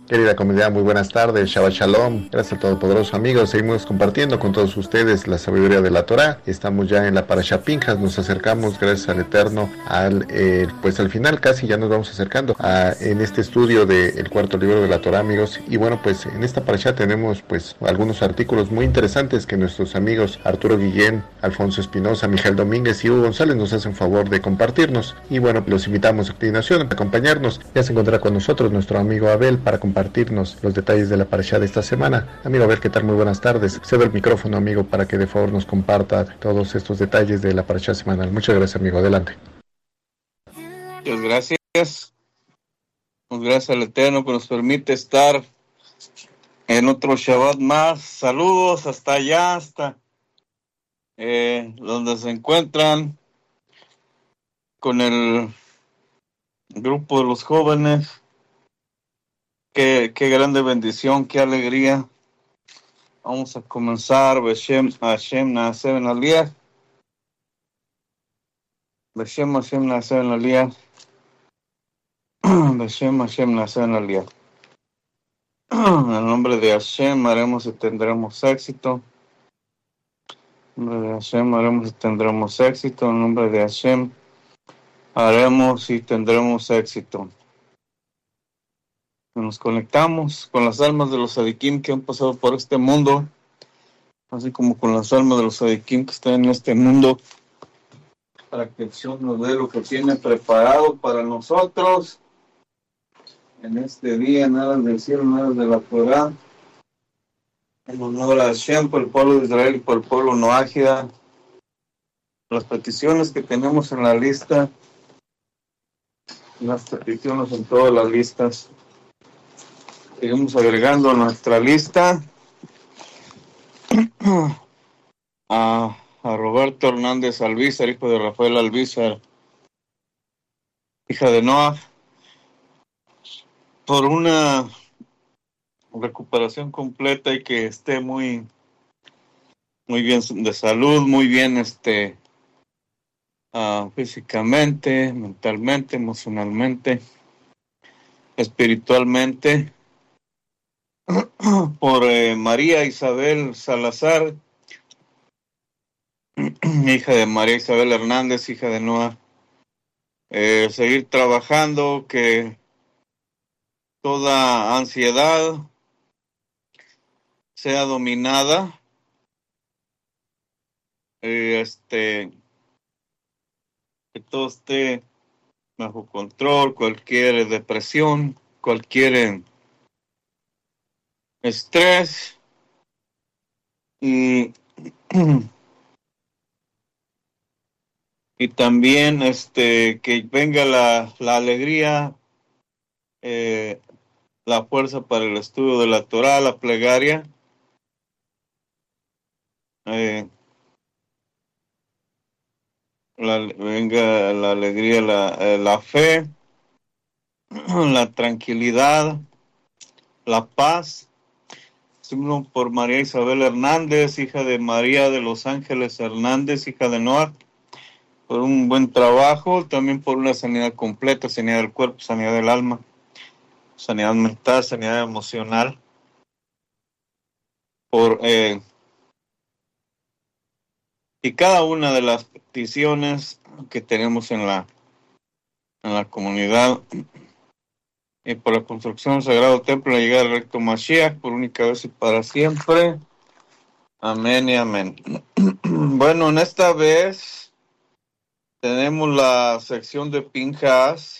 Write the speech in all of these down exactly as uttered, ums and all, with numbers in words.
Querida comunidad, muy buenas tardes, Shabbat Shalom, gracias al Todopoderoso amigos, seguimos compartiendo con todos ustedes la sabiduría de la Torah. Estamos ya en la Parasha Pinjas, nos acercamos gracias al Eterno al, eh, pues al final casi ya nos vamos acercando a, en este estudio del cuarto libro de la Torah, amigos. Y bueno, pues en esta Parasha tenemos pues algunos artículos muy interesantes que nuestros amigos Arturo Guillén, Alfonso Espinosa, Miguel Domínguez y Hugo González nos hacen favor de compartirnos. Y bueno, los invitamos a continuación a acompañarnos. Ya se encontrará con nosotros nuestro amigo Abel para compartir compartirnos los detalles de la parashá de esta semana. Amigo, a ver qué tal, muy buenas tardes. Cedo el micrófono, amigo, para que de favor nos comparta todos estos detalles de la parashá semanal. Muchas gracias, amigo, adelante. Muchas gracias. Muchas gracias al Eterno que nos permite estar en otro Shabbat más. Saludos hasta allá, hasta eh, donde se encuentran con el grupo de los jóvenes. Qué, qué grande bendición, qué alegría. Vamos a comenzar. Beshem Hashem Naaseh Ben Aliyah. Beshem Hashem Naaseh Ben Aliyah. Beshem Hashem Naaseh Ben Aliyah. En el nombre de Hashem haremos y tendremos éxito. En el nombre de Hashem haremos y tendremos éxito. En el nombre de Hashem haremos y tendremos éxito. Nos conectamos con las almas de los sadikim que han pasado por este mundo, así como con las almas de los sadikim que están en este mundo, para que el Señor nos dé lo que tiene preparado para nosotros en este día, nada del cielo, nada de la Torah. En honor a Hashem, por el pueblo de Israel y por el pueblo noágida, las peticiones que tenemos en la lista, las peticiones en todas las listas. Seguimos agregando a nuestra lista a, a Roberto Hernández Alvízar, hijo de Rafael Alvízar, hija de Noah, por una recuperación completa y que esté muy, muy bien de salud, muy bien este, uh, físicamente, mentalmente, emocionalmente, espiritualmente. Por eh, María Isabel Salazar, hija de María Isabel Hernández, hija de Noah, eh, seguir trabajando, que toda ansiedad sea dominada, eh, este, que todo esté bajo control, cualquier depresión, cualquier estrés y y también este que venga la, la alegría, eh, la fuerza para el estudio de la Torah, la plegaria, eh, la, venga la alegría, la, eh, la fe, la tranquilidad, la paz. Por María Isabel Hernández, hija de María de los Ángeles Hernández, hija de Noah, por un buen trabajo, también por una sanidad completa, sanidad del cuerpo, sanidad del alma, sanidad mental, sanidad emocional, por eh, y cada una de las peticiones que tenemos en la en la comunidad, y por la construcción del Sagrado Templo, la llegada del recto Mashiach, por única vez y para siempre. Amén y amén. Bueno, en esta vez tenemos la sección de Pinjas.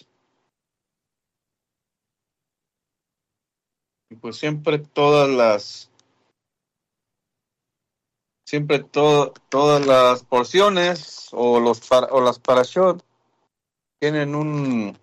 Y pues siempre todas las siempre to, todas las porciones o los para, o las parashot tienen un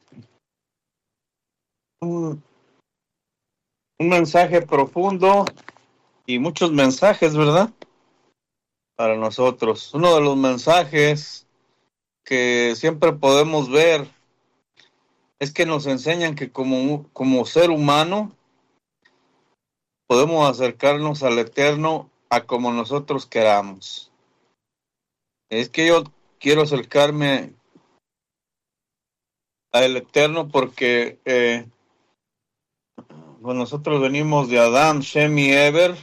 un un mensaje profundo y muchos mensajes, ¿verdad? Para nosotros. Uno de los mensajes que siempre podemos ver es que nos enseñan que como, como ser humano podemos acercarnos al Eterno a como nosotros queramos. Es que yo quiero acercarme al Eterno porque eh, pues nosotros venimos de Adán, Shem y Eber,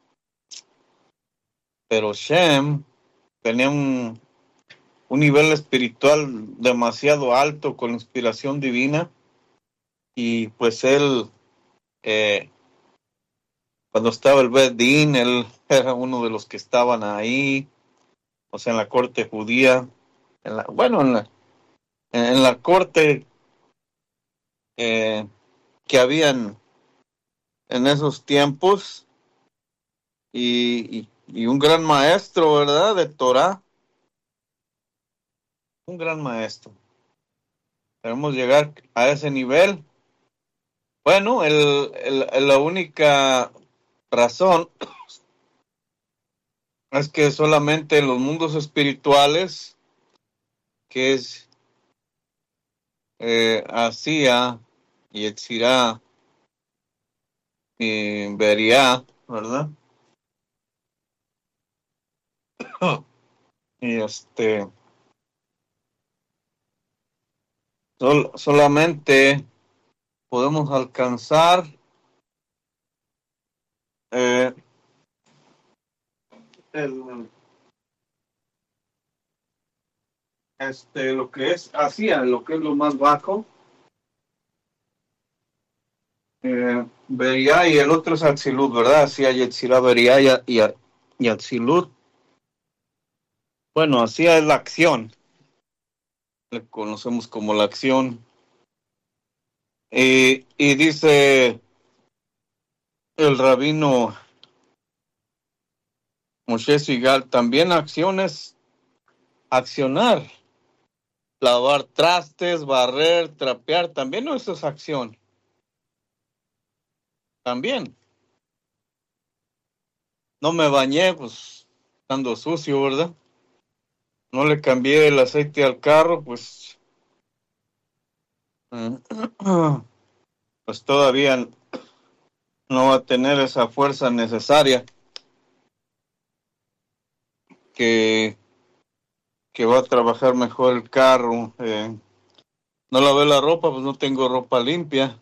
pero Shem tenía un, un nivel espiritual demasiado alto con inspiración divina, y pues él, eh, cuando estaba el Bet Din, él era uno de los que estaban ahí, o sea, en la corte judía, en la, bueno, en la, en la corte eh, que habían en esos tiempos, y, y, y un gran maestro, ¿verdad?, de Torah, un gran maestro. Queremos llegar a ese nivel. Bueno, el, el, la única razón es que solamente en los mundos espirituales, que es eh, Asía y Etzirá y Beria, ¿verdad? Y este, sol, solamente podemos alcanzar eh, el, este, lo que es Asia, lo que es lo más bajo, eh, Beria, y el otro es Atzilut, ¿verdad? Asia y Etzirá, Beria y, y, y Atzilut. Bueno, Asia es la acción, le conocemos como la acción. Y, y dice el rabino Moshe Sigal, también acciones, accionar, lavar trastes, barrer, trapear, también no, eso es acción, también. No me bañé, pues, estando sucio, ¿verdad? No le cambié el aceite al carro, pues, pues todavía no va a tener esa fuerza necesaria que, que va a trabajar mejor el carro. Eh, no lavé la ropa, pues no tengo ropa limpia.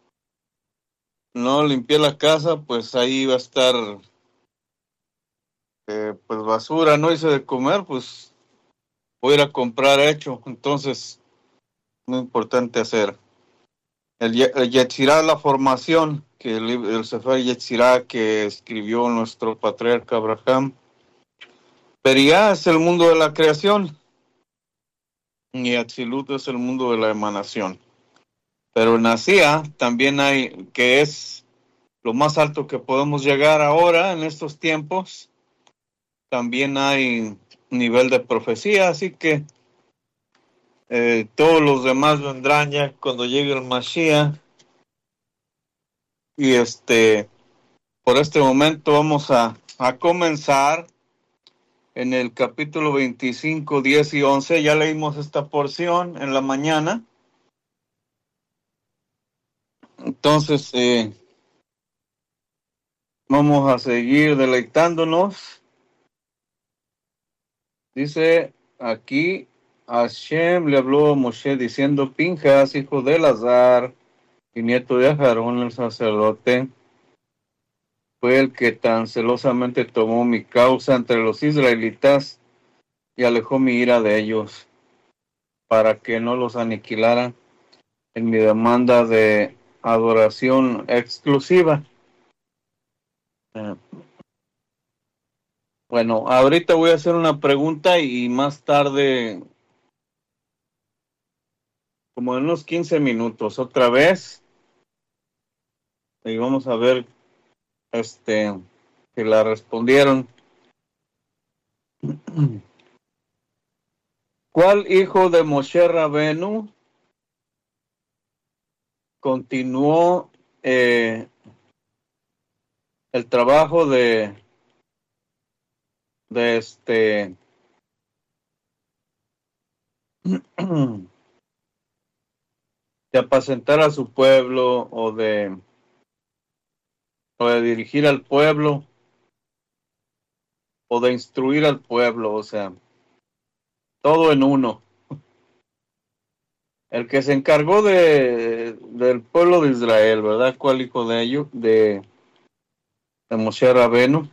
No limpié la casa, pues ahí va a estar eh, pues basura. No hice de comer, pues voy a ir a comprar hecho. Entonces, muy importante hacer. El, el Yetzirah, la formación, que el, el Sefer Yetzirah que escribió nuestro patriarca Abraham. Beria es el mundo de la creación y Atzilut es el mundo de la emanación. Pero en Asia también hay, que es lo más alto que podemos llegar ahora en estos tiempos, también hay nivel de profecía, así que eh, todos los demás vendrán ya cuando llegue el Mashiach. Y este, por este momento vamos a, a comenzar en el capítulo veinticinco, diez y once. Ya leímos esta porción en la mañana. Entonces, eh, vamos a seguir deleitándonos. Dice aquí, Hashem le habló a Moshe diciendo, Pinjas, hijo de Elazar y nieto de Aarón el sacerdote, fue el que tan celosamente tomó mi causa entre los israelitas y alejó mi ira de ellos, para que no los aniquilara en mi demanda de adoración exclusiva. Eh, bueno, ahorita voy a hacer una pregunta y más tarde, como en unos quince minutos, otra vez, y vamos a ver este si la respondieron. ¿Cuál hijo de Moshe Rabenu continuó eh, el trabajo de de este de apacentar a su pueblo o de o de dirigir al pueblo o de instruir al pueblo, o sea, todo en uno? el que se encargó de del pueblo de Israel, ¿verdad? ¿Cuál hijo de ellos? De, de Moshe Rabenu.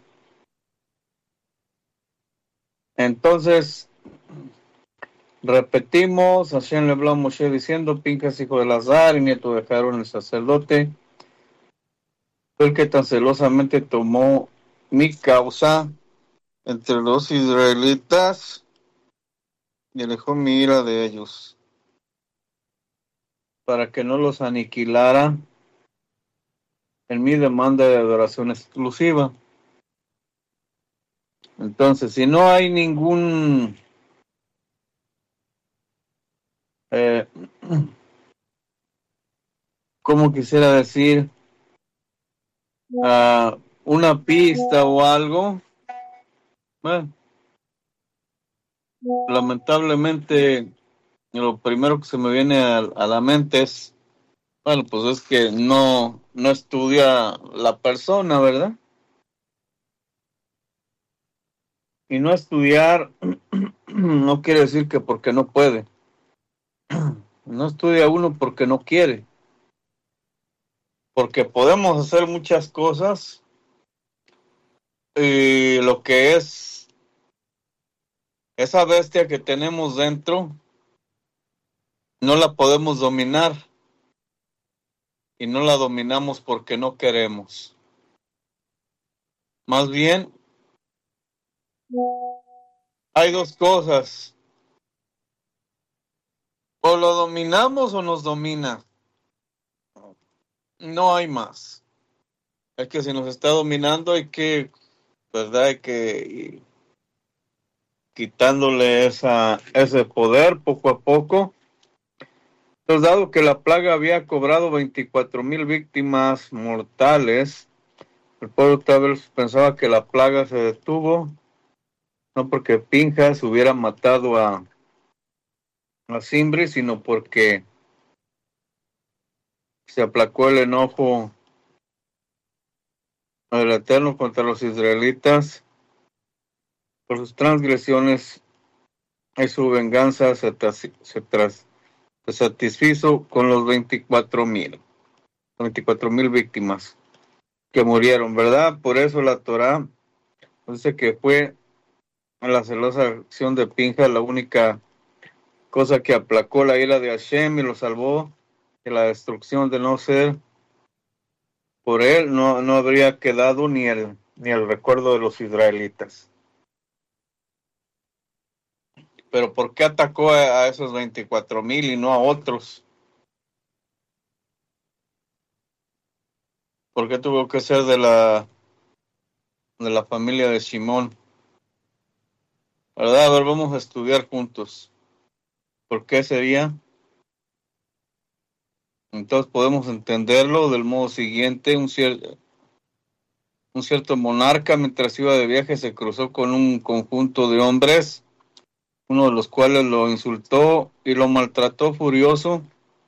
Entonces, repetimos, Hashem le habló a Moshe diciendo, Pinchas, hijo de Lazar y nieto de Aarón el sacerdote, fue el que tan celosamente tomó mi causa entre los israelitas y alejó mi ira de ellos, para que no los aniquilara en mi demanda de adoración exclusiva. Entonces, si no hay ningún eh, como quisiera decir, uh, una pista o algo, bueno, lamentablemente lo primero que se me viene a, a la mente es, bueno, pues es que no, no estudia la persona, ¿verdad? Y no estudiar no quiere decir que porque no puede. No estudia uno porque no quiere. Porque podemos hacer muchas cosas y lo que es esa bestia que tenemos dentro no la podemos dominar y no la dominamos porque no queremos. Más bien, hay dos cosas. O lo dominamos o nos domina. No hay más. Es que si nos está dominando hay que, ¿verdad? Hay que ir quitándole esa, ese poder poco a poco. Entonces, dado que la plaga había cobrado veinticuatro mil víctimas mortales, el pueblo tal vez pensaba que la plaga se detuvo, no porque Pinjas hubiera matado a, a Zimbri, sino porque se aplacó el enojo del Eterno contra los israelitas por sus transgresiones y su venganza se, se, tras, se satisfizo con los veinticuatro mil, veinticuatro mil víctimas que murieron, ¿verdad? Por eso la Torá dice que fue la celosa acción de Pinjas la única cosa que aplacó la ira de Hashem y lo salvó de la destrucción, de no ser por él, no, no habría quedado ni el, ni el recuerdo de los israelitas. Pero ¿por qué atacó a, a esos veinticuatro mil y no a otros? ¿Por qué tuvo que ser de la, de la familia de Simón? ¿Verdad? A ver, vamos a estudiar juntos. ¿Por qué sería? Entonces podemos entenderlo del modo siguiente. Un cierto, un cierto monarca, mientras iba de viaje, se cruzó con un conjunto de hombres, uno de los cuales lo insultó y lo maltrató furioso.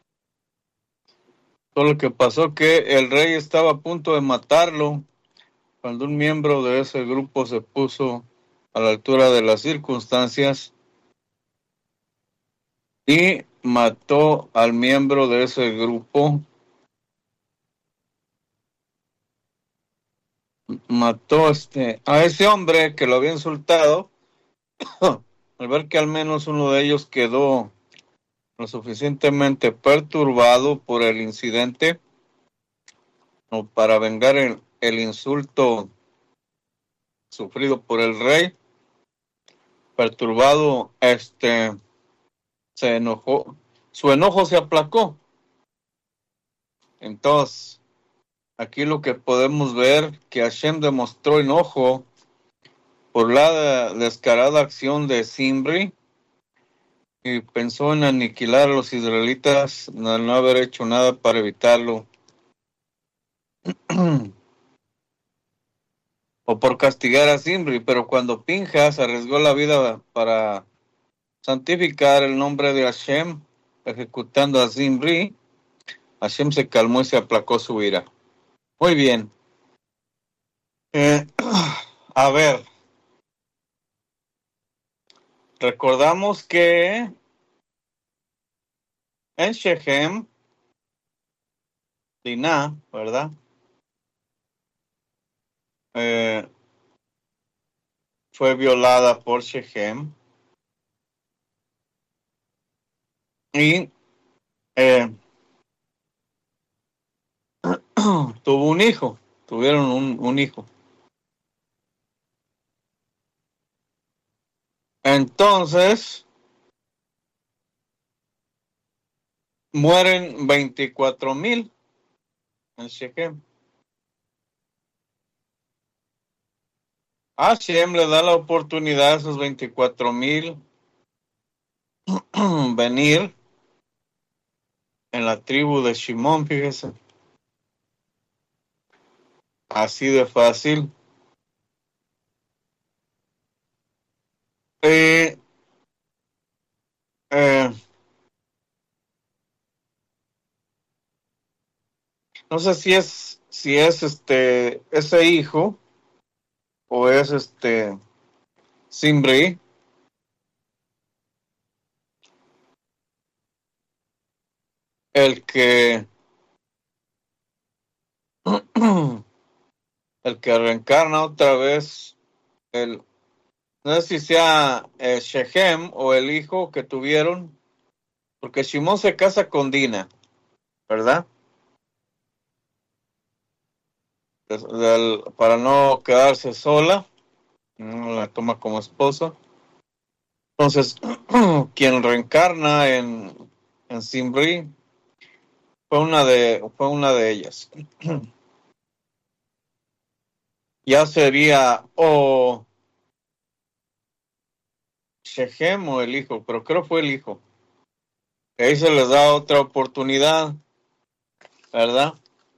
Todo lo que pasó que el rey estaba a punto de matarlo cuando un miembro de ese grupo se puso a la altura de las circunstancias y mató al miembro de ese grupo. Mató este, a ese hombre que lo había insultado. Al ver que al menos uno de ellos quedó lo suficientemente perturbado por el incidente o para vengar el, el insulto sufrido por el rey, perturbado, este, se enojó, su enojo se aplacó. Entonces, aquí lo que podemos ver que Hashem demostró enojo por la descarada acción de Zimbri y pensó en aniquilar a los israelitas al no haber hecho nada para evitarlo. O por castigar a Zimbri, pero cuando Pinjas arriesgó la vida para santificar el nombre de Hashem, ejecutando a Zimbri, Hashem se calmó y se aplacó su ira. Muy bien. Eh, a ver. Recordamos que en Shechem, Dinah, ¿verdad? Eh, fue violada por Shechem y eh, tuvo un hijo, tuvieron un, un hijo. Entonces, mueren veinticuatro mil en Shechem. Hashem le da la oportunidad a esos veinticuatro mil venir en la tribu de Shimón, fíjese. Así de fácil. Eh, eh, no sé si es, si es este, ese hijo o es este Simri, el que el que reencarna otra vez, el, no sé si sea eh, Shechem o el hijo que tuvieron, porque Shimón se casa con Dina, ¿verdad? Des- del- para no quedarse sola, no la toma como esposa. Entonces, quien reencarna en, en Simri fue una de, fue una de ellas. Ya sería o Shechem o el hijo, pero creo fue el hijo. Ahí se les da otra oportunidad, ¿verdad?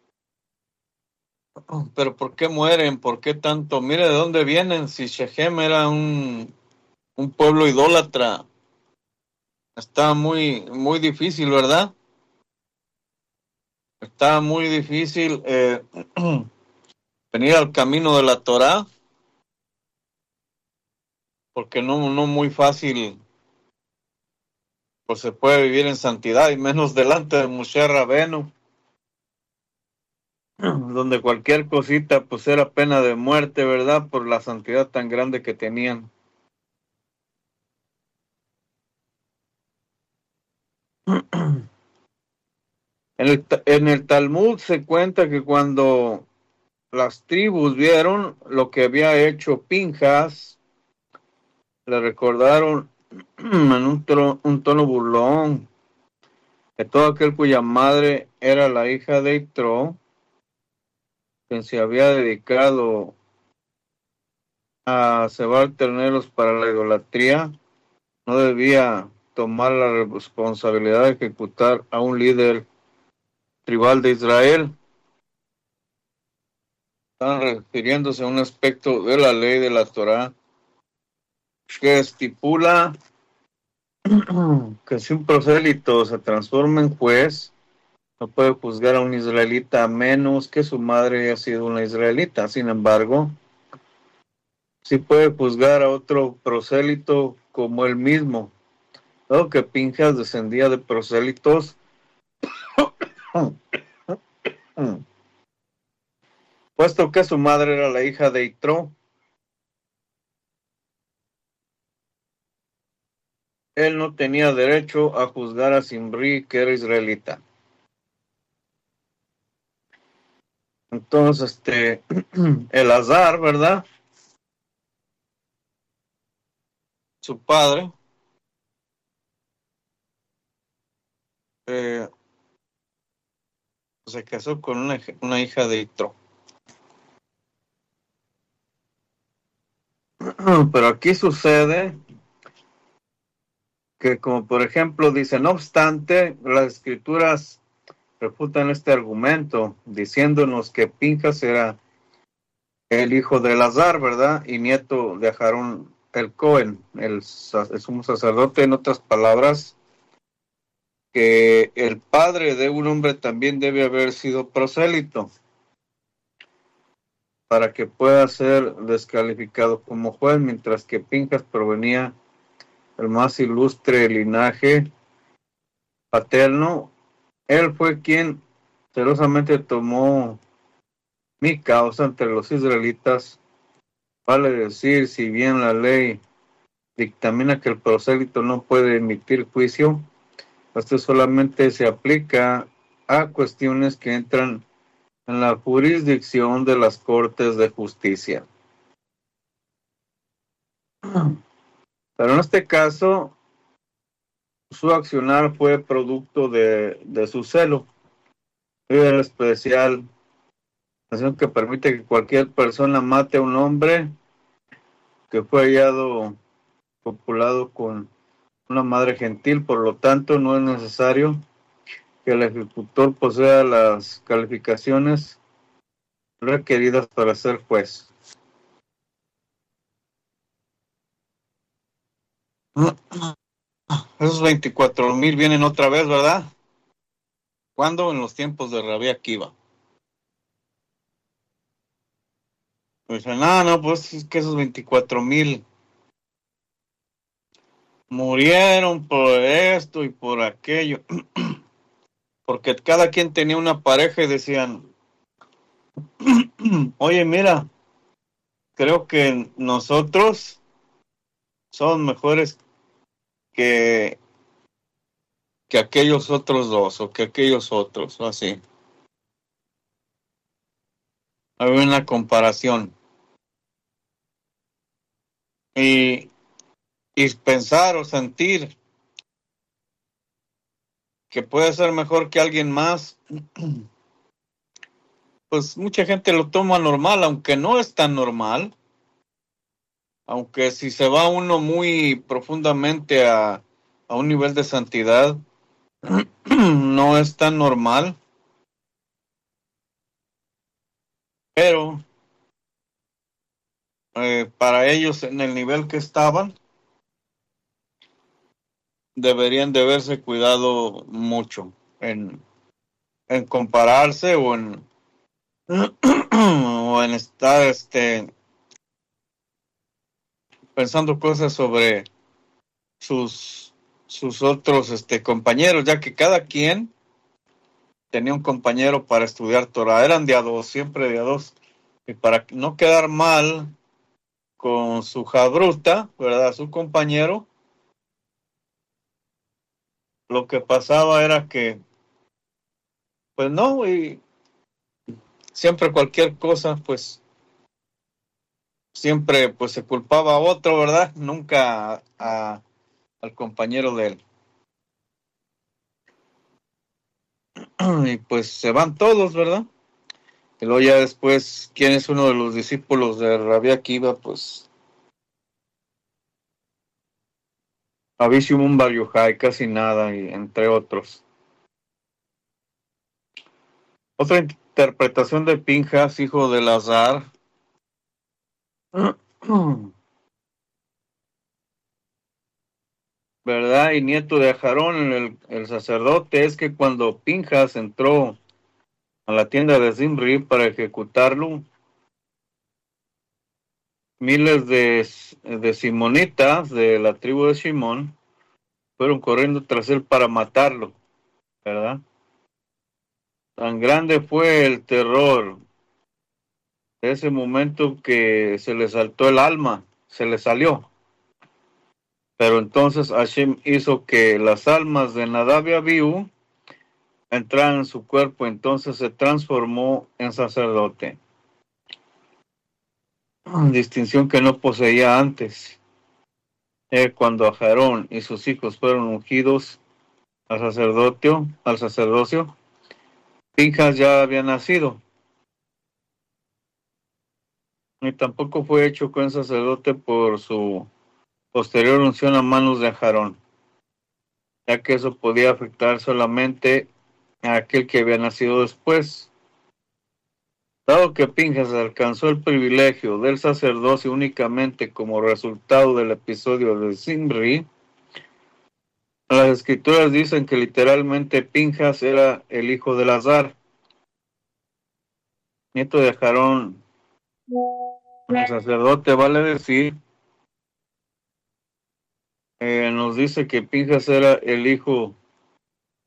Pero ¿por qué mueren? ¿Por qué tanto? Mire de dónde vienen. Si Shechem era un, un pueblo idólatra, está muy, muy difícil, ¿verdad? Está muy difícil eh, venir al camino de la Torá, porque no, no muy fácil pues se puede vivir en santidad, y menos delante de Moshe Rabenu, donde cualquier cosita pues era pena de muerte, ¿verdad? Por la santidad tan grande que tenían. En el, en el Talmud se cuenta que cuando las tribus vieron lo que había hecho Pinjas, le recordaron en un, tono, un tono burlón que todo aquel cuya madre era la hija de Itro, quien se había dedicado a cebar terneros para la idolatría, no debía tomar la responsabilidad de ejecutar a un líder tribal de Israel. Están refiriéndose a un aspecto de la ley de la Torá que estipula que si un prosélito se transforma en juez, no puede juzgar a un israelita a menos que su madre haya sido una israelita. Sin embargo, sí puede juzgar a otro prosélito como él mismo. Dado que Pinjas descendía de prosélitos, puesto que su madre era la hija de Itro, él no tenía derecho a juzgar a Simri, que era israelita. Entonces, este, Elazar, ¿verdad? Su padre, eh, se casó con una, una hija de Itro. Pero aquí sucede que, como por ejemplo, dice, no obstante, las escrituras refutan este argumento, diciéndonos que Pinjas era el hijo de Elazar, ¿verdad? Y nieto de Aarón el Cohen, el, el sumo sacerdote, en otras palabras, que el padre de un hombre también debe haber sido prosélito para que pueda ser descalificado como juez, mientras que Pinjas provenía del más ilustre linaje paterno, él fue quien celosamente tomó mi causa entre los israelitas. Vale decir, si bien la ley dictamina que el prosélito no puede emitir juicio, esto solamente se aplica a cuestiones que entran en la jurisdicción de las Cortes de Justicia. Pero en este caso, su accionar fue producto de, de su celo, el especial, acción que permite que cualquier persona mate a un hombre que fue hallado copulado con una madre gentil. Por lo tanto, no es necesario que el ejecutor posea las calificaciones requeridas para ser juez. Esos veinticuatro mil vienen otra vez, ¿verdad? ¿Cuándo? En los tiempos de Rabí Akiva. Pues no, no, pues es que esos veinticuatro mil murieron por esto y por aquello. Porque cada quien tenía una pareja y decían, oye, mira, creo que nosotros somos mejores que, que aquellos otros dos o que aquellos otros, o así. Había una comparación. Y, y pensar o sentir que puede ser mejor que alguien más, pues mucha gente lo toma normal, aunque no es tan normal. Aunque si se va uno muy profundamente a, a un nivel de santidad, no es tan normal, pero eh, para ellos en el nivel que estaban, deberían de haberse cuidado mucho en, en compararse o en, o en estar este, pensando cosas sobre sus, sus otros este, compañeros, ya que cada quien tenía un compañero para estudiar Torah, eran de a dos, siempre de a dos, y para no quedar mal con su jabruta, ¿verdad? Su compañero, lo que pasaba era que, pues no, y siempre cualquier cosa, pues siempre pues se culpaba a otro, ¿verdad? Nunca a, a, al compañero de él. Y pues se van todos, ¿verdad? Y luego ya después, ¿quién es uno de los discípulos de Rabbi Akiva? Pues Abishum Bar Yochai, casi nada, y entre otros. Otra interpretación de Pinjas, hijo de Lazar, ¿verdad? Y nieto de Ajarón, el, el sacerdote, es que cuando Pinjas entró a la tienda de Zimri para ejecutarlo, miles de, de simonitas de la tribu de Simón fueron corriendo tras él para matarlo, ¿verdad? Tan grande fue el terror de ese momento que se le saltó el alma, se le salió. Pero entonces Hashem hizo que las almas de Nadab y Abiú entraran en su cuerpo, entonces se transformó en sacerdote. Distinción que no poseía antes. Eh, cuando Aarón y sus hijos fueron ungidos al sacerdocio, al sacerdocio, Pinjas ya había nacido. Y tampoco fue hecho con sacerdote por su posterior unción a manos de Aarón, ya que eso podía afectar solamente a aquel que había nacido después. Dado que Pinjas alcanzó el privilegio del sacerdocio únicamente como resultado del episodio de Zimri, las escrituras dicen que literalmente Pinjas era el hijo de Lazar, nieto de Aarón. El sacerdote, vale decir, eh, nos dice que Pinjas era el hijo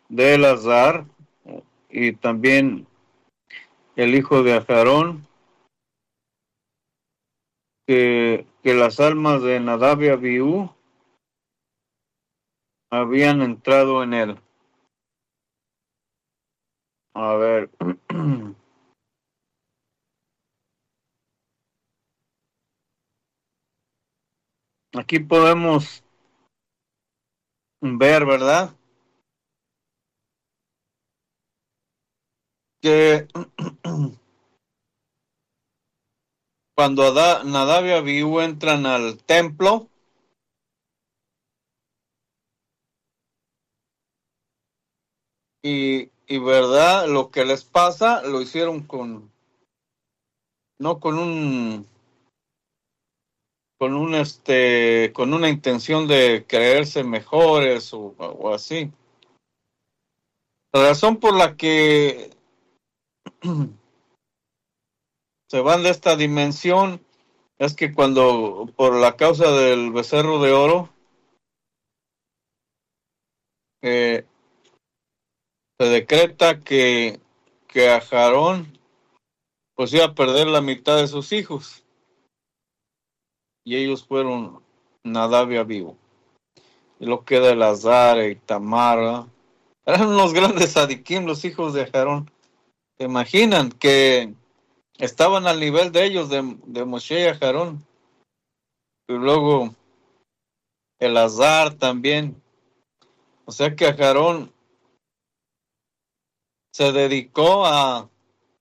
de Elazar y también el hijo de Ajarón, que, que las almas de Nadab y Abiú habían entrado en él. A ver. Aquí podemos ver, ¿verdad? Que cuando Adá, Nadab y Abiú entran al templo, y, y verdad, lo que les pasa lo hicieron con, no con un, con un este, con una intención de creerse mejores o, o así. La razón por la que se van de esta dimensión es que cuando, por la causa del becerro de oro, eh, se decreta que, que a Aarón pues iba a perder la mitad de sus hijos, y ellos fueron Nadab y Abiú. Y lo queda Elazar y Tamar, ¿verdad? Eran unos grandes sadiquim los hijos de Aarón. ¿Se imaginan que estaban al nivel de ellos, de, de Moshe y Aarón? Y luego Elazar también. O sea que Aarón se dedicó a,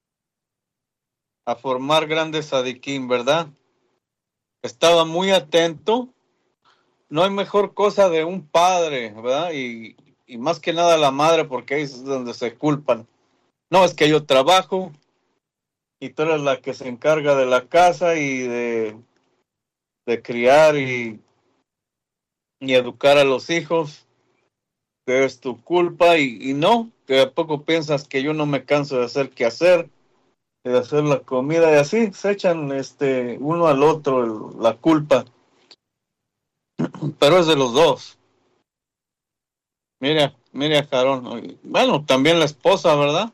a formar grandes sadiquim, ¿verdad? Estaba muy atento. No hay mejor cosa de un padre, ¿verdad? Y, y más que nada la madre, porque ahí es donde se culpan. No, es que yo trabajo y tú eres la que se encarga de la casa y de, de criar y, y educar a los hijos, que es tu culpa, y, y no, que a poco piensas que yo no me canso de hacer qué hacer, de hacer la comida, y así se echan este uno al otro el, la culpa, pero es de los dos. Mira, mira, Jarón. Bueno, también la esposa, ¿verdad?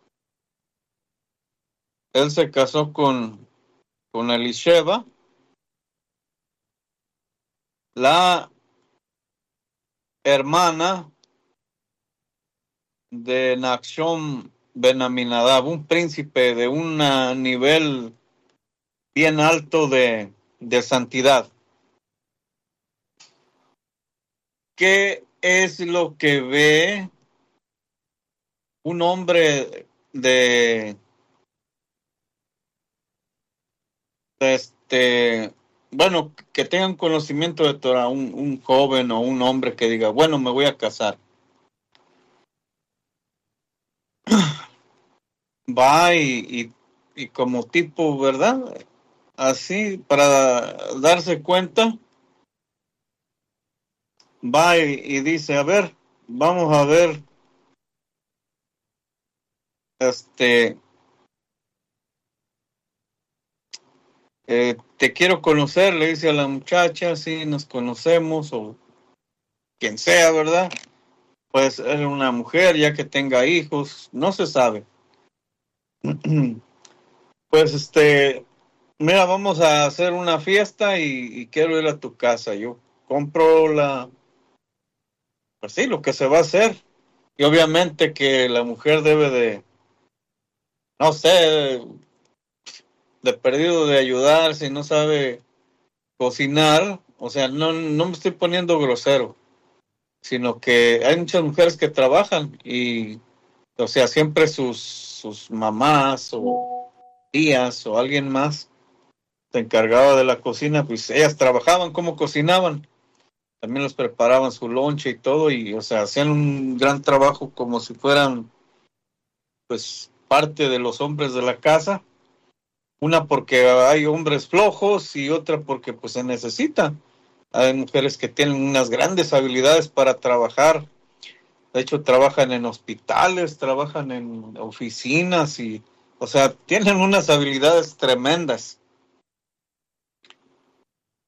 Él se casó con, con Elisheba, la hermana de Nachshon Ben Aminadab, un príncipe de un nivel bien alto de, de santidad. ¿Qué es lo que ve un hombre de, de este, bueno, que tenga un conocimiento de Torah, un, un joven o un hombre que diga, bueno, me voy a casar? Va y, y, y como tipo, ¿verdad? Así, para darse cuenta, va y, y dice, a ver, vamos a ver, este, eh, te quiero conocer, le dice a la muchacha, si nos conocemos o quien sea, ¿verdad? Pues es una mujer ya que tenga hijos, no se sabe. Pues este, mira, vamos a hacer una fiesta y, y quiero ir a tu casa. Yo compro la, pues sí, lo que se va a hacer. Y obviamente que la mujer debe de, no sé, de perdido de ayudar si no sabe cocinar. O sea, no, no me estoy poniendo grosero, sino que hay muchas mujeres que trabajan y, o sea, siempre sus, sus mamás o tías o alguien más se encargaba de la cocina, pues ellas trabajaban como cocinaban, también los preparaban su lonche y todo, y o sea, hacían un gran trabajo como si fueran pues parte de los hombres de la casa, una porque hay hombres flojos y otra porque pues se necesita. Hay mujeres que tienen unas grandes habilidades para trabajar. De hecho, trabajan en hospitales, trabajan en oficinas y, o sea, tienen unas habilidades tremendas.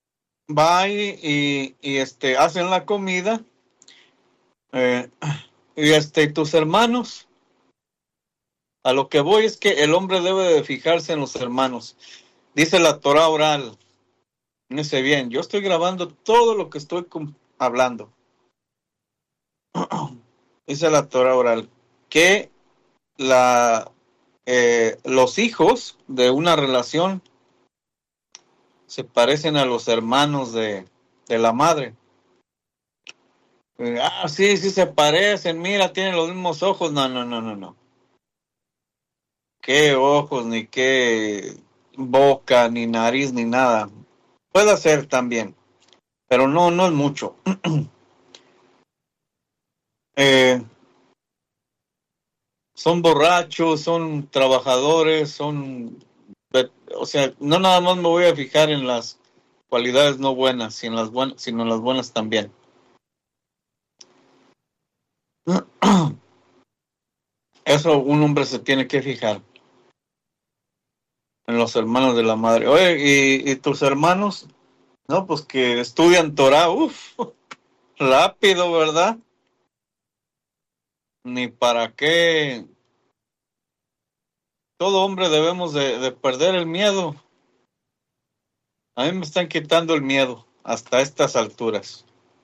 Va y, y, y este, hacen la comida. Eh, y este, y tus hermanos. A lo que voy es que el hombre debe de fijarse en los hermanos. Dice la Torah oral. Dice bien, yo estoy grabando todo lo que estoy hablando. Dice la Torah oral que la, eh, los hijos de una relación se parecen a los hermanos de, de la madre. Eh, ah, sí, sí se parecen, mira, tienen los mismos ojos. No, no, no, no, no. Qué ojos, ni qué boca, ni nariz, ni nada. Puede ser también, pero no, no es mucho. eh, son borrachos, son trabajadores, son... O sea, no nada más me voy a fijar en las cualidades no buenas, sino en las buenas, sino en las buenas también. Eso un hombre se tiene que fijar en los hermanos de la madre. Oye, ¿y, y tus hermanos? No, pues que estudian Torah, uff, rápido, ¿verdad? Ni para qué. Todo hombre debemos de, de perder el miedo. A mí me están quitando el miedo hasta estas alturas,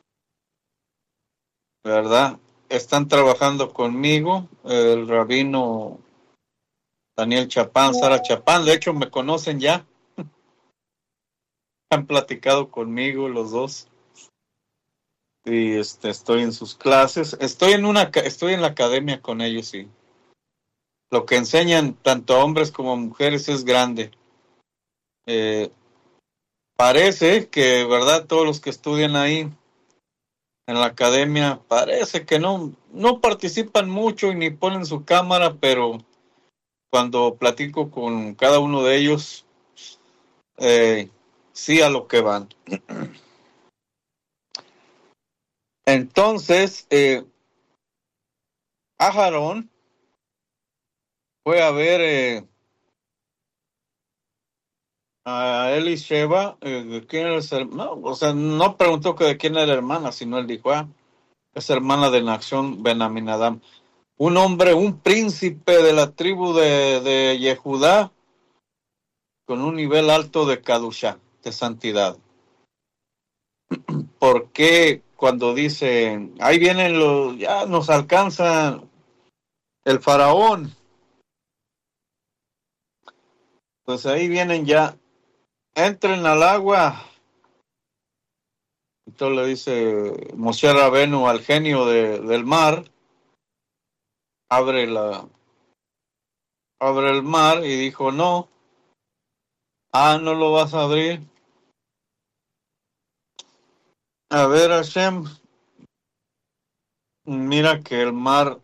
¿verdad? Están trabajando conmigo, el rabino Daniel Chapán, Sara Chapán, de hecho me conocen ya. Han platicado conmigo los dos. Y este estoy en sus clases. Estoy en una estoy en la academia con ellos, sí. Lo que enseñan tanto a hombres como a mujeres es grande. Eh, parece que, ¿verdad? Todos los que estudian ahí en la academia, parece que no, no participan mucho y ni ponen su cámara, pero cuando platico con cada uno de ellos, eh, sí a lo que van. Entonces, eh, Aharón fue a ver eh, a Elisheba, eh, de quién era el, no, o sea, no preguntó que de quién era hermana, sino él dijo, ah, es hermana de Naxón Ben Aminadab. Un hombre, un príncipe de la tribu de, de Yehudá, con un nivel alto de Kadushá, de santidad. ¿Por qué cuando dicen, ahí vienen los, ya nos alcanza el faraón? Pues ahí vienen ya, entren al agua. Entonces le dice Moshe Rabenu al genio de, del mar, abre la, abre el mar, y dijo, no, ah, no lo vas a abrir. A ver, Hashem, mira que el mar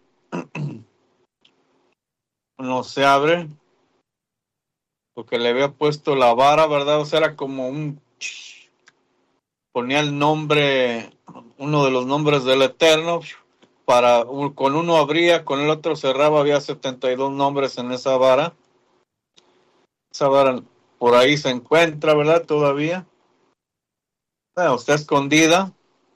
no se abre, porque le había puesto la vara, ¿verdad? O sea, era como un... ponía el nombre, uno de los nombres del Eterno, para con uno abría, con el otro cerraba, había setenta y dos nombres en esa vara. Esa vara por ahí se encuentra, ¿verdad? Todavía. Bueno, está escondida.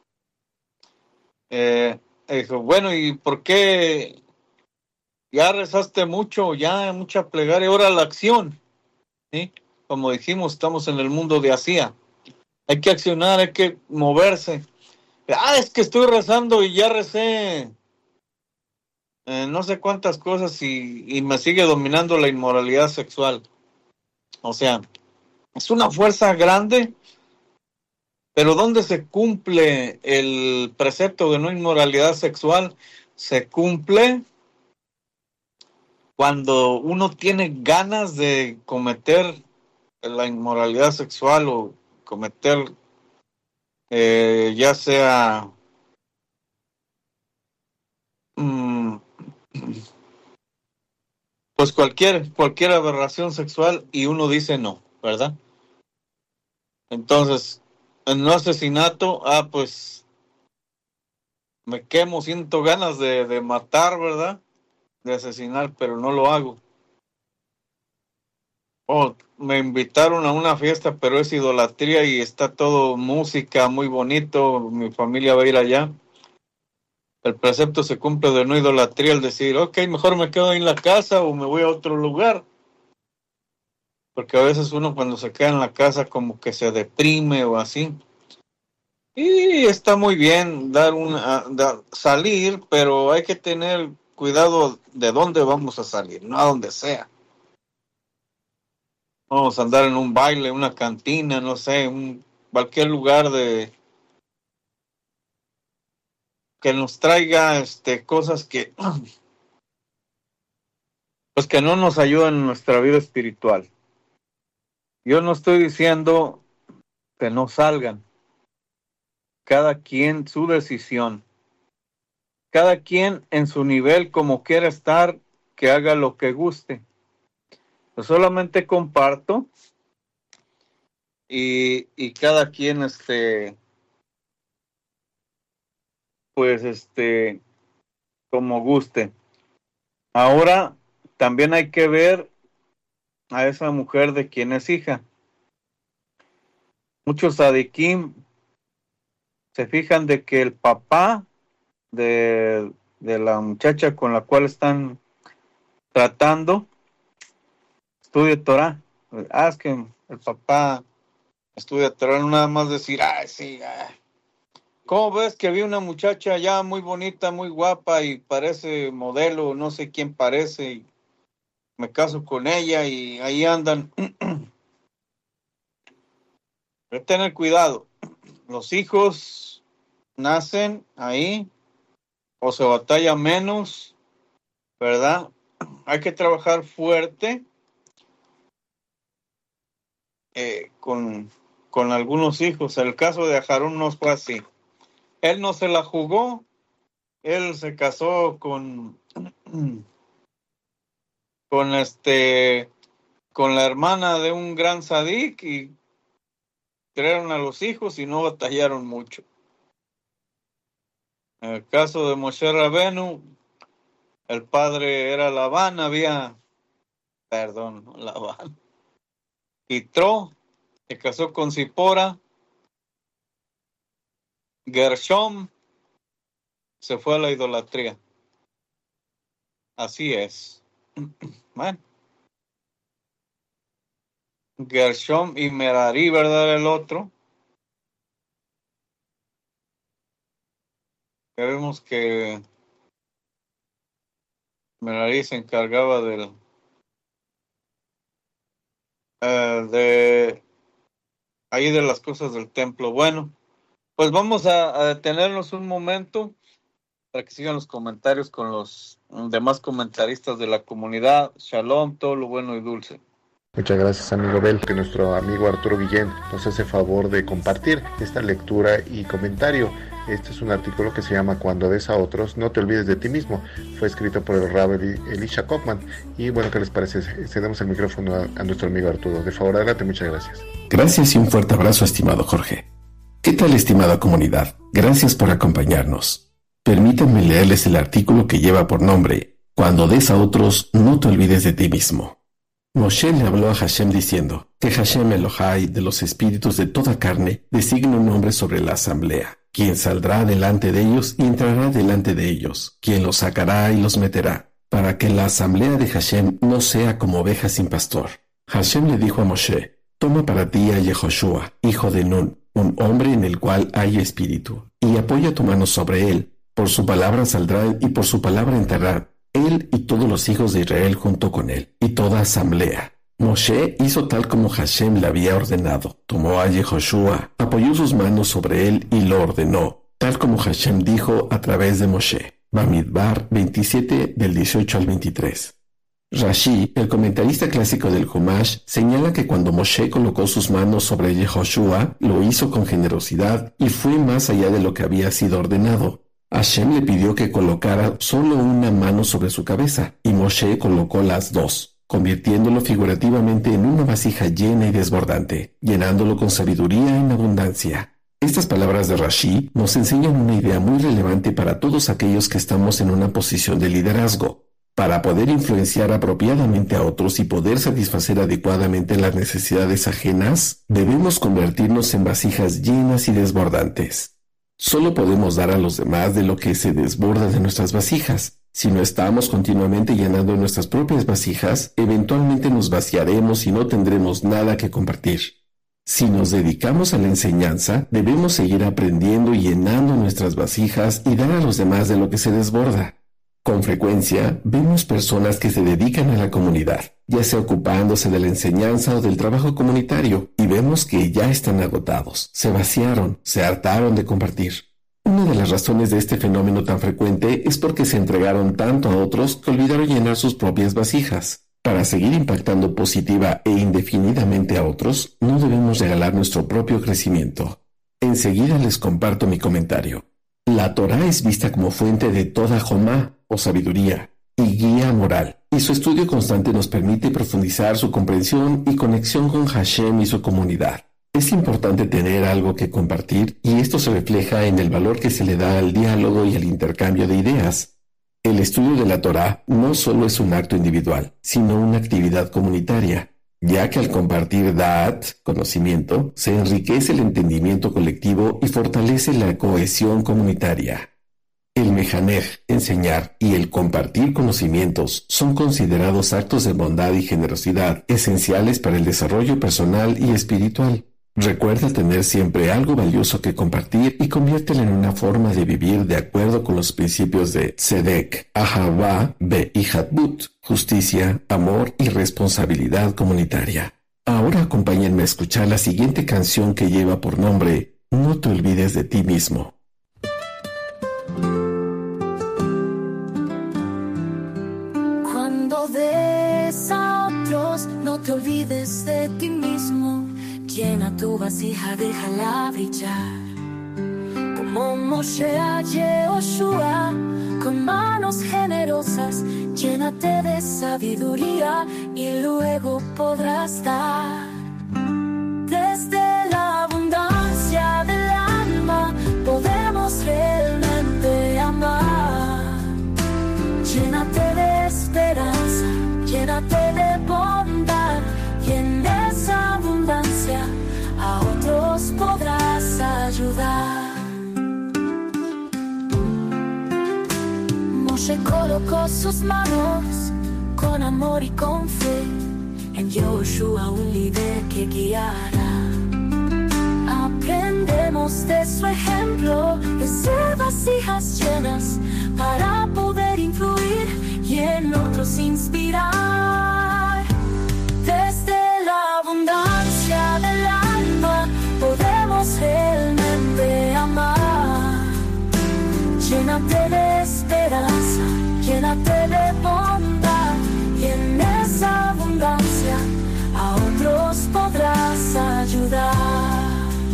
Eh, dijo, bueno, ¿y por qué ya rezaste mucho, ya mucha plegaria, ahora la acción? ¿Sí? Como dijimos, estamos en el mundo de Asia. Hay que accionar, hay que moverse. Ah, es que estoy rezando y ya recé eh, no sé cuántas cosas y, y me sigue dominando la inmoralidad sexual. O sea, es una fuerza grande, pero ¿dónde se cumple el precepto de no inmoralidad sexual? Se cumple cuando uno tiene ganas de cometer la inmoralidad sexual o cometer eh, ya sea mmm, pues cualquier cualquier aberración sexual y uno dice no, ¿verdad? Entonces, en un asesinato, ah, pues me quemo, siento ganas de, de matar, ¿verdad? De asesinar, pero no lo hago. Oh, me invitaron a una fiesta, pero es idolatría y está todo música muy bonito, mi familia va a ir allá. el precepto se cumple de no idolatría, al decir, ok, mejor me quedo en la casa o me voy a otro lugar. Porque a veces uno cuando se queda en la casa como que se deprime o así. Y está muy bien dar una, dar, salir, pero hay que tener cuidado de dónde vamos a salir, no a donde sea. Vamos a andar en un baile, una cantina, no sé, un, cualquier lugar de que nos traiga este cosas que pues que no nos ayudan en nuestra vida espiritual. Yo no estoy diciendo que no salgan. Cada quien su decisión. Cada quien en su nivel como quiera estar, que haga lo que guste. Yo solamente comparto y, y cada quien este pues este como guste. Ahora también hay que ver a esa mujer de quien es hija. Muchos sadiquim se fijan de que el papá de, de la muchacha con la cual están tratando estudia Torah. Ah, es que el papá estudia Torah, no nada más decir, ay, sí, ay. ¿Cómo ves que vi una muchacha ya muy bonita, muy guapa y parece modelo, no sé quién parece, y me caso con ella y ahí andan? Hay que tener cuidado. Los hijos nacen ahí o se batalla menos, ¿verdad? Hay que trabajar fuerte eh, con, con algunos hijos. El caso de Ajarón no fue así. Él no se la jugó. Él se casó con con este con la hermana de un gran sadik y crearon a los hijos y no batallaron mucho. En el caso de Moshe Rabenu, el padre era Labán, había, perdón, no Labán, Yitro, se casó con Zipora, Gershom se fue a la idolatría. Así es. Bueno. Gershom y Merari, ¿verdad? El otro. Vemos que Merari se encargaba del uh, de ahí de las cosas del templo. Bueno, pues vamos a, a detenernos un momento para que sigan los comentarios con los demás comentaristas de la comunidad. Shalom, todo lo bueno y dulce. Muchas gracias, amigo Bel, que nuestro amigo Arturo Guillén nos hace favor de compartir esta lectura y comentario. Este es un artículo que se llama Cuando des a otros, no te olvides de ti mismo. Fue escrito por el Rabbi Elisha Kaufman. Y bueno, ¿qué les parece? Cedemos el micrófono a, a nuestro amigo Arturo. De favor, adelante, muchas gracias. Gracias y un fuerte abrazo, estimado Jorge. ¿Qué tal, estimada comunidad? Gracias por acompañarnos. Permítanme leerles el artículo que lleva por nombre Cuando des a otros, no te olvides de ti mismo. Moshe le habló a Hashem diciendo que Hashem Elohai de los espíritus de toda carne designa un hombre sobre la asamblea, quien saldrá delante de ellos y entrará delante de ellos, quien los sacará y los meterá, para que la asamblea de Hashem no sea como oveja sin pastor. Hashem le dijo a Moshe, toma para ti a Yehoshua, hijo de Nun, un hombre en el cual hay espíritu, y apoya tu mano sobre él, por su palabra saldrán y por su palabra entrarán, él y todos los hijos de Israel junto con él, y toda asamblea. Moshe hizo tal como Hashem le había ordenado. Tomó a Yehoshua, apoyó sus manos sobre él y lo ordenó, tal como Hashem dijo a través de Moshe. Bamidbar veintisiete del dieciocho al veintitrés. Rashi, el comentarista clásico del Humash, señala que cuando Moshe colocó sus manos sobre Yehoshua, lo hizo con generosidad y fue más allá de lo que había sido ordenado. Hashem le pidió que colocara solo una mano sobre su cabeza, y Moshe colocó las dos, convirtiéndolo figurativamente en una vasija llena y desbordante, llenándolo con sabiduría en abundancia. Estas palabras de Rashi nos enseñan una idea muy relevante para todos aquellos que estamos en una posición de liderazgo. Para poder influenciar apropiadamente a otros y poder satisfacer adecuadamente las necesidades ajenas, debemos convertirnos en vasijas llenas y desbordantes. Solo podemos dar a los demás de lo que se desborda de nuestras vasijas. Si no estamos continuamente llenando nuestras propias vasijas, eventualmente nos vaciaremos y no tendremos nada que compartir. Si nos dedicamos a la enseñanza, debemos seguir aprendiendo y llenando nuestras vasijas y dar a los demás de lo que se desborda. Con frecuencia, vemos personas que se dedican a la comunidad, ya sea ocupándose de la enseñanza o del trabajo comunitario, y vemos que ya están agotados, se vaciaron, se hartaron de compartir. Una de las razones de este fenómeno tan frecuente es porque se entregaron tanto a otros que olvidaron llenar sus propias vasijas. Para seguir impactando positiva e indefinidamente a otros, no debemos regalar nuestro propio crecimiento. Enseguida les comparto mi comentario. La Torá es vista como fuente de toda jomá, o sabiduría, y guía moral, y su estudio constante nos permite profundizar su comprensión y conexión con Hashem y su comunidad. Es importante tener algo que compartir, y esto se refleja en el valor que se le da al diálogo y al intercambio de ideas. El estudio de la Torá no solo es un acto individual, sino una actividad comunitaria, ya que al compartir Da'at, conocimiento, se enriquece el entendimiento colectivo y fortalece la cohesión comunitaria. El mejanej, enseñar, y el compartir conocimientos son considerados actos de bondad y generosidad esenciales para el desarrollo personal y espiritual. Recuerda tener siempre algo valioso que compartir y conviértelo en una forma de vivir de acuerdo con los principios de Tzedek, Ahavá, Be y Hadbut, justicia, amor y responsabilidad comunitaria. Ahora acompáñenme a escuchar la siguiente canción que lleva por nombre No te olvides de ti mismo. Cuando des a otros, no te olvides de ti mismo. Llena tu vasija, déjala brillar. Como Moshe a Yehoshua, con manos generosas, llénate de sabiduría y luego podrás dar. Desde la abundancia del alma podemos realmente amar. Llénate de esperanza, llénate de bondad, y en esa abundancia a otros podrás ayudar. Moshe colocó sus manos con amor y con fe en Yehoshua, un líder que guiará. Aprendemos de su ejemplo de ser vasijas llenas para poder influir y en otros inspirar. Desde la abundancia del alma podemos realmente amar. Llénate de esperanza, llénate de bondad, y en esa abundancia a otros podrás ayudar.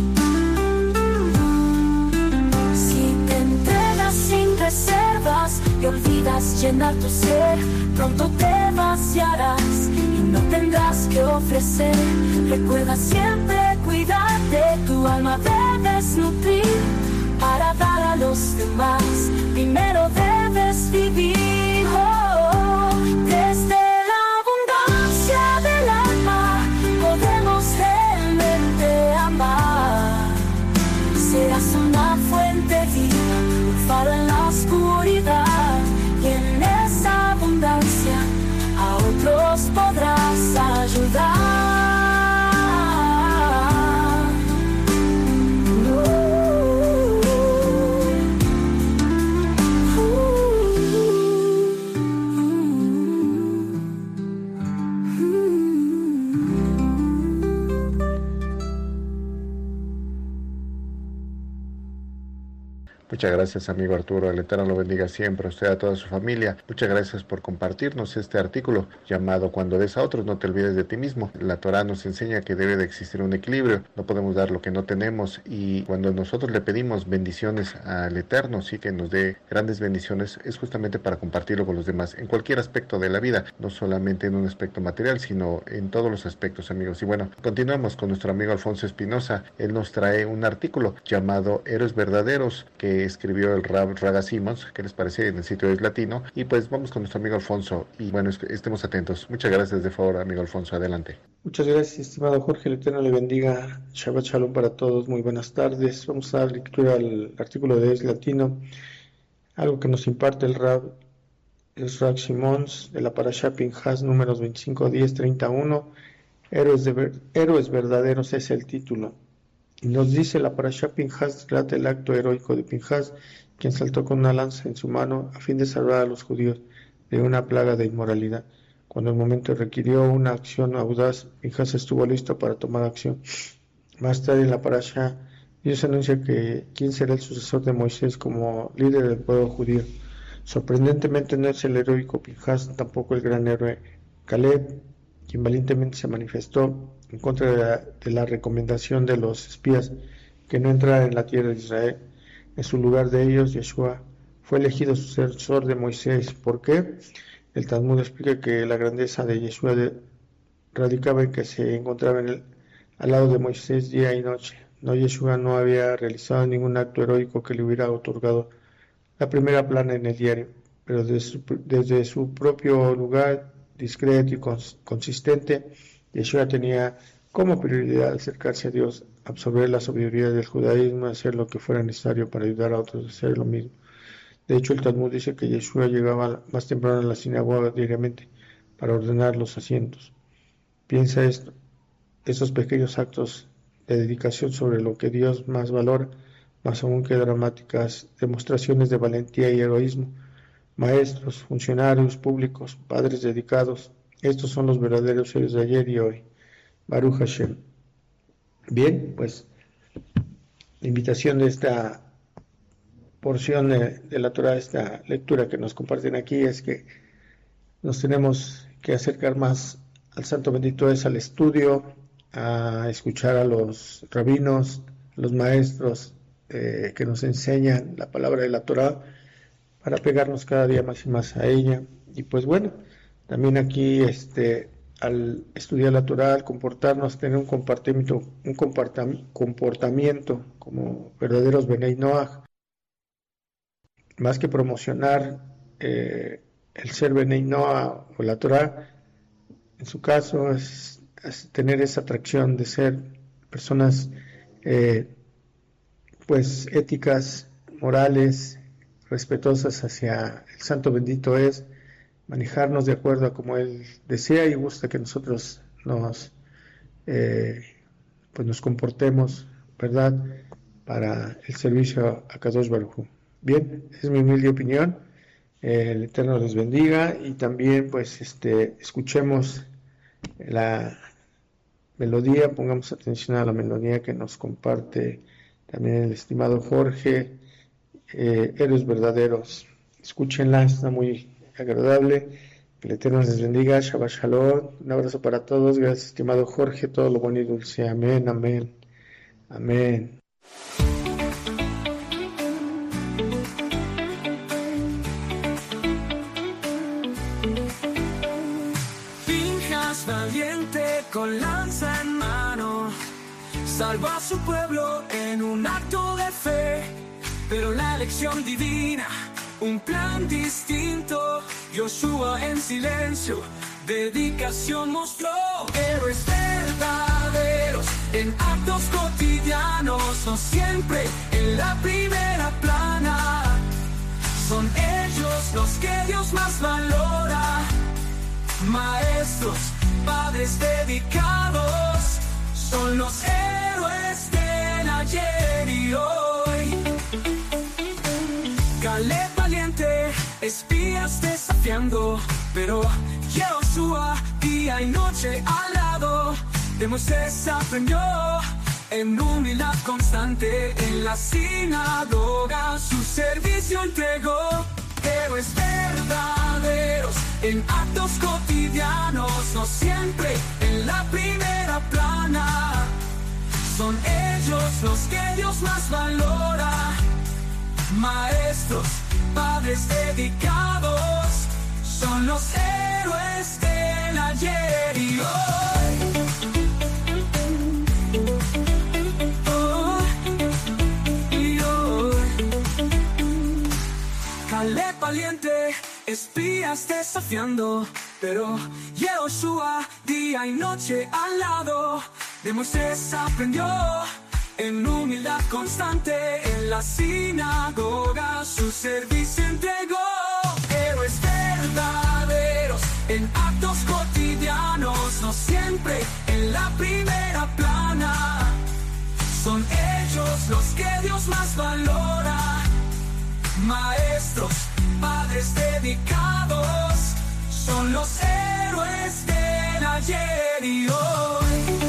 Si te entregas sin reservas y olvidas llenar tu ser, pronto te vaciarás y no tendrás que ofrecer. Recuerda siempre cuidar de tu alma, debes nutrir para dar a los demás. Primero debes vivir, oh, desde la abundancia del alma podemos realmente amar. Serás una fuente viva, un faro en la oscuridad, y en esa abundancia a otros podrás ayudar. Muchas gracias, amigo Arturo. El Eterno lo bendiga siempre a usted y a toda su familia. Muchas gracias por compartirnos este artículo llamado Cuando des a otros, no te olvides de ti mismo. La Torá nos enseña que debe de existir un equilibrio. No podemos dar lo que no tenemos, y cuando nosotros le pedimos bendiciones al Eterno, sí, que nos dé grandes bendiciones, es justamente para compartirlo con los demás en cualquier aspecto de la vida, no solamente en un aspecto material, sino en todos los aspectos, amigos. Y bueno, continuamos con nuestro amigo Alfonso Espinosa. Él nos trae un artículo llamado Héroes Verdaderos, que escribió el Rab Raga Simons, ¿qué les parece? En el sitio Es Latino. Y pues vamos con nuestro amigo Alfonso y bueno, estemos atentos. Muchas gracias de favor, amigo Alfonso, adelante. Muchas gracias, estimado Jorge, el Eterno le bendiga. Shabbat Shalom para todos, muy buenas tardes. Vamos a dar lectura al artículo de Es Latino, algo que nos imparte el Rab es Rab Simons de la Parashá Pinhas, números veinticinco, diez, treinta y uno. Héroes, de ver, héroes verdaderos es el título. Y nos dice la Parashá Pinhas, trata el acto heroico de Pinhas, quien saltó con una lanza en su mano a fin de salvar a los judíos de una plaga de inmoralidad. Cuando el momento requirió una acción audaz, Pinhas estuvo listo para tomar acción. Más tarde en la Parashá, Dios anuncia que quién será el sucesor de Moisés como líder del pueblo judío. Sorprendentemente no es el heroico Pinhas, tampoco el gran héroe Caleb, quien valientemente se manifestó en contra de la, de la recomendación de los espías que no entrara en la tierra de Israel. En su lugar de ellos, Yeshua fue elegido sucesor de Moisés. ¿Por qué? El Talmud explica que la grandeza de Yeshua de, radicaba en que se encontraba en el, al lado de Moisés día y noche. No, Yeshua no había realizado ningún acto heroico que le hubiera otorgado la primera plana en el diario, pero desde su, desde su propio lugar discreto y cons, consistente, Yeshua tenía como prioridad acercarse a Dios, absorber la sabiduría del judaísmo, hacer lo que fuera necesario para ayudar a otros a hacer lo mismo. De hecho, el Talmud dice que Yeshua llegaba más temprano a la sinagoga diariamente para ordenar los asientos. Piensa esto, esos pequeños actos de dedicación sobre lo que Dios más valora, más aún que dramáticas demostraciones de valentía y heroísmo. Maestros, funcionarios públicos, padres dedicados, estos son los verdaderos héroes de ayer y hoy. Baruch Hashem. Bien, pues la invitación de esta porción de, de la Torah, esta lectura que nos comparten aquí, es que nos tenemos que acercar más al Santo Bendito es, al estudio, a escuchar a los rabinos, a los maestros eh, que nos enseñan la palabra de la Torah, para pegarnos cada día más y más a ella. Y pues bueno, también aquí este al estudiar la Torah, al comportarnos, tener un comportamiento, un comportamiento como verdaderos Benei Noach, más que promocionar eh, el ser Benei Noach o la Torah, en su caso es, es tener esa atracción de ser personas eh, pues éticas, morales, respetuosas hacia el Santo Bendito es, manejarnos de acuerdo a como Él desea y gusta que nosotros nos eh, pues nos comportemos, ¿verdad?, para el servicio a Kadosh Baruj Hu. Bien, es mi humilde opinión. Eh, el Eterno les bendiga y también pues este escuchemos la melodía, pongamos atención a la melodía que nos comparte también el estimado Jorge. Eh, héroes verdaderos, escúchenla, está muy agradable. Que el Eterno les bendiga. Shabbat Shalom, un abrazo para todos. Gracias, estimado Jorge, todo lo bueno y dulce. Amén, amén, amén. Pinhas valiente con lanza en mano, salvó a su pueblo en un acto de fe. Pero la elección divina, un plan distinto, Yoshua en silencio, dedicación mostró. Héroes verdaderos en actos cotidianos, no siempre en la primera plana. Son ellos los que Dios más valora. Maestros, padres dedicados, son los héroes del ayer y hoy. Caleb valiente, espías desafiando, pero Yoshua día y noche al lado de Moisés aprendió. En humildad constante en la sinagoga su servicio entregó. Héroes verdaderos en actos cotidianos, no siempre en la primera plana. Son ellos los que Dios más valora. Maestros, padres dedicados, son los héroes del ayer y hoy. Oh, y hoy. espías desafiando, pero Yehoshua día y noche al lado de Moisés aprendió. En humildad constante en la sinagoga su servicio entregó. Héroes verdaderos en actos cotidianos, no siempre en la primera plana. Son ellos los que Dios más valora. Maestros, padres dedicados, son los héroes del ayer y hoy.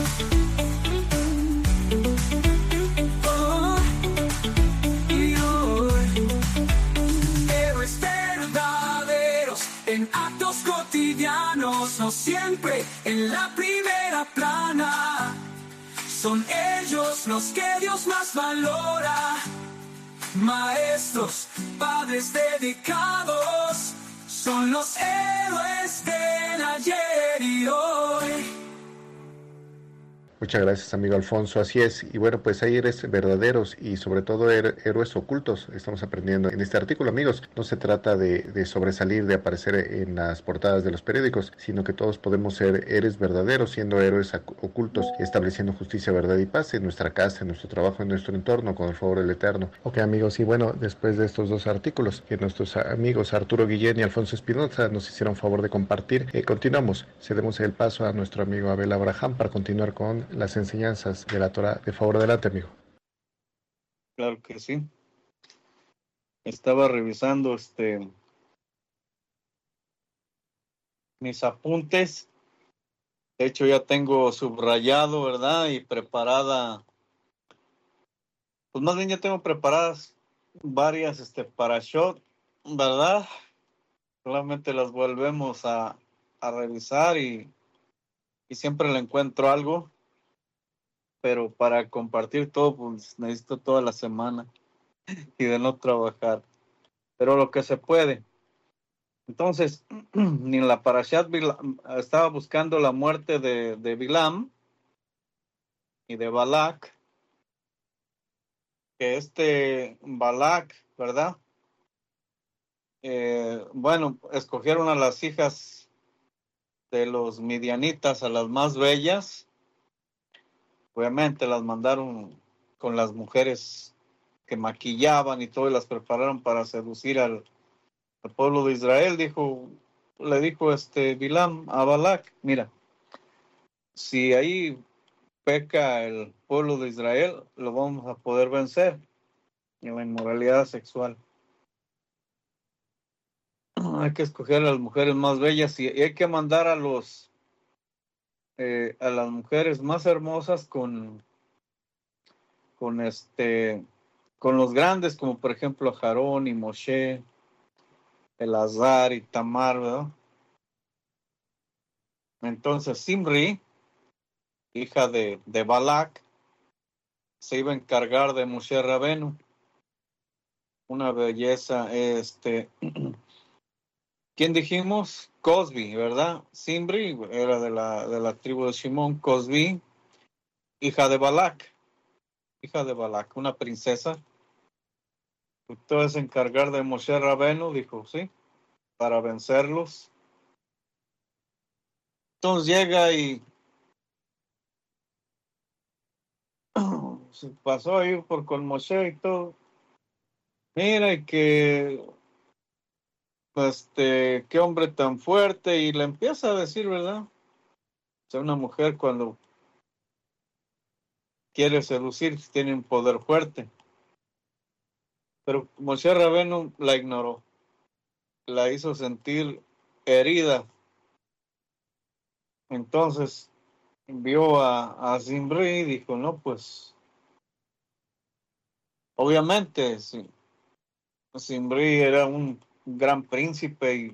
Oh, y hoy. Héroes verdaderos en actos cotidianos, no siempre en la primera plana. Son ellos los que Dios más valora. Maestros, padres dedicados, son los héroes del ayer y hoy. Muchas gracias, amigo Alfonso, así es. Y bueno, pues hay héroes verdaderos y sobre todo her héroes ocultos. Estamos aprendiendo en este artículo, amigos. No se trata de, de sobresalir, de aparecer en las portadas de los periódicos, sino que todos podemos ser héroes verdaderos, siendo héroes ocultos, estableciendo justicia, verdad y paz en nuestra casa, en nuestro trabajo, en nuestro entorno, con el favor del Eterno. Ok, amigos, y bueno, después de estos dos artículos que nuestros amigos Arturo Guillén y Alfonso Espinoza nos hicieron favor de compartir, eh, continuamos. Cedemos el paso a nuestro amigo Abel Abraham para continuar con las enseñanzas de la Torah. De favor, adelante, amigo. Claro que sí. Estaba revisando este mis apuntes. De hecho, ya tengo subrayado, ¿verdad? Y preparada. Pues más bien ya tengo preparadas varias este parashot, ¿verdad? Solamente las volvemos a, a revisar y, y siempre le encuentro algo. Pero para compartir todo, pues necesito toda la semana y de no trabajar. Pero lo que se puede. Entonces, ni en la Parashat Bilam, estaba buscando la muerte de, de Bilam y de Balak. Que este Balak, ¿verdad? Eh, bueno, escogieron a las hijas de los midianitas, a las más bellas. Obviamente las mandaron con las mujeres que maquillaban y todo, y las prepararon para seducir al, al pueblo de Israel. Dijo, le dijo este Bilam a Balak, mira, si ahí peca el pueblo de Israel, lo vamos a poder vencer en la inmoralidad sexual. Hay que escoger a las mujeres más bellas y, y hay que mandar a los Eh, a las mujeres más hermosas con con este con los grandes, como por ejemplo Aarón y Moshe, Elazar y Tamar, ¿verdad? Entonces Simri, hija de, de Balak, se iba a encargar de Moshe Rabenu, una belleza. Este ¿quién dijimos? Cosbi, ¿verdad? Simri era de la, de la tribu de Shimón. Cosbi, hija de Balak, hija de Balak, una princesa. Entonces, encargar de Moshe Rabenu, dijo, sí, para vencerlos. Entonces llega y se pasó ahí por con Moshe y todo. Mira, y que este, qué hombre tan fuerte, y le empieza a decir, ¿verdad? O sea, una mujer cuando quiere seducir tiene un poder fuerte. Pero Moshe Rabenu la ignoró, la hizo sentir herida. Entonces vio a, a Zimri y dijo, no, pues, obviamente, sí, Zimri era un gran príncipe y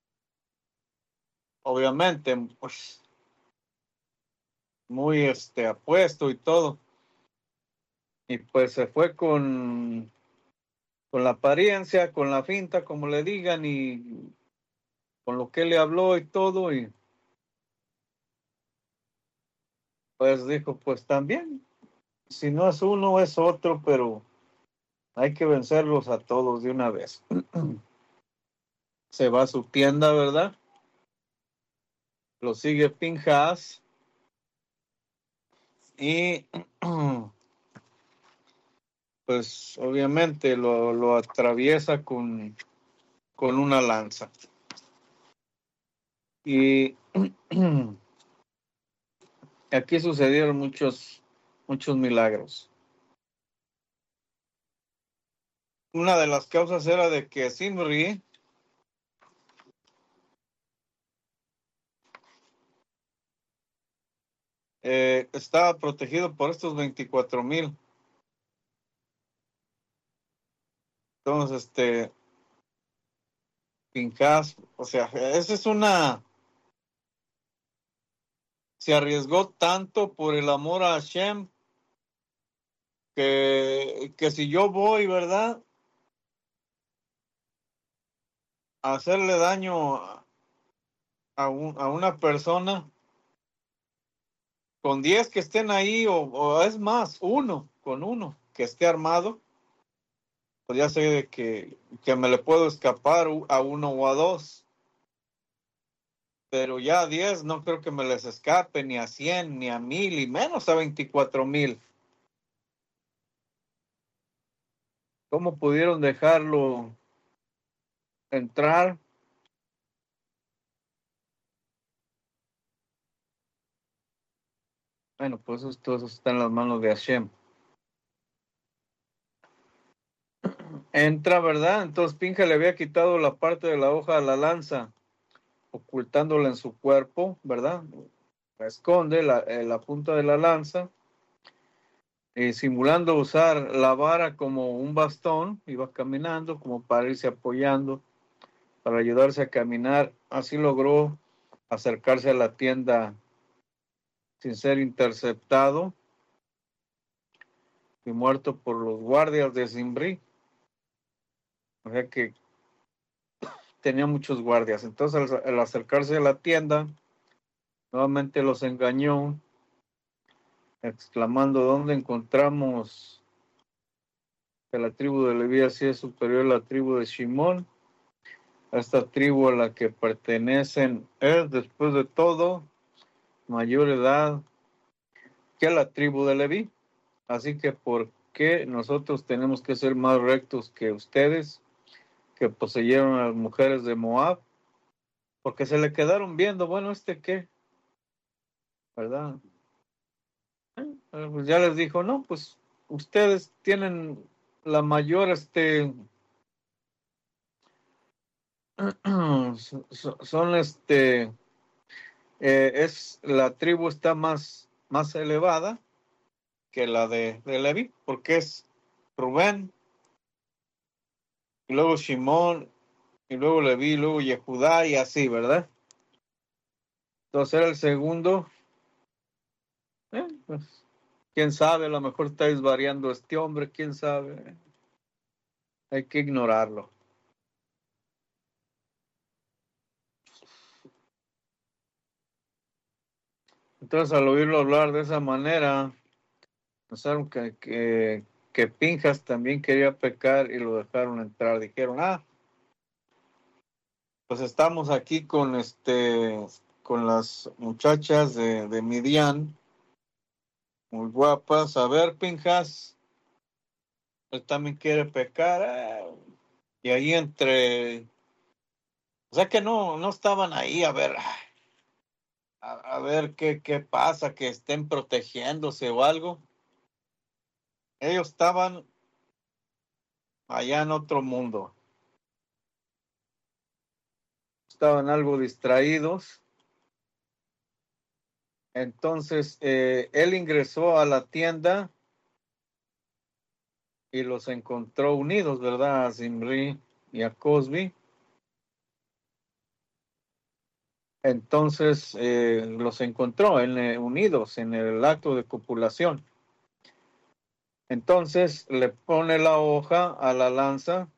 obviamente pues muy este apuesto y todo, y pues se fue con con la apariencia, con la finta, como le digan, y con lo que le habló y todo, y pues dijo, pues también, si no es uno es otro, pero hay que vencerlos a todos de una vez. se va a su tienda, ¿verdad? Lo sigue Pinjas y pues obviamente lo, lo atraviesa con, con una lanza. Y aquí sucedieron muchos, muchos milagros. Una de las causas era de que Zimri eh, estaba protegido por estos veinticuatro mil. Entonces, este, Pinchas, o sea, esa es una, se arriesgó tanto por el amor a Hashem que, que si yo voy, ¿verdad?, a hacerle daño a, a, un, a una persona, con diez que estén ahí, o, o es más, uno, con uno que esté armado, pues ya sé de que, que me le puedo escapar a uno o a dos. Pero ya a diez no creo que me les escape, ni a cien, ni a mil, y menos a veinticuatro mil. ¿Cómo pudieron dejarlo entrar? Bueno, pues eso, todo eso está en las manos de Hashem. Entra, ¿verdad? Entonces Pinja le había quitado la parte de la hoja a la lanza, ocultándola en su cuerpo, ¿verdad? La esconde la, eh, la punta de la lanza, eh, simulando usar la vara como un bastón, iba caminando como para irse apoyando, para ayudarse a caminar. Así logró acercarse a la tienda sin ser interceptado y muerto por los guardias de Zimri. O sea que tenía muchos guardias. Entonces, al, al acercarse a la tienda, nuevamente los engañó, exclamando: ¿dónde encontramos que la tribu de Leví así es superior a la tribu de Shimón? A esta tribu a la que pertenecen es, después de todo, mayor edad que la tribu de Leví. Así que, ¿por qué nosotros tenemos que ser más rectos que ustedes, que poseyeron a las mujeres de Moab? Porque se le quedaron viendo, bueno, ¿este qué? ¿Verdad? Eh, Pues ya les dijo, no, pues ustedes tienen la mayor, este, son, este, eh, es, la tribu está más, más elevada que la de, de Leví, porque es Rubén, y luego Shimón, y luego Leví, y luego Yehudá, y así, ¿verdad? Entonces era el segundo. Eh, pues, quién sabe, a lo mejor estáis variando este hombre, quién sabe. Hay que ignorarlo. Entonces, al oírlo hablar de esa manera, pensaron que, que, que Pinjas también quería pecar y lo dejaron entrar. Dijeron, ah, pues estamos aquí con este, con las muchachas de, de Midian, muy guapas. A ver, Pinjas, él también quiere pecar. Ah, y ahí entre, o sea que no, no estaban ahí a ver, a, a ver qué, qué pasa, que estén protegiéndose o algo. Ellos estaban allá en otro mundo. Estaban algo distraídos. Entonces, eh, él ingresó a la tienda y los encontró unidos, ¿verdad? A Zimri y a Cosby. Entonces, eh, los encontró en, eh, unidos en el acto de copulación. Entonces, le pone la hoja a la lanza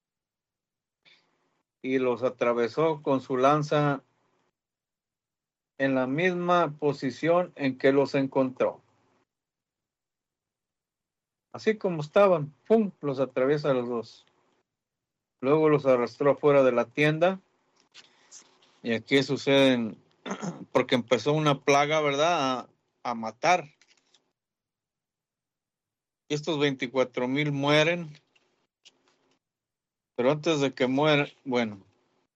y los atravesó con su lanza en la misma posición en que los encontró. Así como estaban, ¡pum!, los atraviesa a los dos. Luego los arrastró afuera de la tienda. Y aquí suceden, porque empezó una plaga, ¿verdad? A, a matar. Y estos veinticuatro mil mueren. Pero antes de que mueran, bueno.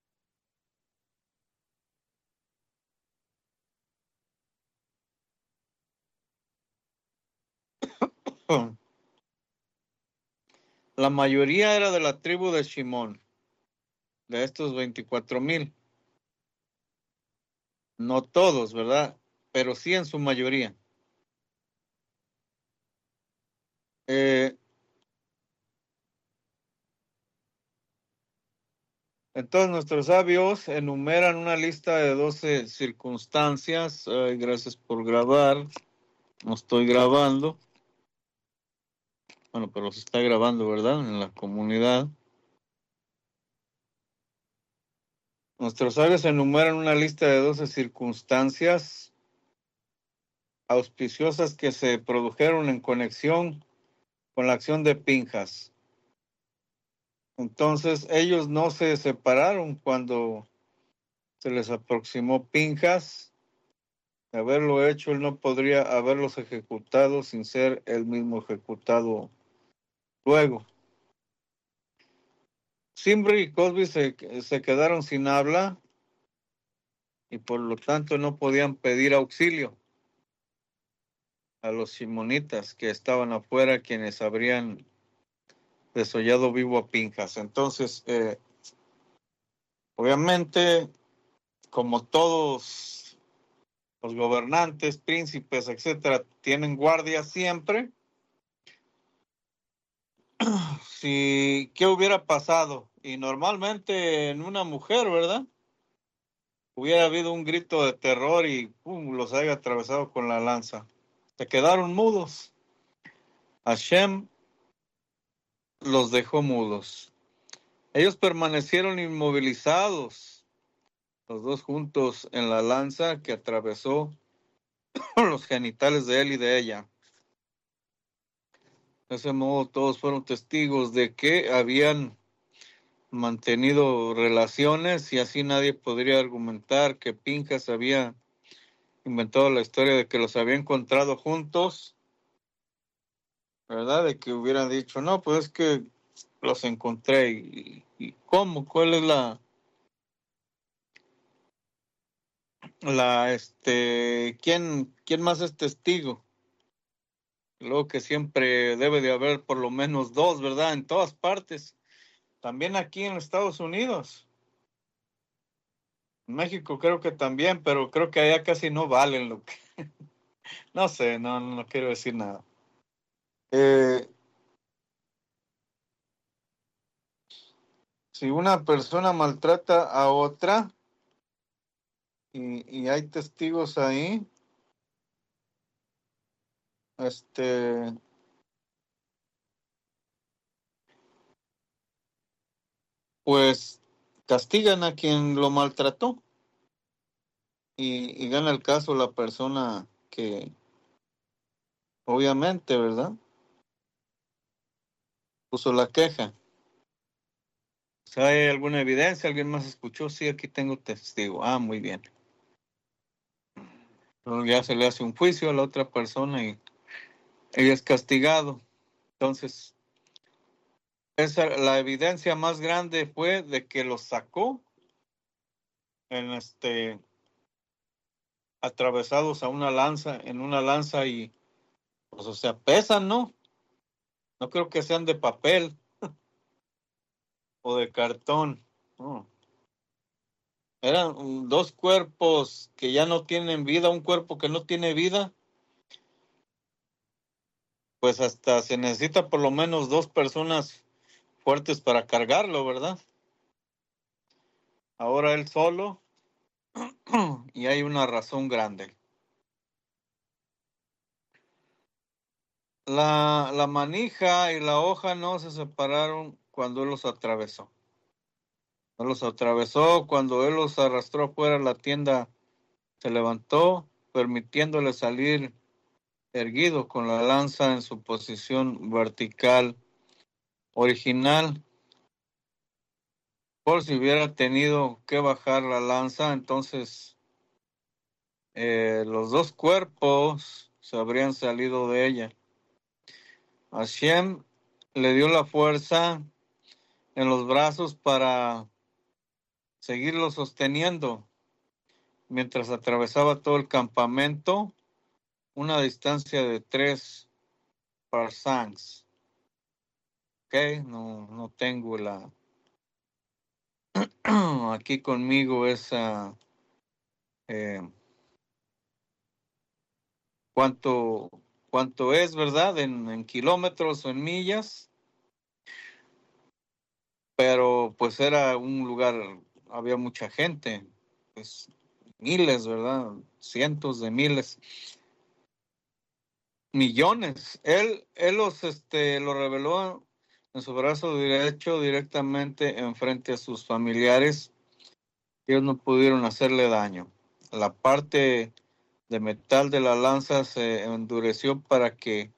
La mayoría era de la tribu de Shimón, de estos veinticuatro mil. No todos, ¿verdad? Pero sí en su mayoría. Eh, entonces nuestros sabios enumeran una lista de doce circunstancias. Ay, gracias por grabar. No estoy grabando. Bueno, pero se está grabando, ¿verdad? En la comunidad. Nuestros sabios enumeran una lista de doce circunstancias auspiciosas que se produjeron en conexión con la acción de Pinjas. Entonces, ellos no se separaron cuando se les aproximó Pinjas. De haberlo hecho, él no podría haberlos ejecutado sin ser él mismo ejecutado luego. Zimri y Cosby se, se quedaron sin habla y por lo tanto no podían pedir auxilio a los shimonitas que estaban afuera, quienes habrían desollado vivo a Pinjas. Entonces, eh, obviamente, como todos los gobernantes, príncipes, etcétera, tienen guardia siempre. Si, ¿qué hubiera pasado? Y normalmente en una mujer, ¿verdad? Hubiera habido un grito de terror y pum, los haya atravesado con la lanza. Se quedaron mudos. Hashem los dejó mudos. Ellos permanecieron inmovilizados, los dos juntos en la lanza que atravesó los genitales de él y de ella. De ese modo todos fueron testigos de que habían mantenido relaciones y así nadie podría argumentar que Pinjas había inventado la historia de que los había encontrado juntos, ¿verdad? De que hubieran dicho, no, pues es que los encontré. ¿Y, y cómo? ¿Cuál es la, la, este, quién, quién más es testigo? Luego que siempre debe de haber por lo menos dos, ¿verdad? En todas partes. También aquí en Estados Unidos. En México creo que también, pero creo que allá casi no valen lo que... No sé, no, no quiero decir nada. Eh, si una persona maltrata a otra y, y hay testigos ahí, este, pues castigan a quien lo maltrató y, y gana el caso la persona que, obviamente, ¿verdad? Puso la queja. Si hay alguna evidencia, alguien más escuchó, sí, aquí tengo testigo. Ah, muy bien. Entonces ya se le hace un juicio a la otra persona y ella es castigado. Entonces, esa, la evidencia más grande fue de que lo sacó en este atravesados a una lanza, en una lanza y, pues, o sea, pesan, ¿no? No creo que sean de papel o de cartón. No. Eran dos cuerpos que ya no tienen vida, un cuerpo que no tiene vida. Pues hasta se necesita por lo menos dos personas fuertes para cargarlo, ¿verdad? Ahora él solo y hay una razón grande. La, la manija y la hoja no se separaron cuando él los atravesó. No los atravesó cuando él los arrastró afuera de la tienda. Se levantó, permitiéndole salir erguido con la lanza en su posición vertical original. por si hubiera tenido que bajar la lanza, entonces eh, los dos cuerpos se habrían salido de ella. Hashem le dio la fuerza en los brazos para seguirlo sosteniendo mientras atravesaba todo el campamento, una distancia de tres parsangs. Ok, no, no tengo la aquí conmigo esa eh, cuánto cuánto es, ¿verdad? En, en kilómetros o en millas, pero pues era un lugar, había mucha gente, pues miles, ¿verdad? Cientos de miles, millones. Él, él los, este, lo reveló en su brazo derecho directamente enfrente a sus familiares. Ellos no pudieron hacerle daño. La parte de metal de la lanza se endureció para que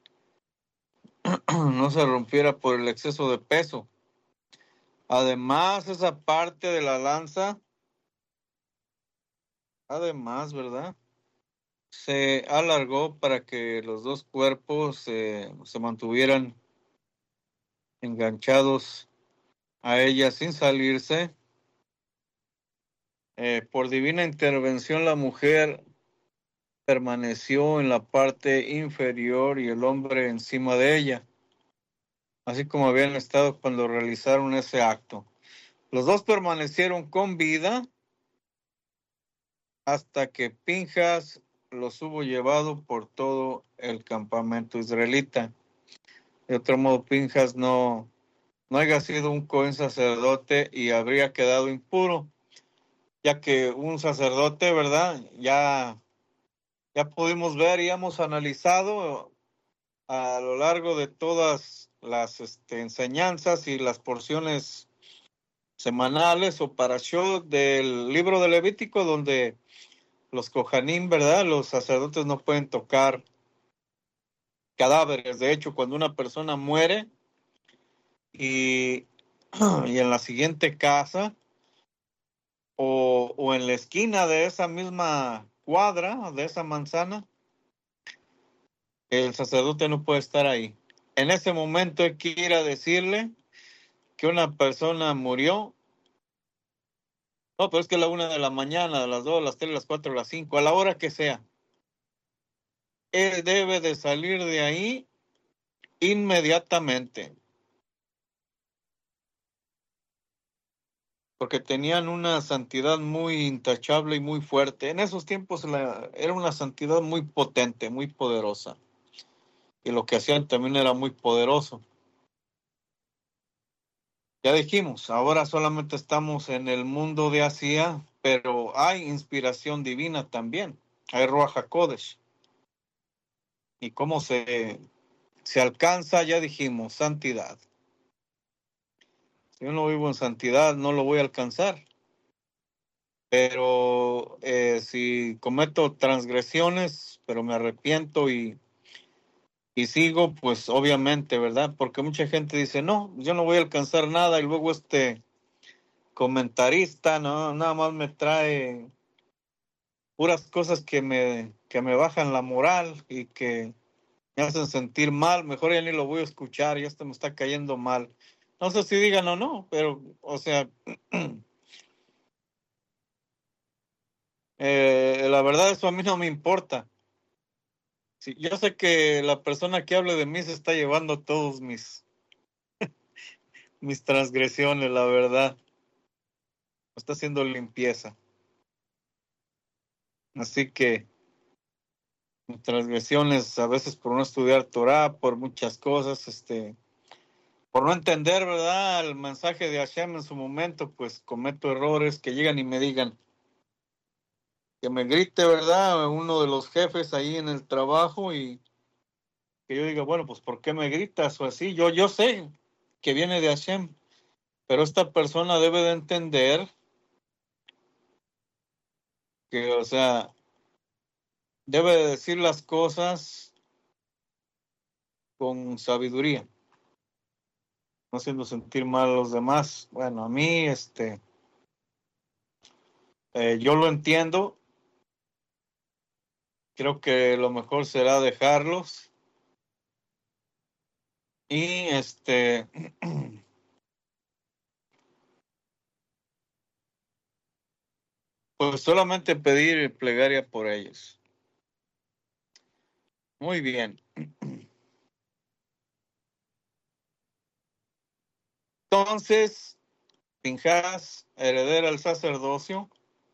no se rompiera por el exceso de peso. Además, esa parte de la lanza, además, ¿verdad? Se alargó para que los dos cuerpos eh, se mantuvieran enganchados a ella sin salirse. Eh, por divina intervención, la mujer permaneció en la parte inferior y el hombre encima de ella, así como habían estado cuando realizaron ese acto. Los dos permanecieron con vida hasta que Pinjas los hubo llevado por todo el campamento israelita. De otro modo, Pinjas no, no haya sido un cohen sacerdote y habría quedado impuro, ya que un sacerdote, ¿verdad? Ya, ya pudimos ver y hemos analizado a lo largo de todas las este, enseñanzas y las porciones semanales o parashot del libro de Levítico, donde los kohanim, ¿verdad? Los sacerdotes no pueden tocar cadáveres. De hecho, cuando una persona muere y, y en la siguiente casa o, o en la esquina de esa misma cuadra, de esa manzana, el sacerdote no puede estar ahí. En ese momento hay que ir a decirle que una persona murió. No, pero es que a la una de la mañana, a las dos, a las tres, a las cuatro, a las cinco, a la hora que sea. Él debe de salir de ahí inmediatamente. Porque tenían una santidad muy intachable y muy fuerte. En esos tiempos la, era una santidad muy potente, muy poderosa. Y lo que hacían también era muy poderoso. Ya dijimos, ahora solamente estamos en el mundo de Asia, pero hay inspiración divina también. Hay Ruach HaKodesh. ¿Y cómo se, se alcanza? Ya dijimos, santidad. Si yo no vivo en santidad, no lo voy a alcanzar. Pero eh, si cometo transgresiones, pero me arrepiento y, y sigo, pues obviamente, ¿verdad? Porque mucha gente dice, no, yo no voy a alcanzar nada y luego este comentarista, no, nada más me trae puras cosas que me, que me bajan la moral y que me hacen sentir mal, mejor ya ni lo voy a escuchar, ya esto me está cayendo mal. No sé si digan o no, pero, o sea, eh, la verdad eso a mí no me importa. Sí, yo sé que la persona que hable de mí se está llevando todos mis, mis transgresiones, la verdad. Está haciendo limpieza. Así que mis transgresiones, a veces por no estudiar Torah, por muchas cosas, este, por no entender, ¿verdad?, el mensaje de Hashem en su momento, pues cometo errores que llegan y me digan, que me grite, ¿verdad?, uno de los jefes ahí en el trabajo y que yo diga, bueno, pues ¿por qué me gritas o así? Yo, yo sé que viene de Hashem, pero esta persona debe de entender que, o sea, debe de decir las cosas con sabiduría. no haciendo sentir mal a los demás. Bueno, a mí, este, eh, yo lo entiendo. Creo que lo mejor será dejarlos. Y este, pues solamente pedir plegaria por ellos. Muy bien. Entonces, Pinjas, heredera del sacerdocio,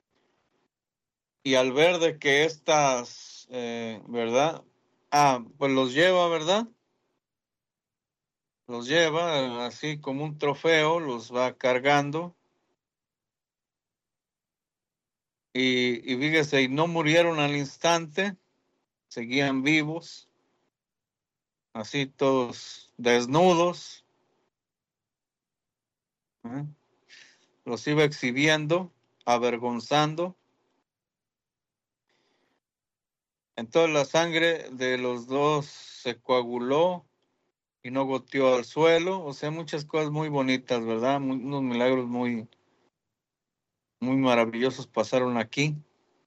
y al ver de que estas, eh, ¿verdad? Ah, pues los lleva, ¿verdad? Los lleva así como un trofeo, los va cargando. Y, y fíjese, y no murieron al instante, seguían vivos, así todos desnudos, ¿eh? Los iba exhibiendo, avergonzando. Entonces la sangre de los dos se coaguló y no goteó al suelo. O sea, muchas cosas muy bonitas, ¿verdad? Muy, unos milagros muy, muy maravillosos pasaron aquí.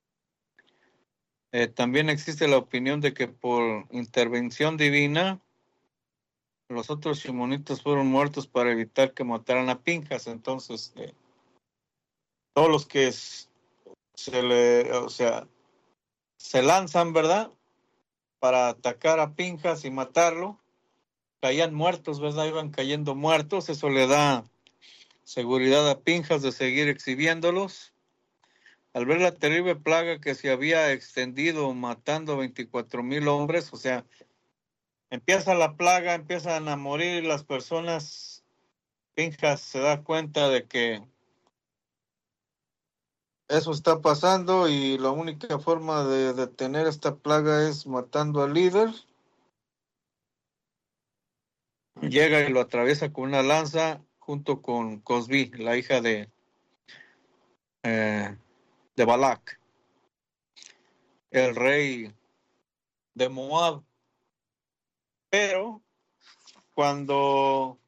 Eh, también existe la opinión de que por intervención divina los otros shimonitas fueron muertos para evitar que mataran a Pinjas. Entonces, eh, todos los que s- se le, o sea, se lanzan, ¿verdad? Para atacar a Pinjas y matarlo, caían muertos, ¿verdad? Iban cayendo muertos. Eso le da seguridad a Pinjas de seguir exhibiéndolos. Al ver la terrible plaga que se había extendido matando veinticuatro mil hombres, o sea, empieza la plaga, empiezan a morir las personas. Pinjas se da cuenta de que eso está pasando y la única forma de detener esta plaga es matando al líder. Llega y lo atraviesa con una lanza junto con Cosbi, la hija de, eh, de Balak, el rey de Moab. Pero cuando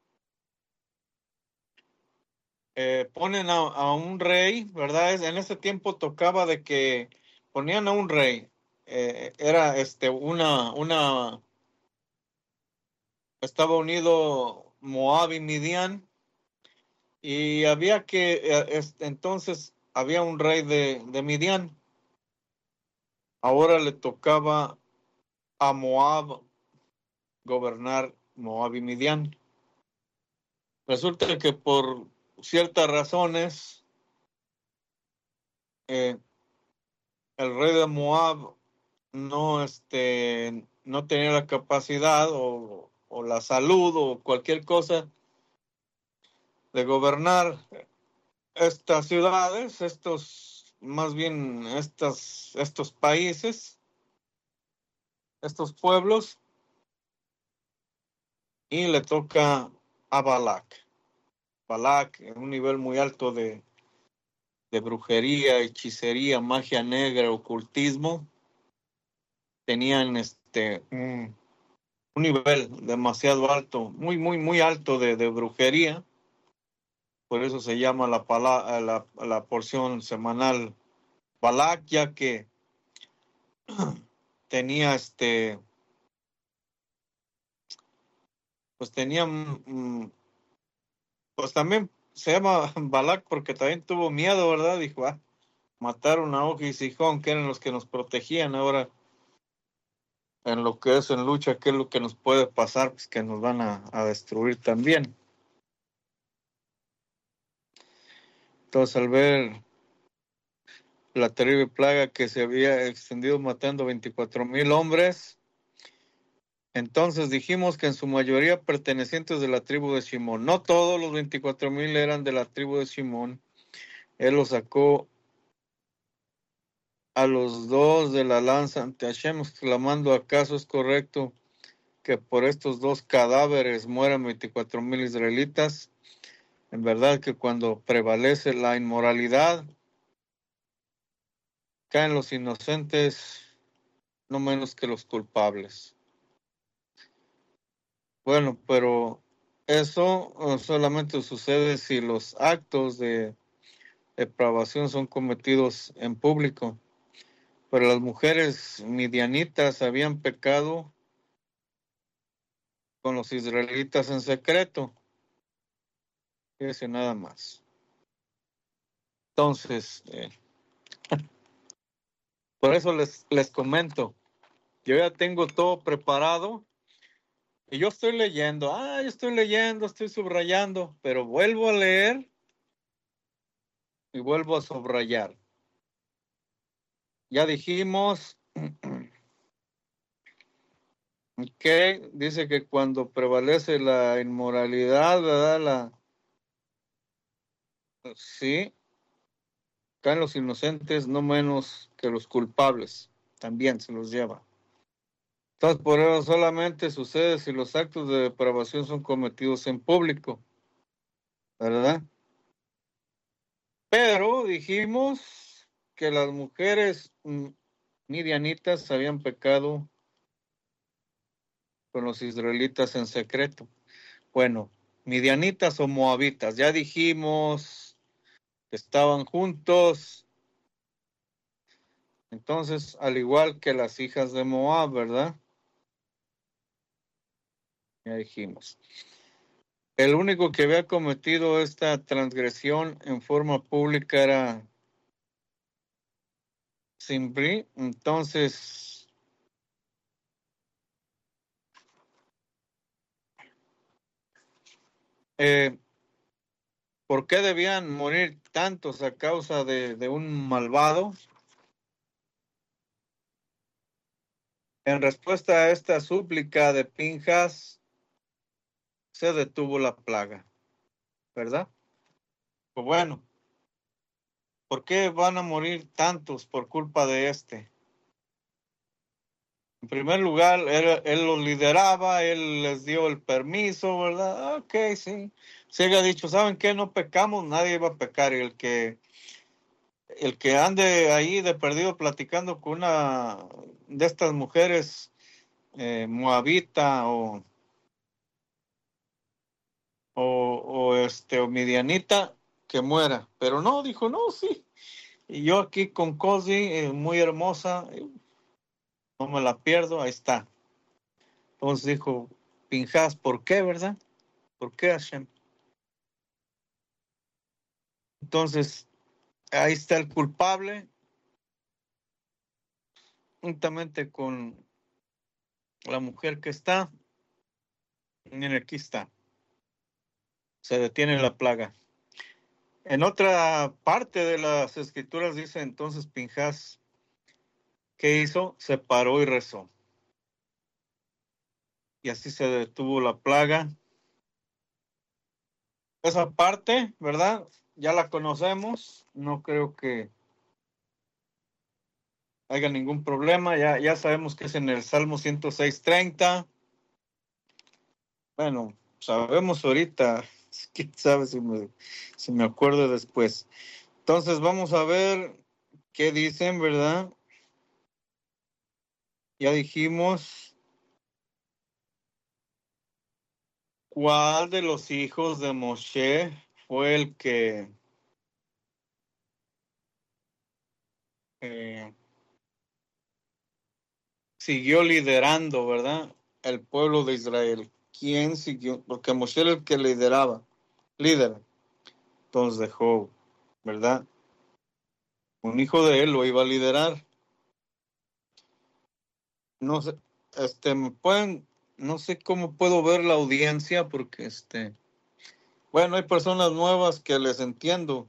eh, ponen a, a un rey, ¿verdad? En ese tiempo tocaba de que ponían a un rey. Eh, era este una, una, estaba unido Moab y Midian, y había que, eh, este, entonces había un rey de, de Midian. Ahora le tocaba a Moab gobernar Moab y Midian. Resulta que por ciertas razones, eh, el rey de Moab no, este, no tenía la capacidad o, o la salud o cualquier cosa de gobernar estas ciudades, estos, más bien estas, estos países, estos pueblos, y le toca a Balak. Balak, en un nivel muy alto de, de brujería, hechicería, magia negra, ocultismo, tenían este un, un nivel demasiado alto, muy, muy, muy alto de, de brujería. Por eso se llama la, pala, la, la porción semanal Balak, ya que tenía este, pues tenía, mm, pues también se llama Balak porque también tuvo miedo, ¿verdad? Dijo, ah, mataron a Og y Sihón, que eran los que nos protegían. Ahora, en lo que es en lucha, ¿qué es lo que nos puede pasar? Pues que nos van a, a destruir también. Entonces, al ver la terrible plaga que se había extendido matando veinticuatro mil hombres, entonces dijimos que en su mayoría pertenecientes de la tribu de Simón. No todos los veinticuatro mil eran de la tribu de Simón. Él los sacó a los dos de la lanza ante Hashem, exclamando: ¿acaso es correcto que por estos dos cadáveres mueran veinticuatro mil israelitas? En verdad que cuando prevalece la inmoralidad, caen los inocentes no menos que los culpables. Bueno, pero eso uh, solamente sucede si los actos de depravación son cometidos en público. Pero las mujeres midianitas habían pecado con los israelitas en secreto. Fíjese nada más. Entonces, eh, por eso les, les comento. Yo ya tengo todo preparado y yo estoy leyendo. Ah, yo estoy leyendo, estoy subrayando, pero vuelvo a leer y vuelvo a subrayar. Ya dijimos que dice que cuando prevalece la inmoralidad, ¿verdad? La, sí, caen los inocentes no menos que los culpables. También se los lleva. Entonces, por eso solamente sucede si los actos de depravación son cometidos en público, ¿verdad? Pero dijimos que las mujeres midianitas habían pecado con los israelitas en secreto. Bueno, midianitas o moabitas, ya dijimos que estaban juntos. Entonces, al igual que las hijas de Moab, ¿verdad? Ya dijimos. El único que había cometido esta transgresión en forma pública era Zimri. Entonces, eh, ¿por qué debían morir tantos a causa de, de un malvado? En respuesta a esta súplica de Pinjas, se detuvo la plaga, ¿verdad? Pues bueno, ¿por qué van a morir tantos por culpa de este? En primer lugar, él, él los lideraba, él les dio el permiso, ¿verdad? Ok, sí. Se ha dicho, ¿saben qué? No pecamos, nadie va a pecar. Y el que, el que ande ahí de perdido platicando con una de estas mujeres eh, moabita o, o, o, este, o midianita, que muera. Pero no, dijo, no, sí. Y yo aquí con Cosi, eh, muy hermosa, eh, no me la pierdo, ahí está. Entonces dijo Pinjas, ¿por qué, verdad? ¿Por qué, Hashem? Entonces, ahí está el culpable, juntamente con la mujer que está. Miren, aquí está. Se detiene la plaga. En otra parte de las escrituras dice entonces Pinjas, ¿qué hizo? Se paró y rezó. Y así se detuvo la plaga. Esa parte, ¿verdad? Ya la conocemos. No creo que haya ningún problema. Ya, ya sabemos que es en el Salmo ciento seis treinta. Bueno, sabemos ahorita. Quién sabe si me, si me acuerdo después. Entonces vamos a ver qué dicen, ¿verdad? Ya dijimos cuál de los hijos de Moshe fue el que eh, siguió liderando, ¿verdad? El pueblo de Israel. ¿Quién siguió? Porque Moshe era el que lideraba, líder. Entonces dejó, ¿verdad? Un hijo de él lo iba a liderar. No sé, este, me pueden, no sé cómo puedo ver la audiencia porque, este, bueno, hay personas nuevas que les entiendo.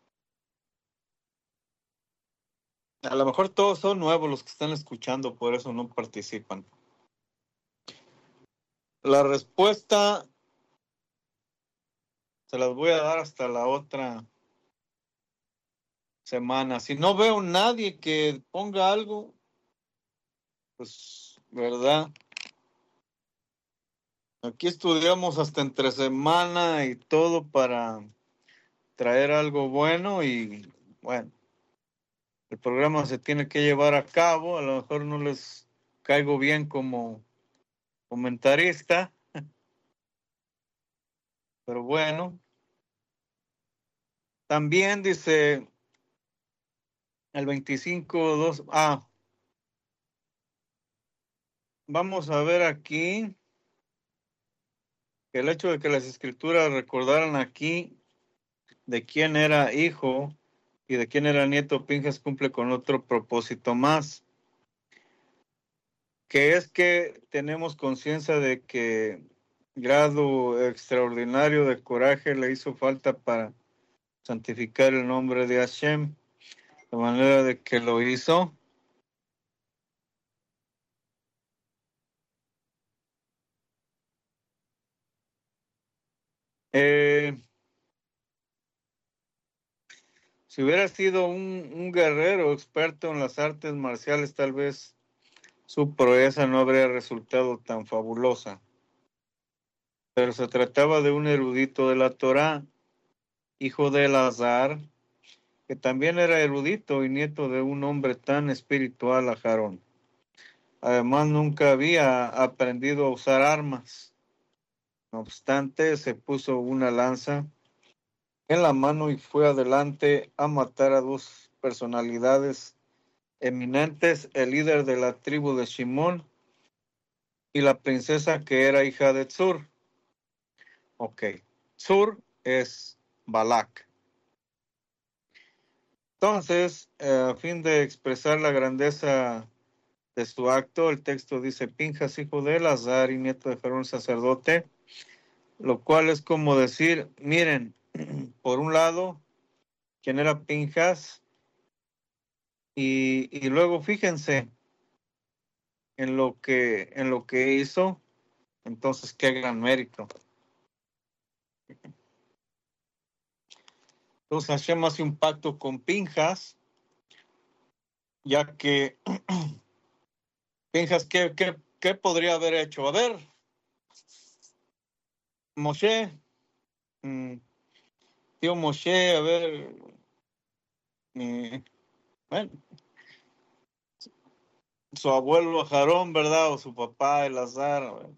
A lo mejor todos son nuevos los que están escuchando, por eso no participan. La respuesta se las voy a dar hasta la otra semana. Si no veo nadie que ponga algo, pues, ¿verdad? Aquí estudiamos hasta entre semana y todo para traer algo bueno y, bueno, el programa se tiene que llevar a cabo. A lo mejor no les caigo bien como comentarista, Pero bueno, también dice el veinticinco, dos, ah, vamos a ver aquí que el hecho de que las escrituras recordaran aquí de quién era hijo y de quién era nieto Pinjas cumple con otro propósito más, que es que tenemos conciencia de que grado extraordinario de coraje le hizo falta para santificar el nombre de Hashem, de manera de que lo hizo. Eh, si hubiera sido un, un guerrero experto en las artes marciales, tal vez su proeza no habría resultado tan fabulosa. Pero se trataba de un erudito de la Torá, hijo de Elazar, que también era erudito y nieto de un hombre tan espiritual, Ajarón. Además, nunca había aprendido a usar armas. No obstante, se puso una lanza en la mano y fue adelante a matar a dos personalidades eminentes, el líder de la tribu de Shimón y la princesa que era hija de Tzur. Ok, Tzur es Balak. Entonces, eh, a fin de expresar la grandeza de su acto, el texto dice Pinjas, hijo de Elazar y nieto de Aarón sacerdote, lo cual es como decir, miren, por un lado, quién era Pinjas, y, y luego fíjense en lo que en lo que hizo, entonces qué gran mérito. Entonces Hashem hace un pacto con Pinjas, ya que Pinjas, ¿qué, qué, qué podría haber hecho? A ver, Moshe, mmm, tío Moshe, a ver, eh, bueno, su abuelo Aarón, ¿verdad? O su papá Elazar.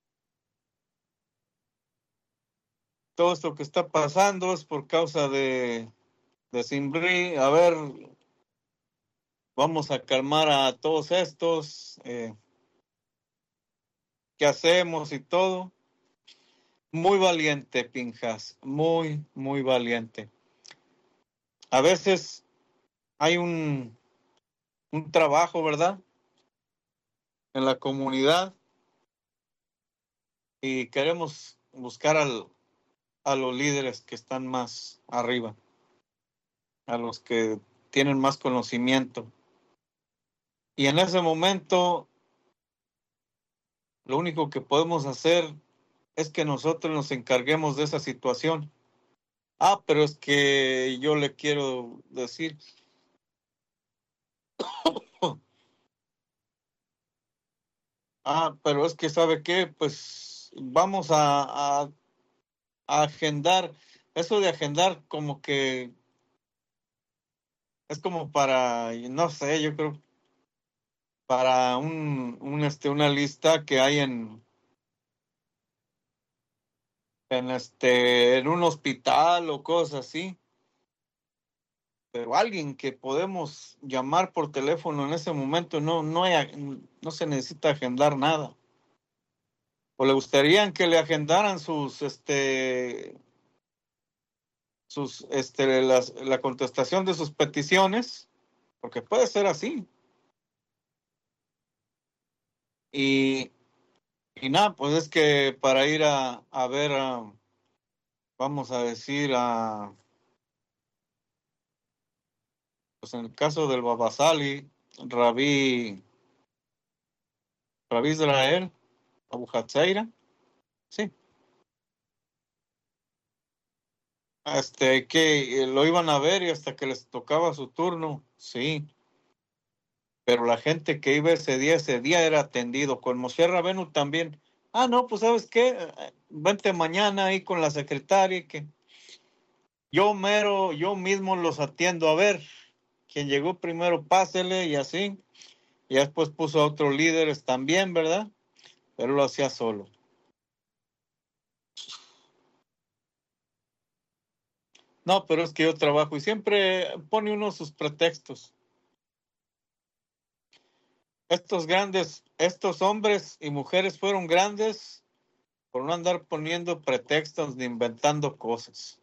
Todo esto que está pasando es por causa de, de Zimbri. A ver, vamos a calmar a todos estos. Eh, ¿Qué hacemos y todo? Muy valiente, Pinjas. Muy, muy valiente. A veces hay un, un trabajo, ¿verdad? En la comunidad y queremos buscar al, a los líderes que están más arriba, a los que tienen más conocimiento. Y en ese momento, lo único que podemos hacer es que nosotros nos encarguemos de esa situación. Ah, pero es que yo le quiero decir, ah, pero es que ¿sabe qué? Pues vamos a, a, a agendar, eso de agendar como que es como para, no sé, yo creo, para un, un este, una lista que hay en, en este, en un hospital o cosas así. Pero alguien que podemos llamar por teléfono en ese momento no, no, hay, no se necesita agendar nada. ¿O le gustaría que le agendaran sus, este, sus, este, las, la contestación de sus peticiones? Porque puede ser así. Y, y nada, pues es que para ir a, a ver, a, vamos a decir, a, pues en el caso del Babasali, Rabí, Rabí Israel, Abu Hatzaira, sí. Este, que lo iban a ver y hasta que les tocaba su turno, sí. Pero la gente que iba ese día, ese día era atendido. Con Moshe Rabenu también. Ah, no, pues ¿sabes qué? Vente mañana ahí con la secretaria que yo mero, yo mismo los atiendo. A ver, quien llegó primero, pásele y así. Y después puso a otros líderes también, ¿verdad? Pero lo hacía solo. No, pero es que yo trabajo y siempre pone uno sus pretextos. Estos grandes, estos hombres y mujeres fueron grandes por no andar poniendo pretextos ni inventando cosas.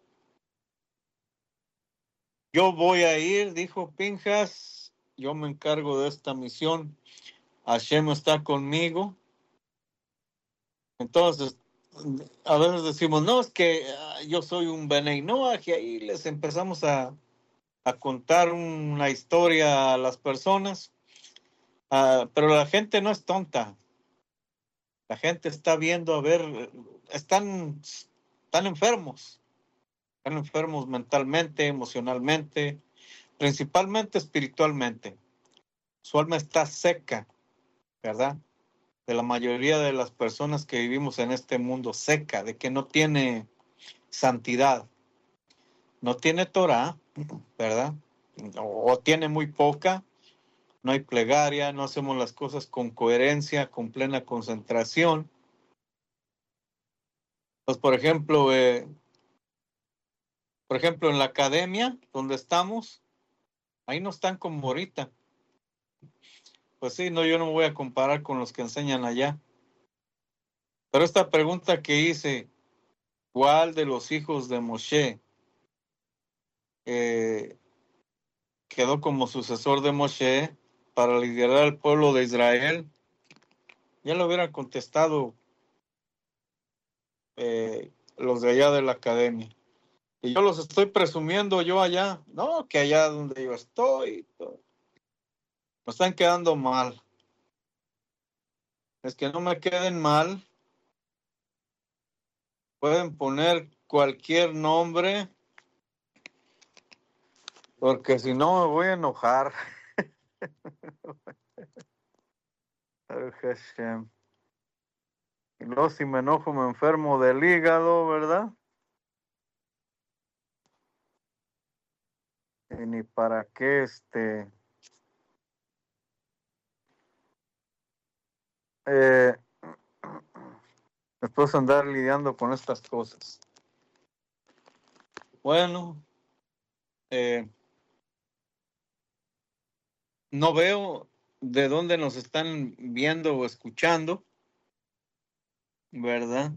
Yo voy a ir, dijo Pinjas, yo me encargo de esta misión. Hashem está conmigo. Entonces, a veces decimos, no, es que uh, yo soy un Benei Noach, y ahí les empezamos a, a contar una historia a las personas. Uh, pero la gente no es tonta. La gente está viendo, a ver, están, están enfermos. Están enfermos mentalmente, emocionalmente, principalmente espiritualmente. Su alma está seca, ¿verdad? De la mayoría de las personas que vivimos en este mundo, seca, de que no tiene santidad, no tiene Torah, ¿verdad? O, o tiene muy poca, no hay plegaria, no hacemos las cosas con coherencia, con plena concentración. Pues, por ejemplo, eh, por ejemplo, en la academia donde estamos, ahí no están como ahorita. Pues sí, no, yo no me voy a comparar con los que enseñan allá. Pero esta pregunta que hice, ¿cuál de los hijos de Moshe eh, quedó como sucesor de Moshe para liderar al pueblo de Israel? Ya lo hubieran contestado eh, los de allá de la academia. Y yo los estoy presumiendo yo allá. No, que allá donde yo estoy, todo. Me están quedando mal. Es que no me queden mal. Pueden poner cualquier nombre, porque si no me voy a enojar. Y luego si me enojo me enfermo del hígado, ¿verdad? Y ni para qué este... Eh, después andar lidiando con estas cosas. Bueno, eh, no veo de dónde nos están viendo o escuchando, ¿verdad?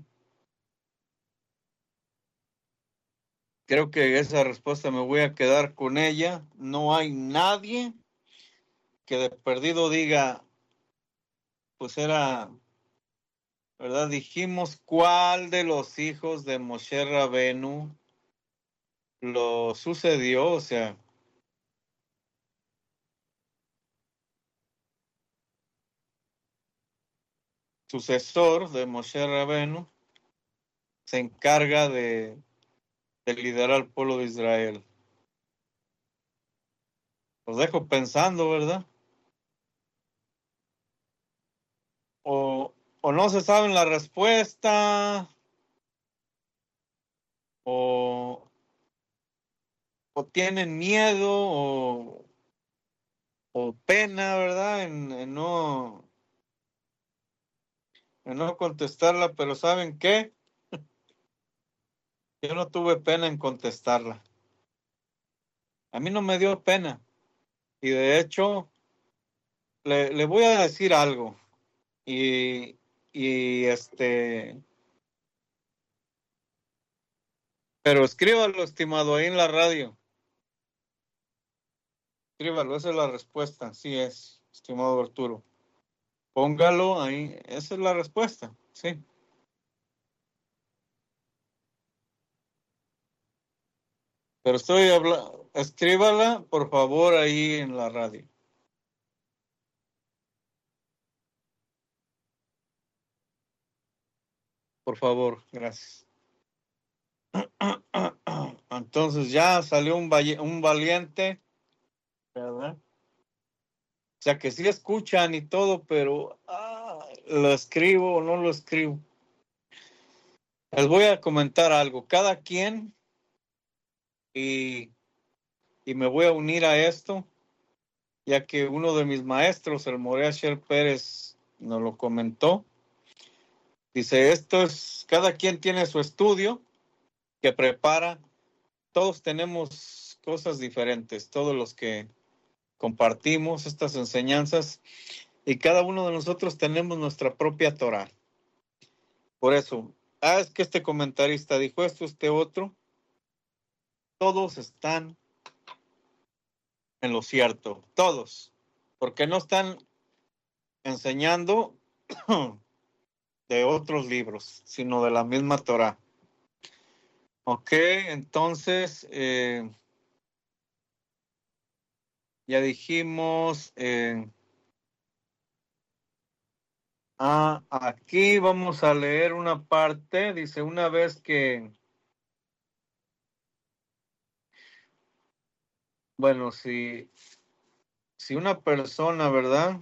Creo que esa respuesta me voy a quedar con ella. No hay nadie que de perdido diga, pues era, ¿verdad? Dijimos cuál de los hijos de Moshe Rabenu lo sucedió, o sea, sucesor de Moshe Rabenu se encarga de, de liderar al pueblo de Israel. Los dejo pensando, ¿verdad? O, o no se saben la respuesta, o, o tienen miedo, o, o pena, ¿verdad? En, en no, en no contestarla, pero ¿saben qué? Yo no tuve pena en contestarla. A mí no me dio pena. Y de hecho, le, le voy a decir algo. Y, y este, pero escríbalo, estimado, ahí en la radio. Escríbalo, esa es la respuesta. Así es, estimado Arturo. Póngalo ahí, esa es la respuesta, sí. Pero estoy hablando, escríbala, por favor, ahí en la radio. Por favor, gracias. Entonces ya salió un, un valiente, ¿verdad? O sea que sí escuchan y todo, pero ah, lo escribo o no lo escribo. Les voy a comentar algo. Cada quien, y, y me voy a unir a esto, ya que uno de mis maestros, el Morea Sher Pérez, nos lo comentó. Dice, esto es, cada quien tiene su estudio que prepara todos tenemos cosas diferentes, todos los que compartimos estas enseñanzas, y cada uno de nosotros tenemos nuestra propia Torah. Por eso, ah, es que este comentarista dijo esto, este otro, todos están en lo cierto, todos, porque no están enseñando de otros libros, sino de la misma Torah. Ok, entonces, eh, ya dijimos, eh, ah, aquí vamos a leer una parte, dice, una vez que, bueno, si, si una persona, ¿verdad?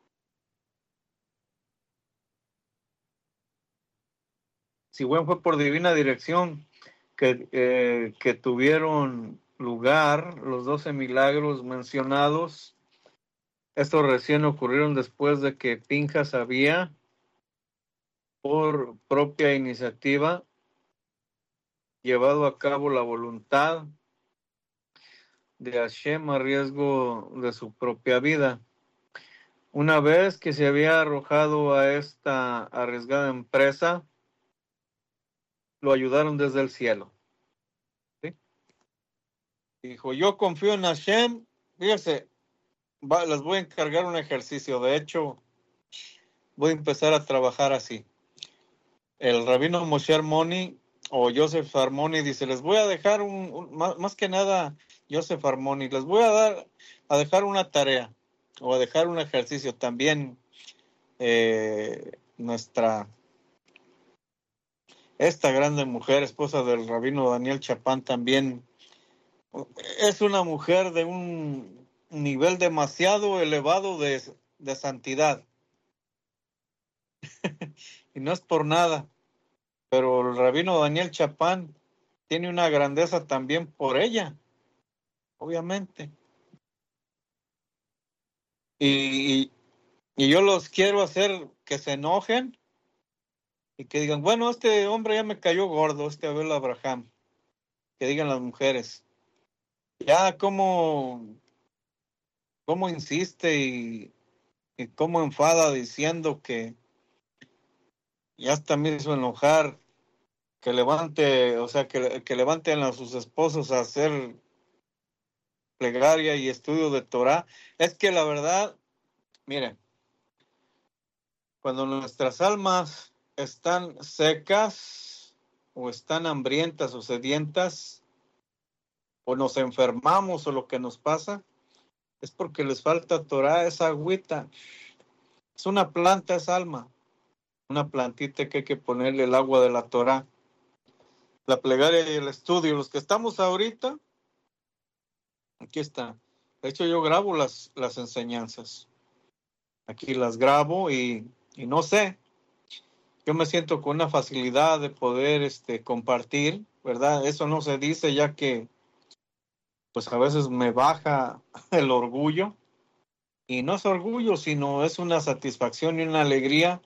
Si bueno fue por divina dirección que, eh, que tuvieron lugar los doce milagros mencionados. Estos recién ocurrieron después de que Pinjas había, por propia iniciativa, llevado a cabo la voluntad de Hashem a riesgo de su propia vida. Una vez que se había arrojado a esta arriesgada empresa, lo ayudaron desde el cielo. ¿Sí? Dijo, yo confío en Hashem. Fíjense, va, les voy a encargar un ejercicio. De hecho, voy a empezar a trabajar así. El rabino Moshe Armoni o Joseph Armoni dice, les voy a dejar un, un más, más que nada Joseph Armoni, les voy a dar a dejar una tarea o a dejar un ejercicio también. Eh, nuestra esta grande mujer, esposa del rabino Daniel Chapán, también es una mujer de un nivel demasiado elevado de, de santidad. Y no es por nada, pero el rabino Daniel Chapán tiene una grandeza también por ella, obviamente. Y, y, y yo los quiero hacer que se enojen y que digan, bueno, este hombre ya me cayó gordo, este Abel Abraham. Que digan las mujeres, ya cómo, cómo insiste y, y cómo enfada diciendo que ya hasta me hizo enojar, que levante, o sea, que, que levanten a sus esposos a hacer plegaria y estudio de Torah. Es que la verdad, miren, cuando nuestras almas están secas o están hambrientas o sedientas o nos enfermamos o lo que nos pasa, es porque les falta Torah, esa agüita. Es una planta, es alma. Una plantita que hay que ponerle el agua de la Torah. La plegaria y el estudio. Los que estamos ahorita, aquí está. De hecho, yo grabo las, las enseñanzas. Aquí las grabo y, y no sé. Yo me siento con una facilidad de poder este, compartir, ¿verdad? Eso no se dice ya que pues a veces me baja el orgullo. Y no es orgullo, sino es una satisfacción y una alegría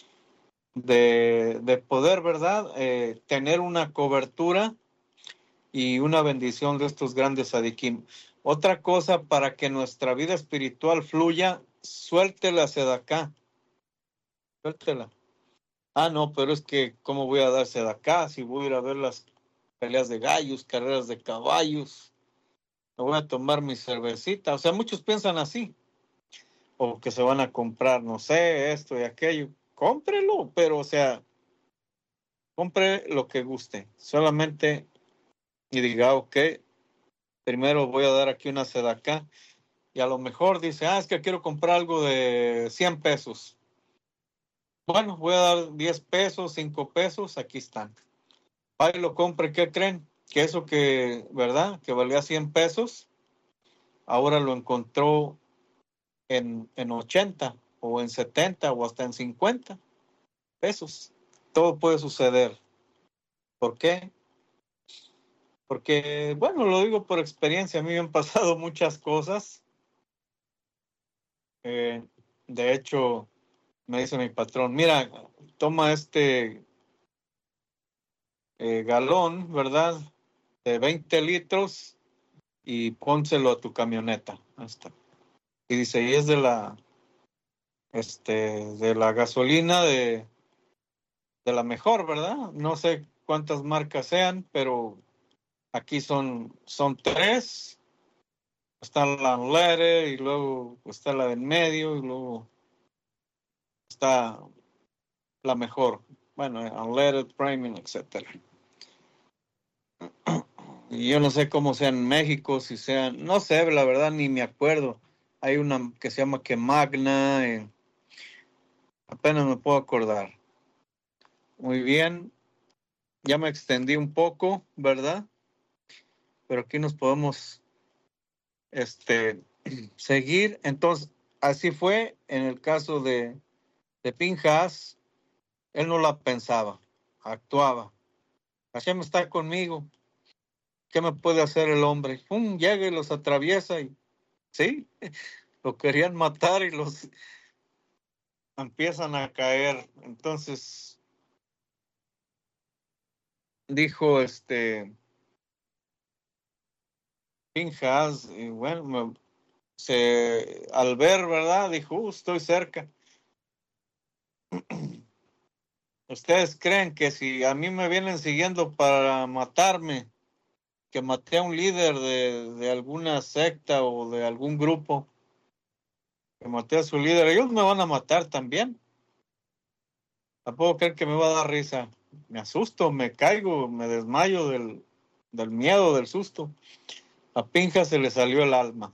de, de poder, ¿verdad? Eh, tener una cobertura y una bendición de estos grandes adikim. Otra cosa para que nuestra vida espiritual fluya, suéltela sedacá. Suéltela. Ah, no, pero es que, ¿cómo voy a dar sedacá si voy a ir a ver las peleas de gallos, carreras de caballos? Me voy a tomar mi cervecita. O sea, muchos piensan así. O que se van a comprar, no sé, esto y aquello. Cómprelo, pero o sea, compre lo que guste. Solamente y diga, ok, primero voy a dar aquí una sedacá. Y a lo mejor dice, ah, es que quiero comprar algo de cien pesos. Bueno, voy a dar diez pesos, cinco pesos, aquí están. Ahí lo compre, ¿qué creen? Que eso que, ¿verdad? Que valía cien pesos, ahora lo encontró en, en ochenta o en setenta o hasta en cincuenta pesos. Todo puede suceder. ¿Por qué? Porque, bueno, lo digo por experiencia, a mí me han pasado muchas cosas. Eh, de hecho, me dice mi patrón, mira, toma este eh, galón, ¿verdad? de veinte litros y pónselo a tu camioneta. Ahí está. Y dice, y es de la, este, de la gasolina de, de la mejor, ¿verdad? No sé cuántas marcas sean, pero aquí son, son tres. Está la unleaded y luego está la del medio y luego está la mejor. Bueno, unleaded, premium, etcétera. Y yo no sé cómo sea en México, si sean, no sé, la verdad ni me acuerdo. Hay una que se llama que Magna, eh, apenas me puedo acordar. Muy bien, ya me extendí un poco, ¿verdad? Pero aquí nos podemos este, seguir. Entonces, así fue en el caso de, de Pinhas. Él no la pensaba, actuaba. Hashem está conmigo. ¿Qué me puede hacer el hombre? Pum, llega y los atraviesa y sí, lo querían matar y los empiezan a caer. Entonces dijo este Pinhas, y bueno, me, se, al ver, ¿verdad? Dijo, uh, estoy cerca. ¿Ustedes creen que si a mí me vienen siguiendo para matarme, que maté a un líder de, de alguna secta o de algún grupo, que maté a su líder, ellos me van a matar también? ¿Tampoco creen que me va a dar risa? Me asusto, me caigo, me desmayo del, del miedo, del susto. A Pinhas se le salió el alma.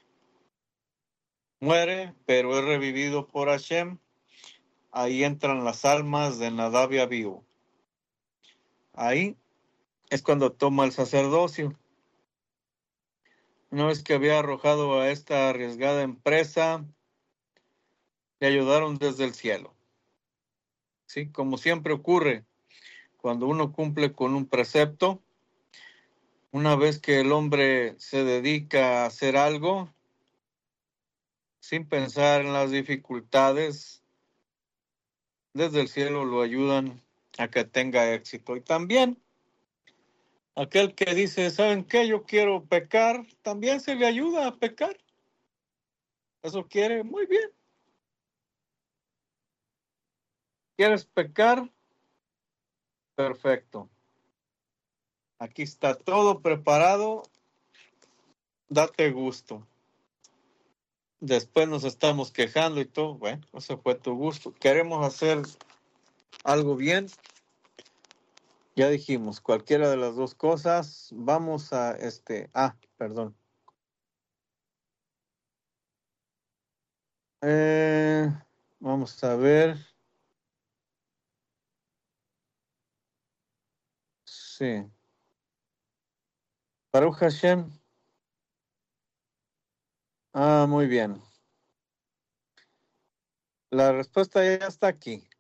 Muere, pero es revivido por Hashem. Ahí entran las almas de Nadab y Abiú. Ahí es cuando toma el sacerdocio. Una vez que había arrojado a esta arriesgada empresa, le ayudaron desde el cielo. ¿Sí? Como siempre ocurre, cuando uno cumple con un precepto, una vez que el hombre se dedica a hacer algo, sin pensar en las dificultades, desde el cielo lo ayudan a que tenga éxito. Y también aquel que dice, ¿saben qué? Yo quiero pecar, también se le ayuda a pecar. Eso quiere, muy bien. ¿Quieres pecar? Perfecto. Aquí está todo preparado. Date gusto. Después nos estamos quejando y todo. Bueno, ese fue tu gusto. Queremos hacer algo bien. Ya dijimos, cualquiera de las dos cosas. Vamos a este... Ah, perdón. Eh, vamos a ver. Sí. Baruch Hashem. Ah, muy bien. La respuesta ya está aquí.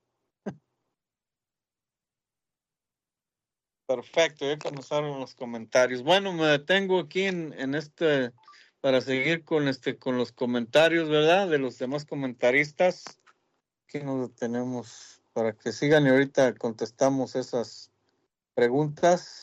Perfecto, ya comenzaron los comentarios. Bueno, me detengo aquí en, en este para seguir con este con los comentarios, ¿verdad? De los demás comentaristas. Aquí nos detenemos para que sigan y ahorita contestamos esas preguntas.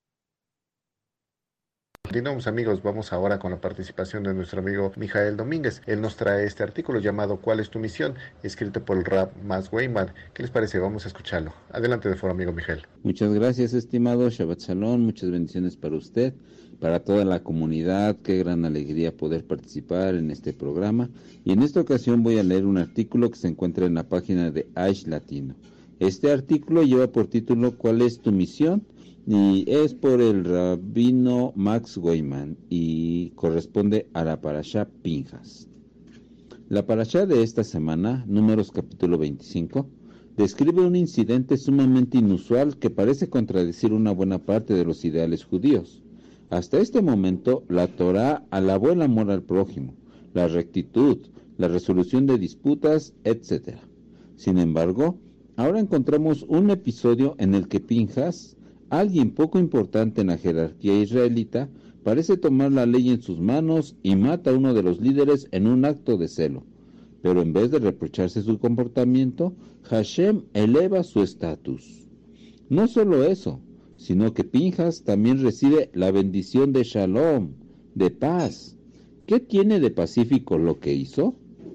Continuamos, amigos, vamos ahora con la participación de nuestro amigo Mijael Domínguez. Él nos trae este artículo llamado ¿Cuál es tu misión?, escrito por el Rab Mas Weinman. ¿Qué les parece? Vamos a escucharlo. Adelante de foro, amigo Mijael. Muchas gracias, estimado. Shabbat Shalom, muchas bendiciones para usted, para toda la comunidad. Qué gran alegría poder participar en este programa. Y en esta ocasión voy a leer un artículo que se encuentra en la página de Aish Latino. Este artículo lleva por título ¿Cuál es tu misión?, y es por el rabino Max Weinman y corresponde a la parashá Pinhas. La parashá de esta semana, Números capítulo veinticinco, describe un incidente sumamente inusual que parece contradecir una buena parte de los ideales judíos. Hasta este momento, la Torá alabó el amor al prójimo, la rectitud, la resolución de disputas, etcétera. Sin embargo, ahora encontramos un episodio en el que Pinhas, alguien poco importante en la jerarquía israelita, parece tomar la ley en sus manos y mata a uno de los líderes en un acto de celo. Pero en vez de reprocharse su comportamiento, Hashem eleva su estatus. No solo eso, sino que Pinjas también recibe la bendición de Shalom, de paz. ¿Qué tiene de pacífico lo que hizo?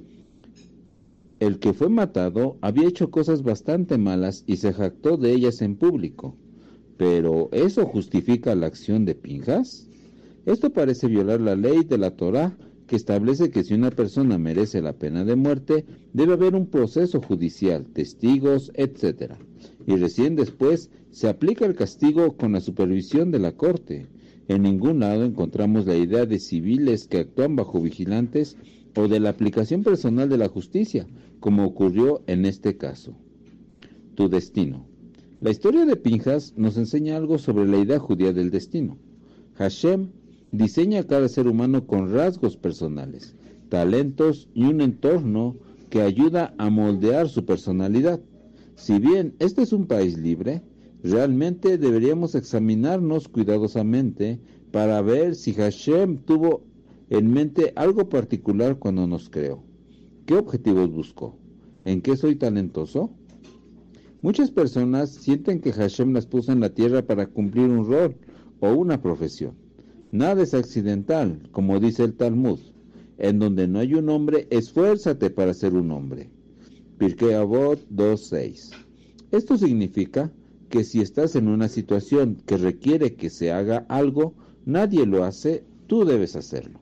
El que fue matado había hecho cosas bastante malas y se jactó de ellas en público. ¿Pero eso justifica la acción de Pinjas? Esto parece violar la ley de la Torá, que establece que si una persona merece la pena de muerte, debe haber un proceso judicial, testigos, etcétera. Y recién después se aplica el castigo con la supervisión de la corte. En ningún lado encontramos la idea de civiles que actúan bajo vigilantes o de la aplicación personal de la justicia, como ocurrió en este caso. Tu destino. La historia de Pinjas nos enseña algo sobre la idea judía del destino. Hashem diseña a cada ser humano con rasgos personales, talentos y un entorno que ayuda a moldear su personalidad. Si bien este es un país libre, realmente deberíamos examinarnos cuidadosamente para ver si Hashem tuvo en mente algo particular cuando nos creó. ¿Qué objetivos buscó? ¿En qué soy talentoso? Muchas personas sienten que Hashem las puso en la tierra para cumplir un rol o una profesión. Nada es accidental, como dice el Talmud. En donde no hay un hombre, esfuérzate para ser un hombre. Pirkei Avot dos seis. Esto significa que si estás en una situación que requiere que se haga algo, nadie lo hace, tú debes hacerlo.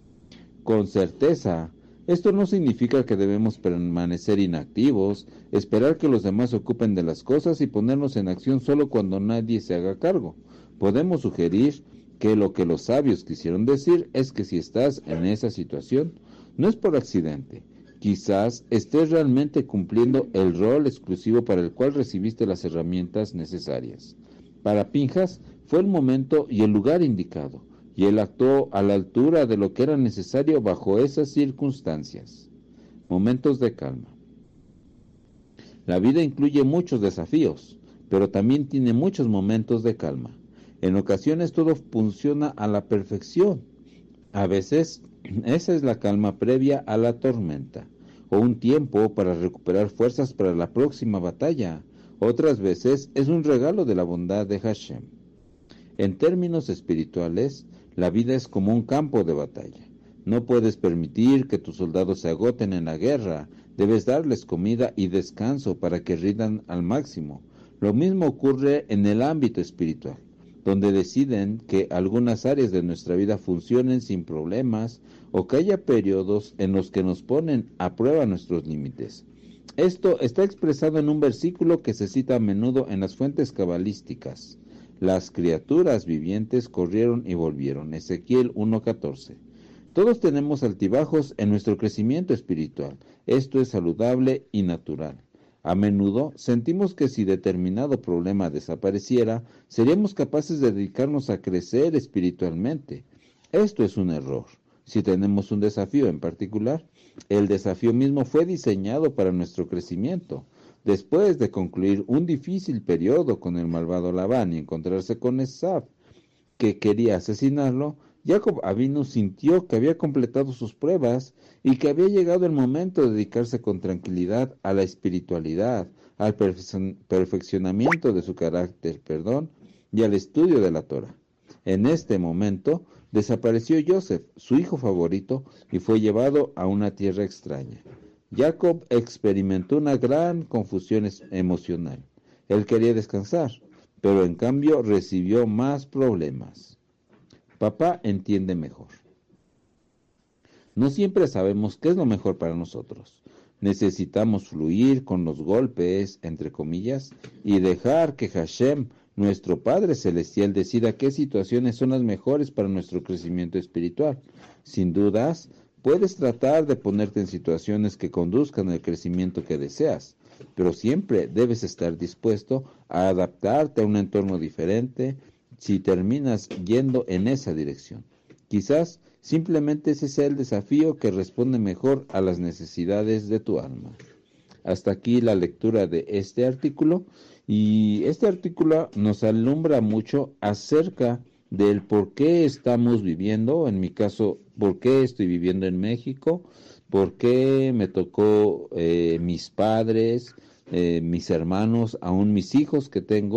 Con certeza, esto no significa que debemos permanecer inactivos, esperar que los demás se ocupen de las cosas y ponernos en acción solo cuando nadie se haga cargo. Podemos sugerir que lo que los sabios quisieron decir es que si estás en esa situación, no es por accidente. Quizás estés realmente cumpliendo el rol exclusivo para el cual recibiste las herramientas necesarias. Para Pinjas fue el momento y el lugar indicado, y él actuó a la altura de lo que era necesario bajo esas circunstancias. Momentos de calma. La vida incluye muchos desafíos, pero también tiene muchos momentos de calma. En ocasiones todo funciona a la perfección. A veces esa es la calma previa a la tormenta, o un tiempo para recuperar fuerzas para la próxima batalla. Otras veces es un regalo de la bondad de Hashem. En términos espirituales, la vida es como un campo de batalla. No puedes permitir que tus soldados se agoten en la guerra. Debes darles comida y descanso para que rindan al máximo. Lo mismo ocurre en el ámbito espiritual, donde deciden que algunas áreas de nuestra vida funcionen sin problemas o que haya periodos en los que nos ponen a prueba nuestros límites. Esto está expresado en un versículo que se cita a menudo en las fuentes cabalísticas. Las criaturas vivientes corrieron y volvieron. Ezequiel uno catorce. Todos tenemos altibajos en nuestro crecimiento espiritual. Esto es saludable y natural. A menudo sentimos que si determinado problema desapareciera, seríamos capaces de dedicarnos a crecer espiritualmente. Esto es un error. Si tenemos un desafío en particular, el desafío mismo fue diseñado para nuestro crecimiento. Después de concluir un difícil periodo con el malvado Labán y encontrarse con Esav, que quería asesinarlo, Jacob Avinu sintió que había completado sus pruebas y que había llegado el momento de dedicarse con tranquilidad a la espiritualidad, al perfe- perfeccionamiento de su carácter, perdón, y al estudio de la Torah. En este momento desapareció Joseph, su hijo favorito, y fue llevado a una tierra extraña. Jacob experimentó una gran confusión emocional. Él quería descansar, pero en cambio recibió más problemas. Papá entiende mejor. No siempre sabemos qué es lo mejor para nosotros. Necesitamos fluir con los golpes, entre comillas, y dejar que Hashem, nuestro Padre Celestial, decida qué situaciones son las mejores para nuestro crecimiento espiritual. Sin dudas, puedes tratar de ponerte en situaciones que conduzcan al crecimiento que deseas, pero siempre debes estar dispuesto a adaptarte a un entorno diferente si terminas yendo en esa dirección. Quizás simplemente ese sea el desafío que responde mejor a las necesidades de tu alma. Hasta aquí la lectura de este artículo, y este artículo nos alumbra mucho acerca del por qué estamos viviendo, en mi caso, por qué estoy viviendo en México, por qué me tocó eh, mis padres, eh, mis hermanos, aún mis hijos que tengo,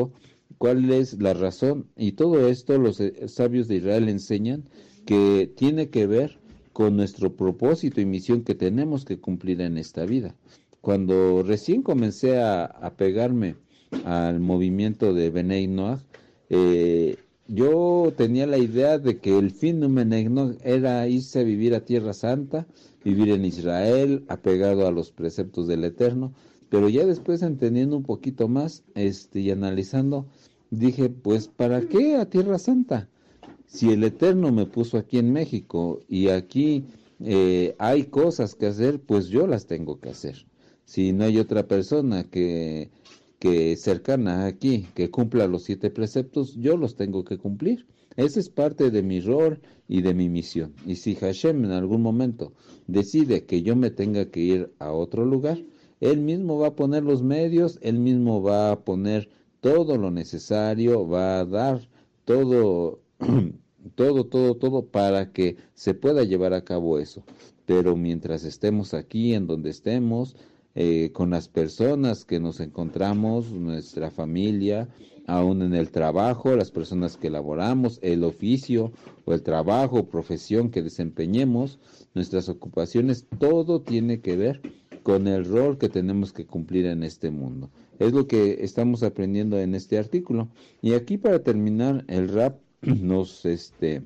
cuál es la razón. Y todo esto los sabios de Israel enseñan que tiene que ver con nuestro propósito y misión que tenemos que cumplir en esta vida. Cuando recién comencé a, a pegarme al movimiento de Bnei Noach, eh, yo tenía la idea de que el fin de un Bnei Noach era irse a vivir a Tierra Santa, vivir en Israel, apegado a los preceptos del Eterno, pero ya después entendiendo un poquito más este, y analizando, dije, pues ¿para qué a Tierra Santa? Si el Eterno me puso aquí en México y aquí eh, hay cosas que hacer, pues yo las tengo que hacer. Si no hay otra persona que, que cercana aquí, que cumpla los siete preceptos, yo los tengo que cumplir. Ese es parte de mi rol y de mi misión. Y si Hashem en algún momento decide que yo me tenga que ir a otro lugar, Él mismo va a poner los medios, Él mismo va a poner todo lo necesario, va a dar todo, todo, todo, todo para que se pueda llevar a cabo eso. Pero mientras estemos aquí, en donde estemos, eh, con las personas que nos encontramos, nuestra familia, aún en el trabajo, las personas que laboramos, el oficio o el trabajo, profesión que desempeñemos, nuestras ocupaciones, todo tiene que ver con el rol que tenemos que cumplir en este mundo. Es lo que estamos aprendiendo en este artículo. Y aquí, para terminar, el Rab nos, este,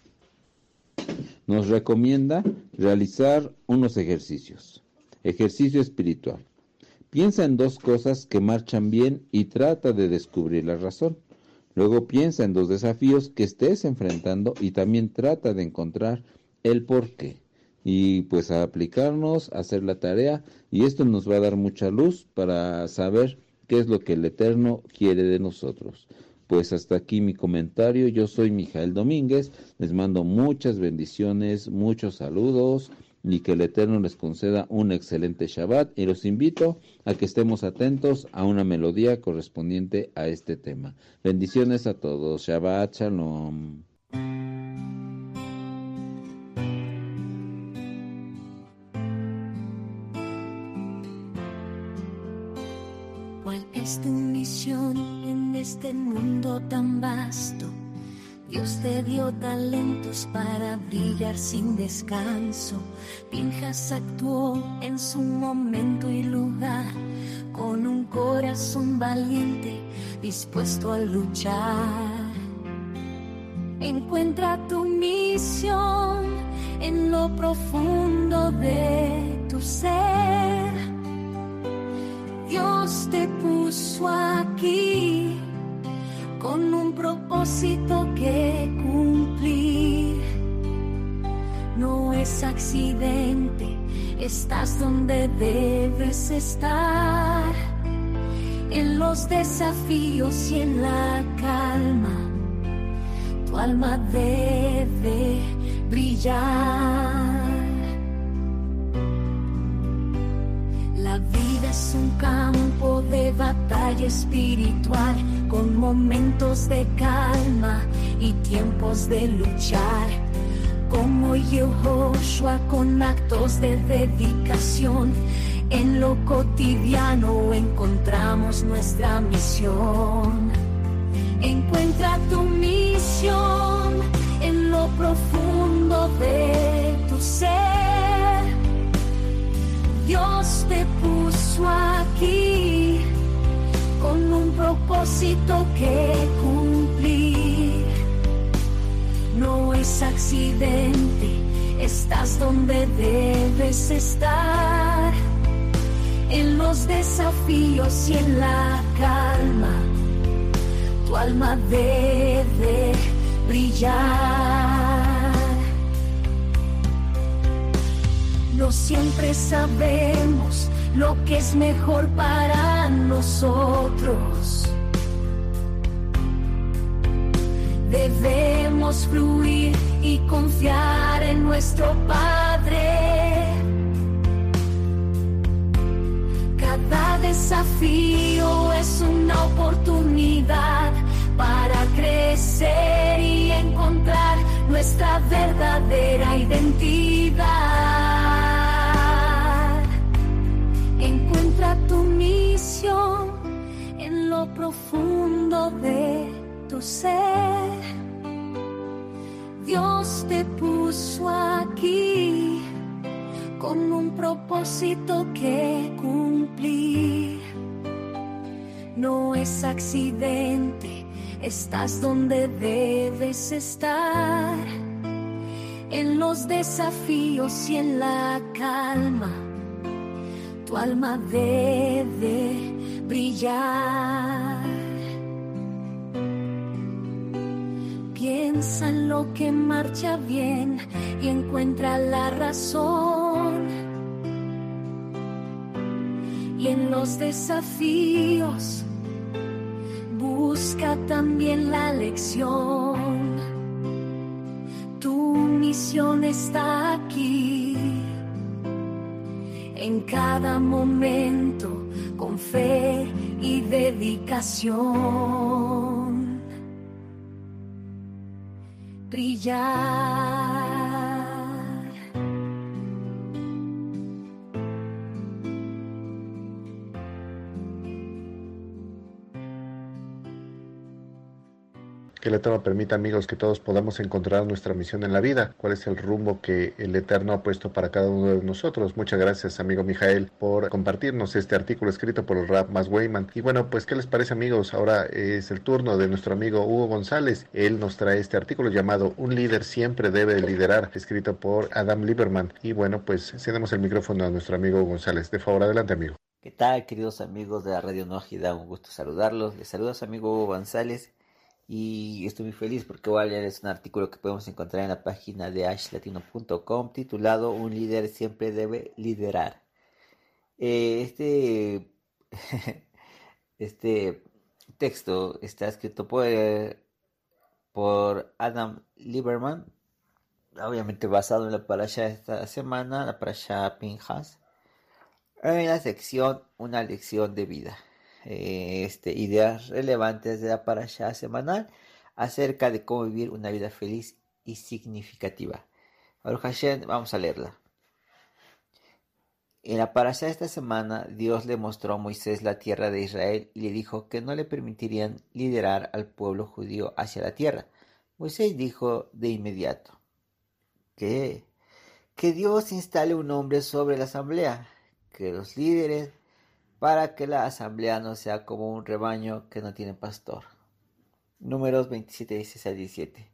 nos recomienda realizar unos ejercicios. Ejercicio espiritual. Piensa en dos cosas que marchan bien y trata de descubrir la razón. Luego piensa en dos desafíos que estés enfrentando y también trata de encontrar el porqué. Y pues a aplicarnos, a hacer la tarea, y esto nos va a dar mucha luz para saber qué es lo que el Eterno quiere de nosotros. Pues hasta aquí mi comentario. Yo soy Mijael Domínguez, les mando muchas bendiciones, muchos saludos, y que el Eterno les conceda un excelente Shabbat, y los invito a que estemos atentos a una melodía correspondiente a este tema. Bendiciones a todos. Shabbat Shalom. ¿Cuál es tu misión en este mundo tan vasto? Dios te dio talentos para brillar sin descanso. Pinhas actuó en su momento y lugar, con un corazón valiente, dispuesto a luchar. Encuentra tu misión en lo profundo de tu ser. Dios te puso aquí con un propósito que cumplir. No es accidente, estás donde debes estar, en los desafíos y en la calma. Tu alma debe brillar. La vida es un campo de batalla espiritual, con momentos de calma y tiempos de luchar. Como Yehoshua, con actos de dedicación, en lo cotidiano encontramos nuestra misión. Encuentra tu misión en lo profundo de tu ser. Dios te puso aquí con un propósito que cumplir. No es accidente, estás donde debes estar, en los desafíos y en la calma. Tu alma debe brillar. No siempre sabemos lo que es mejor para nosotros. Debemos fluir y confiar en nuestro Padre. Cada desafío es una oportunidad para crecer y encontrar nuestra verdadera identidad. Encuentra tu misión en lo lo profundo de tu ser. Dios te puso aquí con un propósito que cumplir. No es accidente, estás donde debes estar. En los desafíos y en la calma, tu alma debe brillar. Piensa en lo que marcha bien y encuentra la razón. Y en los desafíos, busca también la lección. Tu misión está aquí. En cada momento, con fe y dedicación, brillar. Que el Eterno permita, amigos, que todos podamos encontrar nuestra misión en la vida, cuál es el rumbo que el Eterno ha puesto para cada uno de nosotros. Muchas gracias, amigo Mijael, por compartirnos este artículo escrito por el Rab Mas Weyman. Y bueno, pues, ¿qué les parece, amigos? Ahora es el turno de nuestro amigo Hugo González. Él nos trae este artículo llamado Un líder siempre debe liderar, escrito por Adam Lieberman. Y bueno, pues, cedemos el micrófono a nuestro amigo Hugo González. De favor, adelante, amigo. ¿Qué tal, queridos amigos de la Radio Nógida? Un gusto saludarlos. Les saluda a su amigo Hugo González. Y estoy muy feliz porque voy a leer un artículo que podemos encontrar en la página de ash latino punto com titulado Un líder siempre debe liderar. Eh, este, este texto está escrito por, por Adam Lieberman, obviamente basado en la parasha de esta semana, la parasha Pinhas, en la sección Una lección de vida. Este, ideas relevantes de la parasha semanal acerca de cómo vivir una vida feliz y significativa. Baruch Hashem, vamos a leerla. En la parasha de esta semana, Dios le mostró a Moisés la tierra de Israel y le dijo que no le permitirían liderar al pueblo judío hacia la tierra. Moisés dijo de inmediato que, que Dios instale un hombre sobre la asamblea, que los líderes, para que la asamblea no sea como un rebaño que no tiene pastor. Números veintisiete, dieciséis al diecisiete.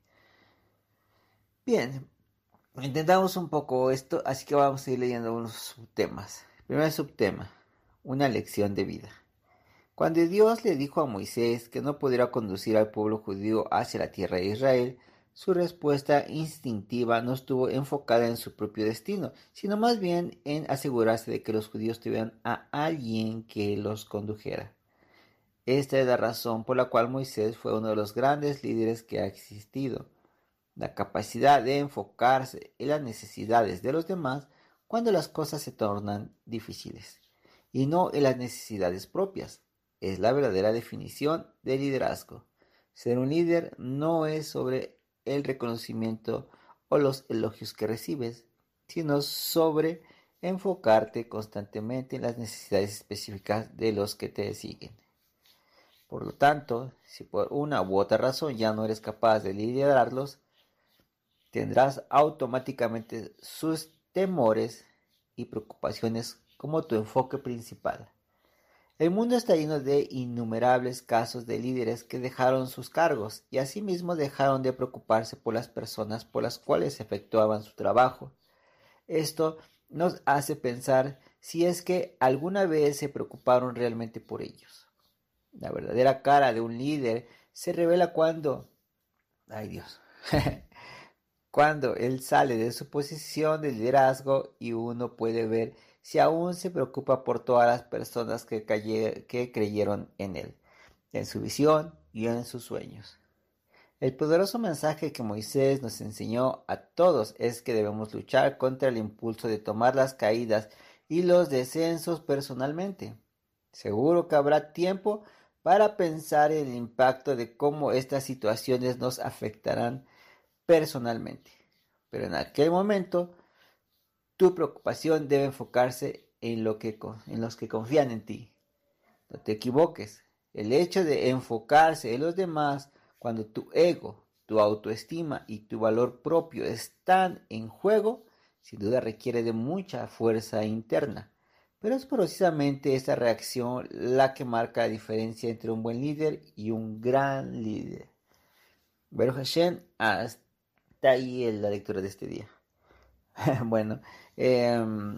Bien, intentamos un poco esto, así que vamos a ir leyendo unos subtemas. Primer subtema, una lección de vida. Cuando Dios le dijo a Moisés que no pudiera conducir al pueblo judío hacia la tierra de Israel, su respuesta instintiva no estuvo enfocada en su propio destino, sino más bien en asegurarse de que los judíos tuvieran a alguien que los condujera. Esta es la razón por la cual Moisés fue uno de los grandes líderes que ha existido. La capacidad de enfocarse en las necesidades de los demás cuando las cosas se tornan difíciles, y no en las necesidades propias, es la verdadera definición de liderazgo. Ser un líder no es sobre el reconocimiento o los elogios que recibes, sino sobre enfocarte constantemente en las necesidades específicas de los que te siguen. Por lo tanto, si por una u otra razón ya no eres capaz de liderarlos, tendrás automáticamente sus temores y preocupaciones como tu enfoque principal. El mundo está lleno de innumerables casos de líderes que dejaron sus cargos y asimismo dejaron de preocuparse por las personas por las cuales efectuaban su trabajo. Esto nos hace pensar si es que alguna vez se preocuparon realmente por ellos. La verdadera cara de un líder se revela cuando, ay Dios, cuando él sale de su posición de liderazgo y uno puede ver si aún se preocupa por todas las personas que, caye, que creyeron en él, en su visión y en sus sueños. El poderoso mensaje que Moisés nos enseñó a todos es que debemos luchar contra el impulso de tomar las caídas y los descensos personalmente. Seguro que habrá tiempo para pensar en el impacto de cómo estas situaciones nos afectarán personalmente, pero en aquel momento tu preocupación debe enfocarse en, lo que, en los que confían en ti. No te equivoques, El hecho de enfocarse en los demás cuando tu ego, tu autoestima y tu valor propio están en juego, sin duda requiere de mucha fuerza interna. Pero es precisamente esta reacción la que marca la diferencia entre un buen líder y un gran líder. Baruch Hashem, hasta ahí la lectura de este día. Bueno, eh,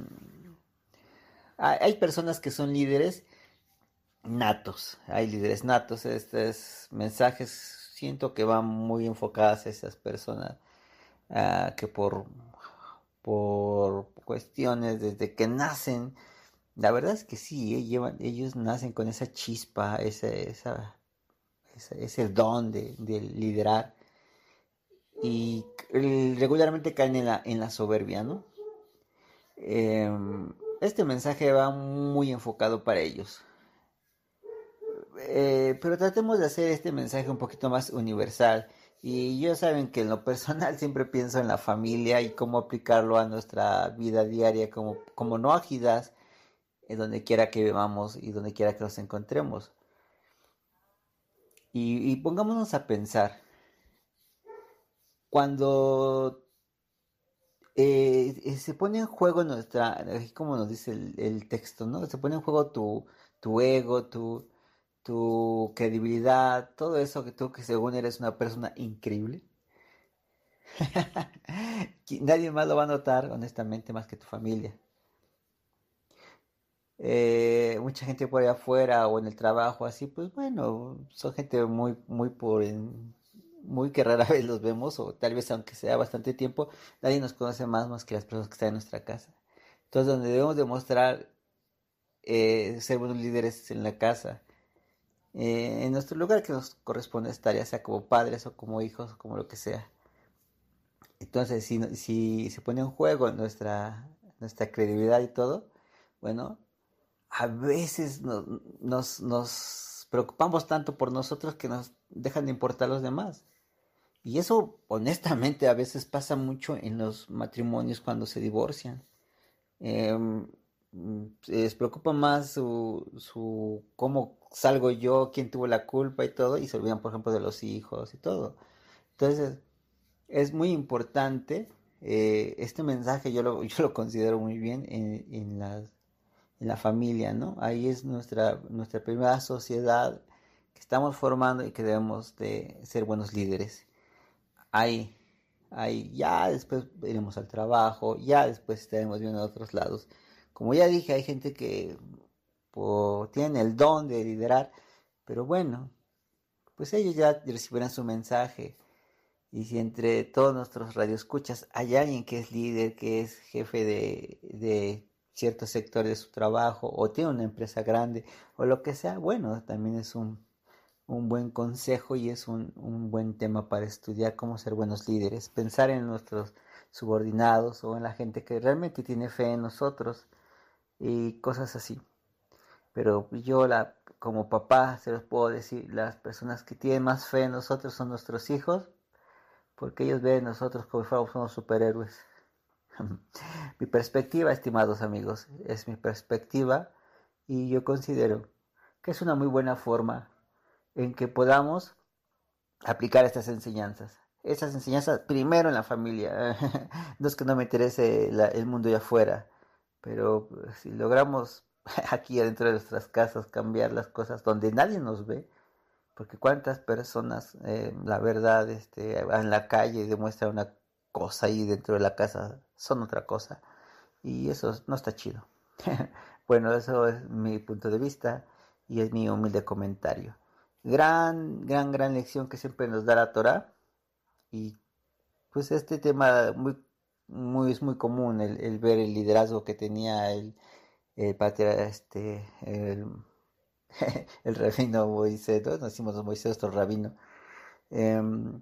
hay personas que son líderes natos, hay líderes natos. Estos mensajes siento que van muy enfocadas a esas personas uh, que por, por cuestiones desde que nacen, la verdad es que sí, eh, llevan, ellos nacen con esa chispa, ese, esa, ese, ese don de, de liderar, y regularmente caen en la, en la soberbia, ¿no? Eh, este mensaje va muy enfocado para ellos. Eh, pero tratemos de hacer este mensaje un poquito más universal. Y ya saben que en lo personal siempre pienso en la familia y cómo aplicarlo a nuestra vida diaria como, como nóajidas, en donde quiera que vivamos y donde quiera que nos encontremos. Y, y pongámonos a pensar, cuando eh, se pone en juego nuestra, como nos dice el, el texto, ¿no? Se pone en juego tu, tu ego, tu, tu credibilidad, todo eso que tú que según eres una persona increíble. Nadie más lo va a notar, honestamente, más que tu familia. Eh, mucha gente por allá afuera o en el trabajo, así, pues bueno, son gente muy, muy por en, muy que rara vez los vemos, o tal vez aunque sea bastante tiempo, nadie nos conoce más más que las personas que están en nuestra casa. Entonces, donde debemos demostrar eh, ser buenos líderes en la casa, eh, en nuestro lugar que nos corresponde estar, ya sea como padres o como hijos, o como lo que sea. Entonces, si, si se pone en juego nuestra, nuestra credibilidad y todo, bueno, a veces nos, nos, nos preocupamos tanto por nosotros que nos dejan de importar los demás. Y eso, honestamente, a veces pasa mucho en los matrimonios cuando se divorcian. Eh, les preocupa más su, su cómo salgo yo, quién tuvo la culpa y todo, y se olvidan, por ejemplo, de los hijos y todo. Entonces, es muy importante. Eh, este mensaje yo lo, yo lo considero muy bien en, en las en la familia, ¿no? Ahí es nuestra, nuestra primera sociedad que estamos formando y que debemos de ser buenos líderes. Ahí, ahí ya después iremos al trabajo, ya después estaremos viendo a otros lados. Como ya dije, hay gente que pues, tiene el don de liderar, pero bueno, pues ellos ya recibirán su mensaje. Y si entre todos nuestros radioescuchas hay alguien que es líder, que es jefe de, de cierto sector de su trabajo, o tiene una empresa grande, o lo que sea, bueno, también es un, un buen consejo y es un, un buen tema para estudiar cómo ser buenos líderes, pensar en nuestros subordinados o en la gente que realmente tiene fe en nosotros y cosas así. Pero yo, la, como papá, se los puedo decir, las personas que tienen más fe en nosotros son nuestros hijos, porque ellos ven a nosotros como si fuéramos unos superhéroes. Mi perspectiva, estimados amigos, es mi perspectiva, y yo considero que es una muy buena forma en que podamos aplicar estas enseñanzas. Estas enseñanzas primero en la familia. No es que no me interese la, el mundo allá afuera, pero si logramos aquí adentro de nuestras casas cambiar las cosas donde nadie nos ve, porque cuántas personas, eh, la verdad, este, en la calle demuestran una cosa y dentro de la casa son otra cosa, y eso no está chido. Bueno, eso es mi punto de vista y es mi humilde comentario. Gran, gran, gran lección que siempre nos da la Torah, y pues este tema muy, muy, es muy común el, el ver el liderazgo que tenía el, el patriarca, este, el el rabino Moisés, ¿no? Nos decimos Moisés, nuestro rabino. Eh,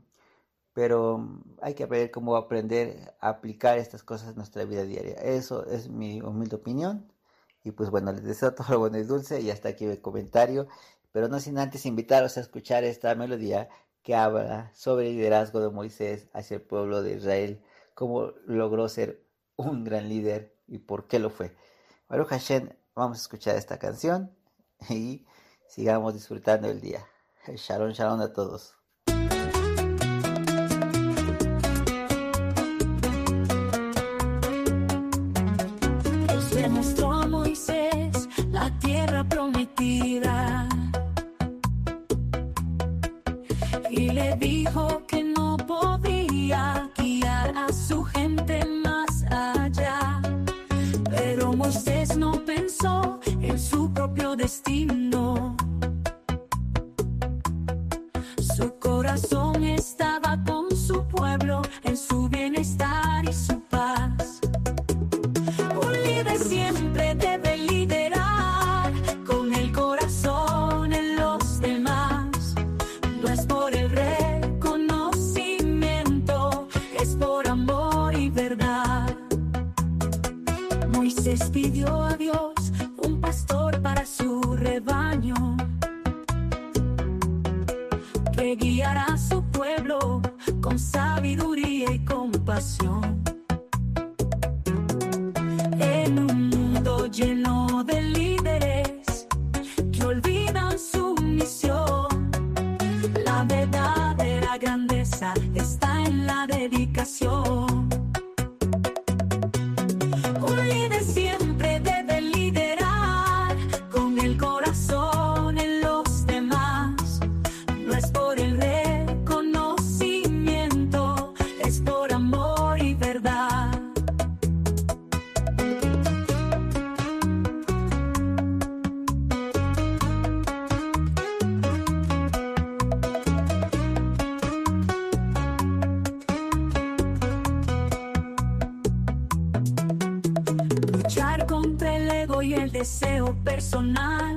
pero hay que aprender cómo aprender a aplicar estas cosas en nuestra vida diaria. Eso es mi humilde opinión. Y pues bueno, les deseo todo lo bueno y dulce, y hasta aquí el comentario. Pero no sin antes invitaros a escuchar esta melodía que habla sobre el liderazgo de Moisés hacia el pueblo de Israel, cómo logró ser un gran líder y por qué lo fue. Baruch Hashem, vamos a escuchar esta canción. Y sigamos disfrutando el día. Shalom, shalom a todos. Él mostró a Moisés la tierra prometida y le dijo que no podía guiar a su gente más allá. Pero Moisés no pensó en su propio destino. Su corazón estaba con su pueblo, en su bienestar y su paz. Un líder siempre debe liderar con el corazón en los demás. No es por el reconocimiento, es por amor y verdad. Moisés pidió a Dios un pastor para su rebaño, que guiará a su pueblo con sabiduría y compasión. En un mundo lleno de líderes que olvidan su misión, la verdadera grandeza está en la dedicación. Un líder siempre debe liderar con el corazón en los demás. No es por el reconocimiento, es por amor y verdad. Luchar contra el ego y el deseo personal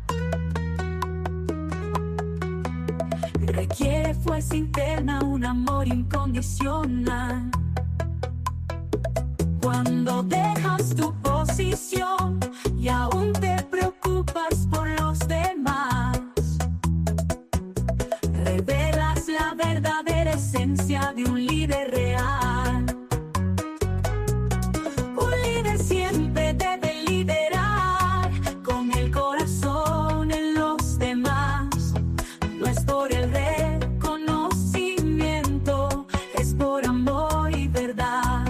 requiere fuerza interna, un amor incondicional. Cuando dejas tu posición y aún te preocupas por los demás, revelas la verdadera esencia de un líder real. Un líder siempre debe liderar con el corazón en los demás. No es por el reconocimiento, es por amor y verdad.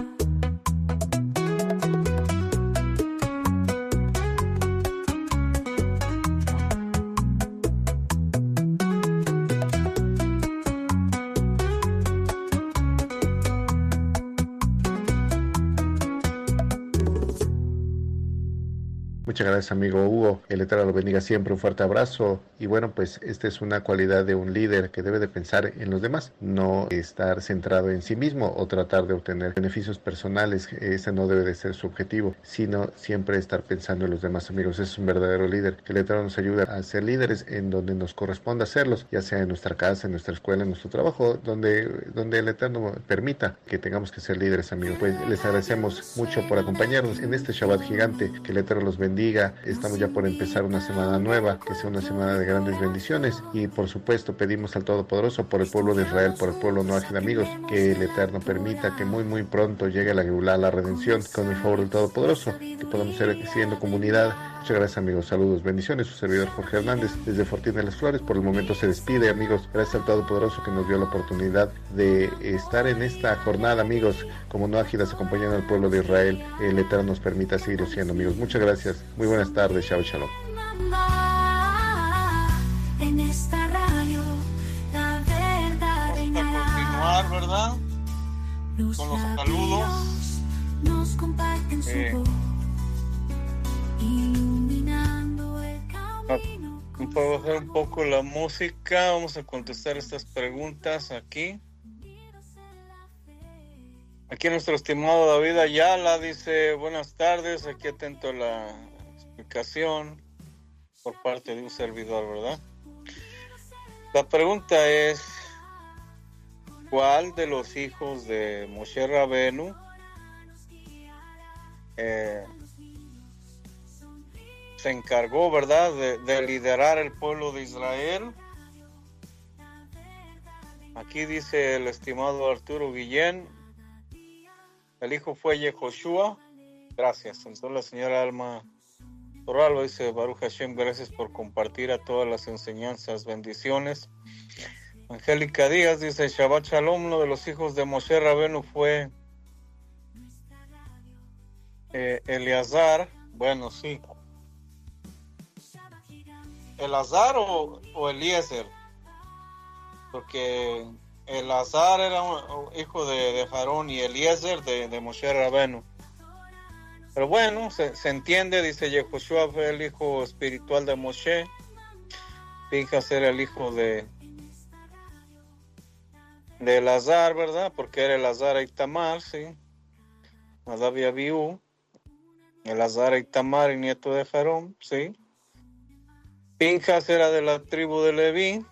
Muchas gracias, amigo Hugo. El Eterno lo bendiga siempre. Un fuerte abrazo. Y bueno, pues esta es una cualidad de un líder que debe de pensar en los demás, no estar centrado en sí mismo o tratar de obtener beneficios personales. Ese no debe de ser su objetivo, sino siempre estar pensando en los demás, amigos. Ese es un verdadero líder. Que el Eterno nos ayude a ser líderes en donde nos corresponda hacerlos, ya sea en nuestra casa, en nuestra escuela, en nuestro trabajo, donde, donde el Eterno permita que tengamos que ser líderes, amigos. Pues les agradecemos mucho por acompañarnos en este Shabbat gigante. Que el Eterno los bendiga. Estamos ya por empezar una semana nueva, que sea una semana de grandes bendiciones, y por supuesto pedimos al Todopoderoso por el pueblo de Israel, por el pueblo noágida, amigos, que el Eterno permita que muy muy pronto llegue la Geulá, la redención, con el favor del Todopoderoso, que podamos seguir siendo comunidad. Muchas gracias, amigos, saludos, bendiciones. Su servidor Jorge Hernández desde Fortín de las Flores. Por el momento se despide, amigos. Gracias al Todopoderoso que nos dio la oportunidad de estar en esta jornada, amigos, como noágidas acompañando al pueblo de Israel. El Eterno nos permita seguir siendo, amigos. Muchas gracias. Muy buenas tardes. Shabbat Shalom. En esta radio, la verdad continuar, ¿verdad? Los con los saludos. Nos comparten su eh, voz, iluminando el camino. Puedo bajar un poco la música. Vamos a contestar estas preguntas aquí. Aquí nuestro estimado David Ayala dice: buenas tardes, aquí atento a la explicación por parte de un servidor, ¿verdad? La pregunta es: ¿cuál de los hijos de Moshe Rabenu eh, se encargó, ¿verdad?, de, de liderar el pueblo de Israel? Aquí dice el estimado Arturo Guillén: el hijo fue Yehoshua. Gracias. Entonces la señora Alma Torralba dice, Baruch Hashem, gracias por compartir a todas las enseñanzas, bendiciones. Angélica Díaz dice, Shabbat Shalom, uno de los hijos de Moshe Rabenu fue eh, Eleazar. Bueno, sí. ¿Eleazar o, o Eliezer? Porque Eleazar era un hijo de, de Aarón y Eliezer de, de Moshe Rabenu. Pero bueno, se, se entiende, dice Yehoshua fue el hijo espiritual de Moshe, Pinjas era el hijo de de Elazar, ¿verdad? Porque era Elazar e Itamar, sí. Nadab y Abiú, Elazar e Itamar y nieto de Aarón, sí. Pinjas era de la tribu de Leví,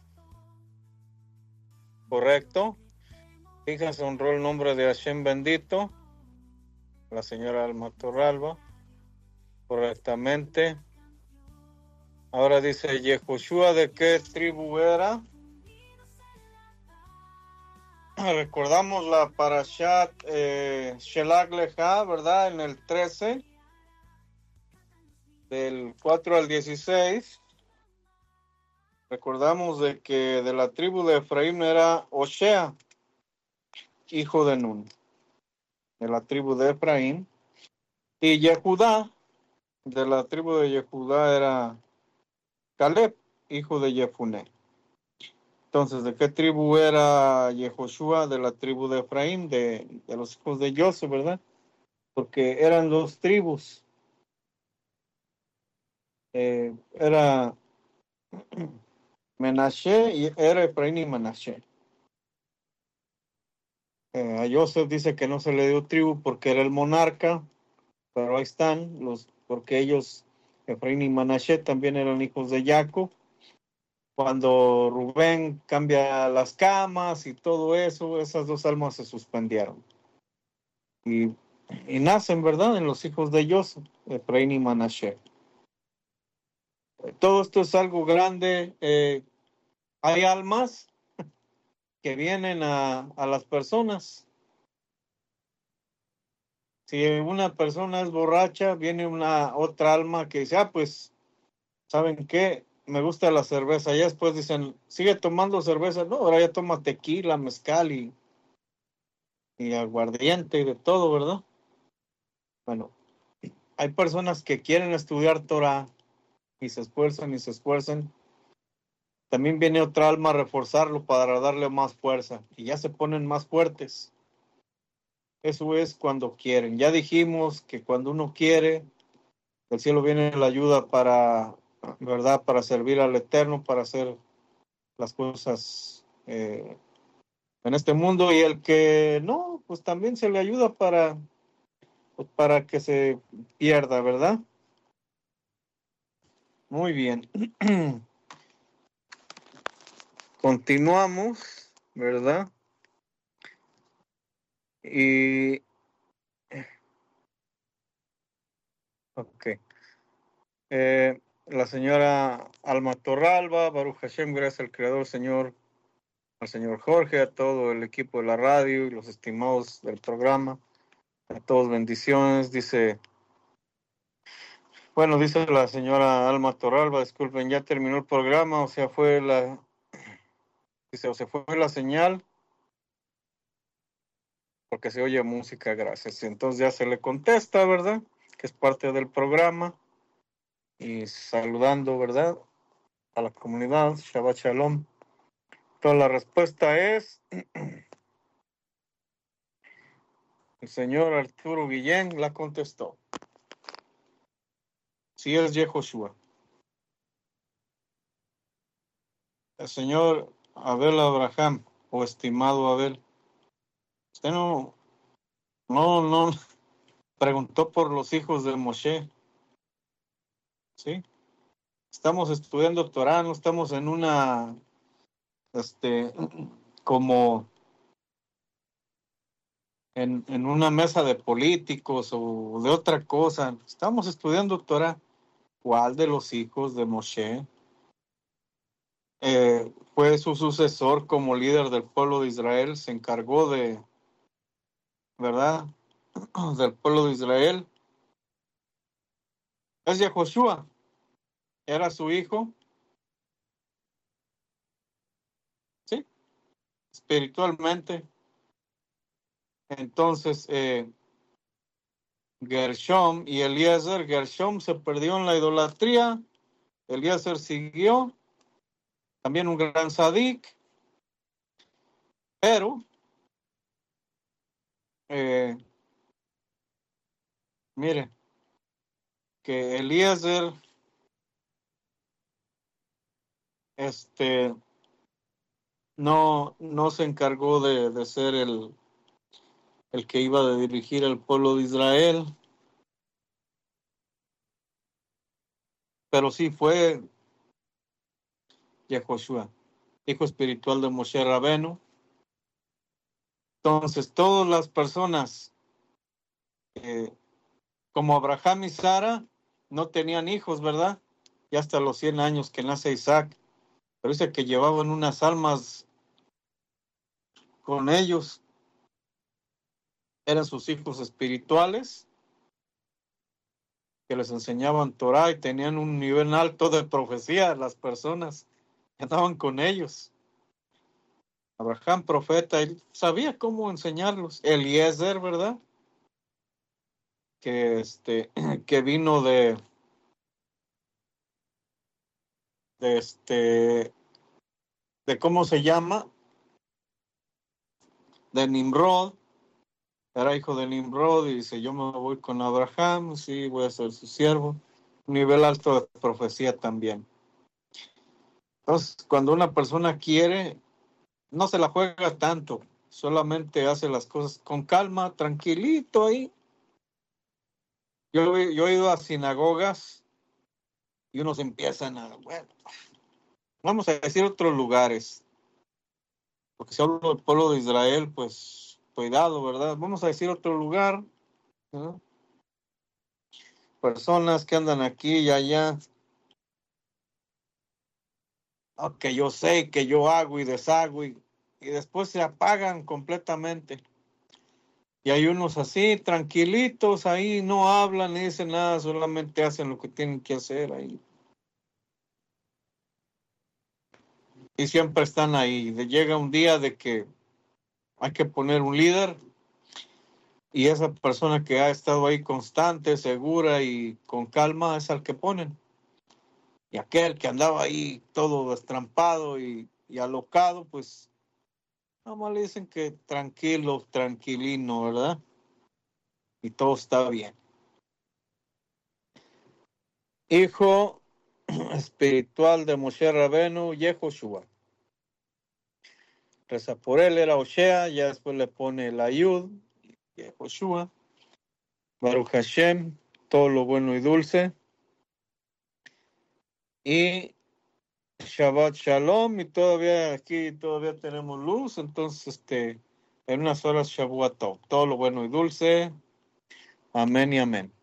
correcto. Pinjas honró el nombre de Hashem bendito, la señora Alma Torralba, correctamente. Ahora dice Yehoshua, ¿de qué tribu era? Recordamos la Parashat eh, Shelach Lecha, ¿verdad? En el trece, del cuatro al dieciséis. Recordamos de que de la tribu de Efraín era Oshea, hijo de Nun, de la tribu de Efraín. Y Yehudá, de la tribu de Yehudá era Caleb, hijo de Jefuné. Entonces, ¿de qué tribu era Yehoshua? De la tribu de Efraín, de, de los hijos de José, ¿verdad? Porque eran dos tribus. Eh, era Menashe y era Efraín y Menashe. Eh, a Joseph dice que no se le dio tribu porque era el monarca, pero ahí están, los, porque ellos, Efraín y Menashe, también eran hijos de Jacob. Cuando Rubén cambia las camas y todo eso, esas dos almas se suspendieron. Y, y nacen, ¿verdad?, en los hijos de Joseph, Efraín y Menashe. Todo esto es algo grande. Eh, hay almas que vienen a, a las personas. Si una persona es borracha, viene una otra alma que dice, ah, pues, ¿saben qué? Me gusta la cerveza. Ya después dicen, sigue tomando cerveza. No, ahora ya toma tequila, mezcal y, y aguardiente y de todo, ¿verdad? Bueno, hay personas que quieren estudiar Torah y se esfuerzan y se esfuerzan. También viene otra alma a reforzarlo para darle más fuerza y ya se ponen más fuertes. Eso es cuando quieren. Ya dijimos que cuando uno quiere, del cielo viene la ayuda para, ¿verdad?, para servir al Eterno, para hacer las cosas eh, en este mundo, y el que no, pues también se le ayuda para, pues para que se pierda, ¿verdad? Muy bien. Continuamos, ¿verdad? Y ok. Eh, la señora Alma Torralba, Baruch Hashem, gracias al Creador, Señor, al señor Jorge, a todo el equipo de la radio y los estimados del programa, a todos bendiciones. Dice, bueno, dice la señora Alma Torralba, disculpen, ya terminó el programa, o sea, fue la, dice, o se fue la señal, porque se oye música, gracias. Entonces ya se le contesta, ¿verdad?, que es parte del programa. Y saludando, ¿verdad?, a la comunidad, Shabbat Shalom. Entonces la respuesta es el señor Arturo Guillén la contestó. Sí, es Yehoshua. El señor Abel Abraham, o estimado Abel, usted no, no, no preguntó por los hijos de Moshe. ¿Sí? Estamos estudiando Torah, no estamos en una, este, como en, en una mesa de políticos o de otra cosa. Estamos estudiando Torah. ¿Cuál de los hijos de Moshe eh, fue su sucesor como líder del pueblo de Israel? Se encargó de, ¿verdad?, del pueblo de Israel. Es Yehoshua, era su hijo, sí, espiritualmente. Entonces, eh, Gershom y Eliezer, Gershom se perdió en la idolatría, Eliezer siguió, también un gran sadik, pero eh, mire, que Eliezer este, no, no se encargó de, de ser el, el que iba a dirigir al pueblo de Israel, pero sí fue Yehoshua, hijo espiritual de Moshe Rabenu. Entonces, todas las personas, eh, como Abraham y Sara, no tenían hijos, ¿verdad? Y hasta los cien años que nace Isaac, pero dice que llevaban unas almas con ellos, eran sus hijos espirituales, que les enseñaban Torah y tenían un nivel alto de profecía, las personas que andaban con ellos. Abraham, profeta, él sabía cómo enseñarlos. Eliezer, ¿verdad? Que, este, que vino de, de, este, de cómo se llama, de Nimrod, era hijo de Nimrod y dice, yo me voy con Abraham, sí, voy a ser su siervo. Un nivel alto de profecía también. Entonces, cuando una persona quiere, no se la juega tanto, solamente hace las cosas con calma, tranquilito ahí. Yo, yo he ido a sinagogas y unos empiezan a, bueno, vamos a decir otros lugares, porque si hablo del pueblo de Israel, pues cuidado, ¿verdad? Vamos a decir otro lugar, ¿no? Personas que andan aquí y allá, oh, que yo sé, que yo hago y deshago, y, y después se apagan completamente. Y hay unos así, tranquilitos, ahí no hablan ni dicen nada, solamente hacen lo que tienen que hacer ahí. Y siempre están ahí. Llega un día de que hay que poner un líder y esa persona que ha estado ahí constante, segura y con calma es al que ponen. Y aquel que andaba ahí todo destrampado y, y alocado, pues nada más le dicen que tranquilo, tranquilino, ¿verdad? Y todo está bien. Hijo espiritual de Moshe Rabenu, Yehoshua. Reza por él, era Oshea, ya después le pone el Ayud, Yehoshua. Baruch Hashem, todo lo bueno y dulce. Y Shabbat Shalom, y todavía aquí todavía tenemos luz, entonces este, en unas horas Shavuot Tov, todo lo bueno y dulce. Amén y amén.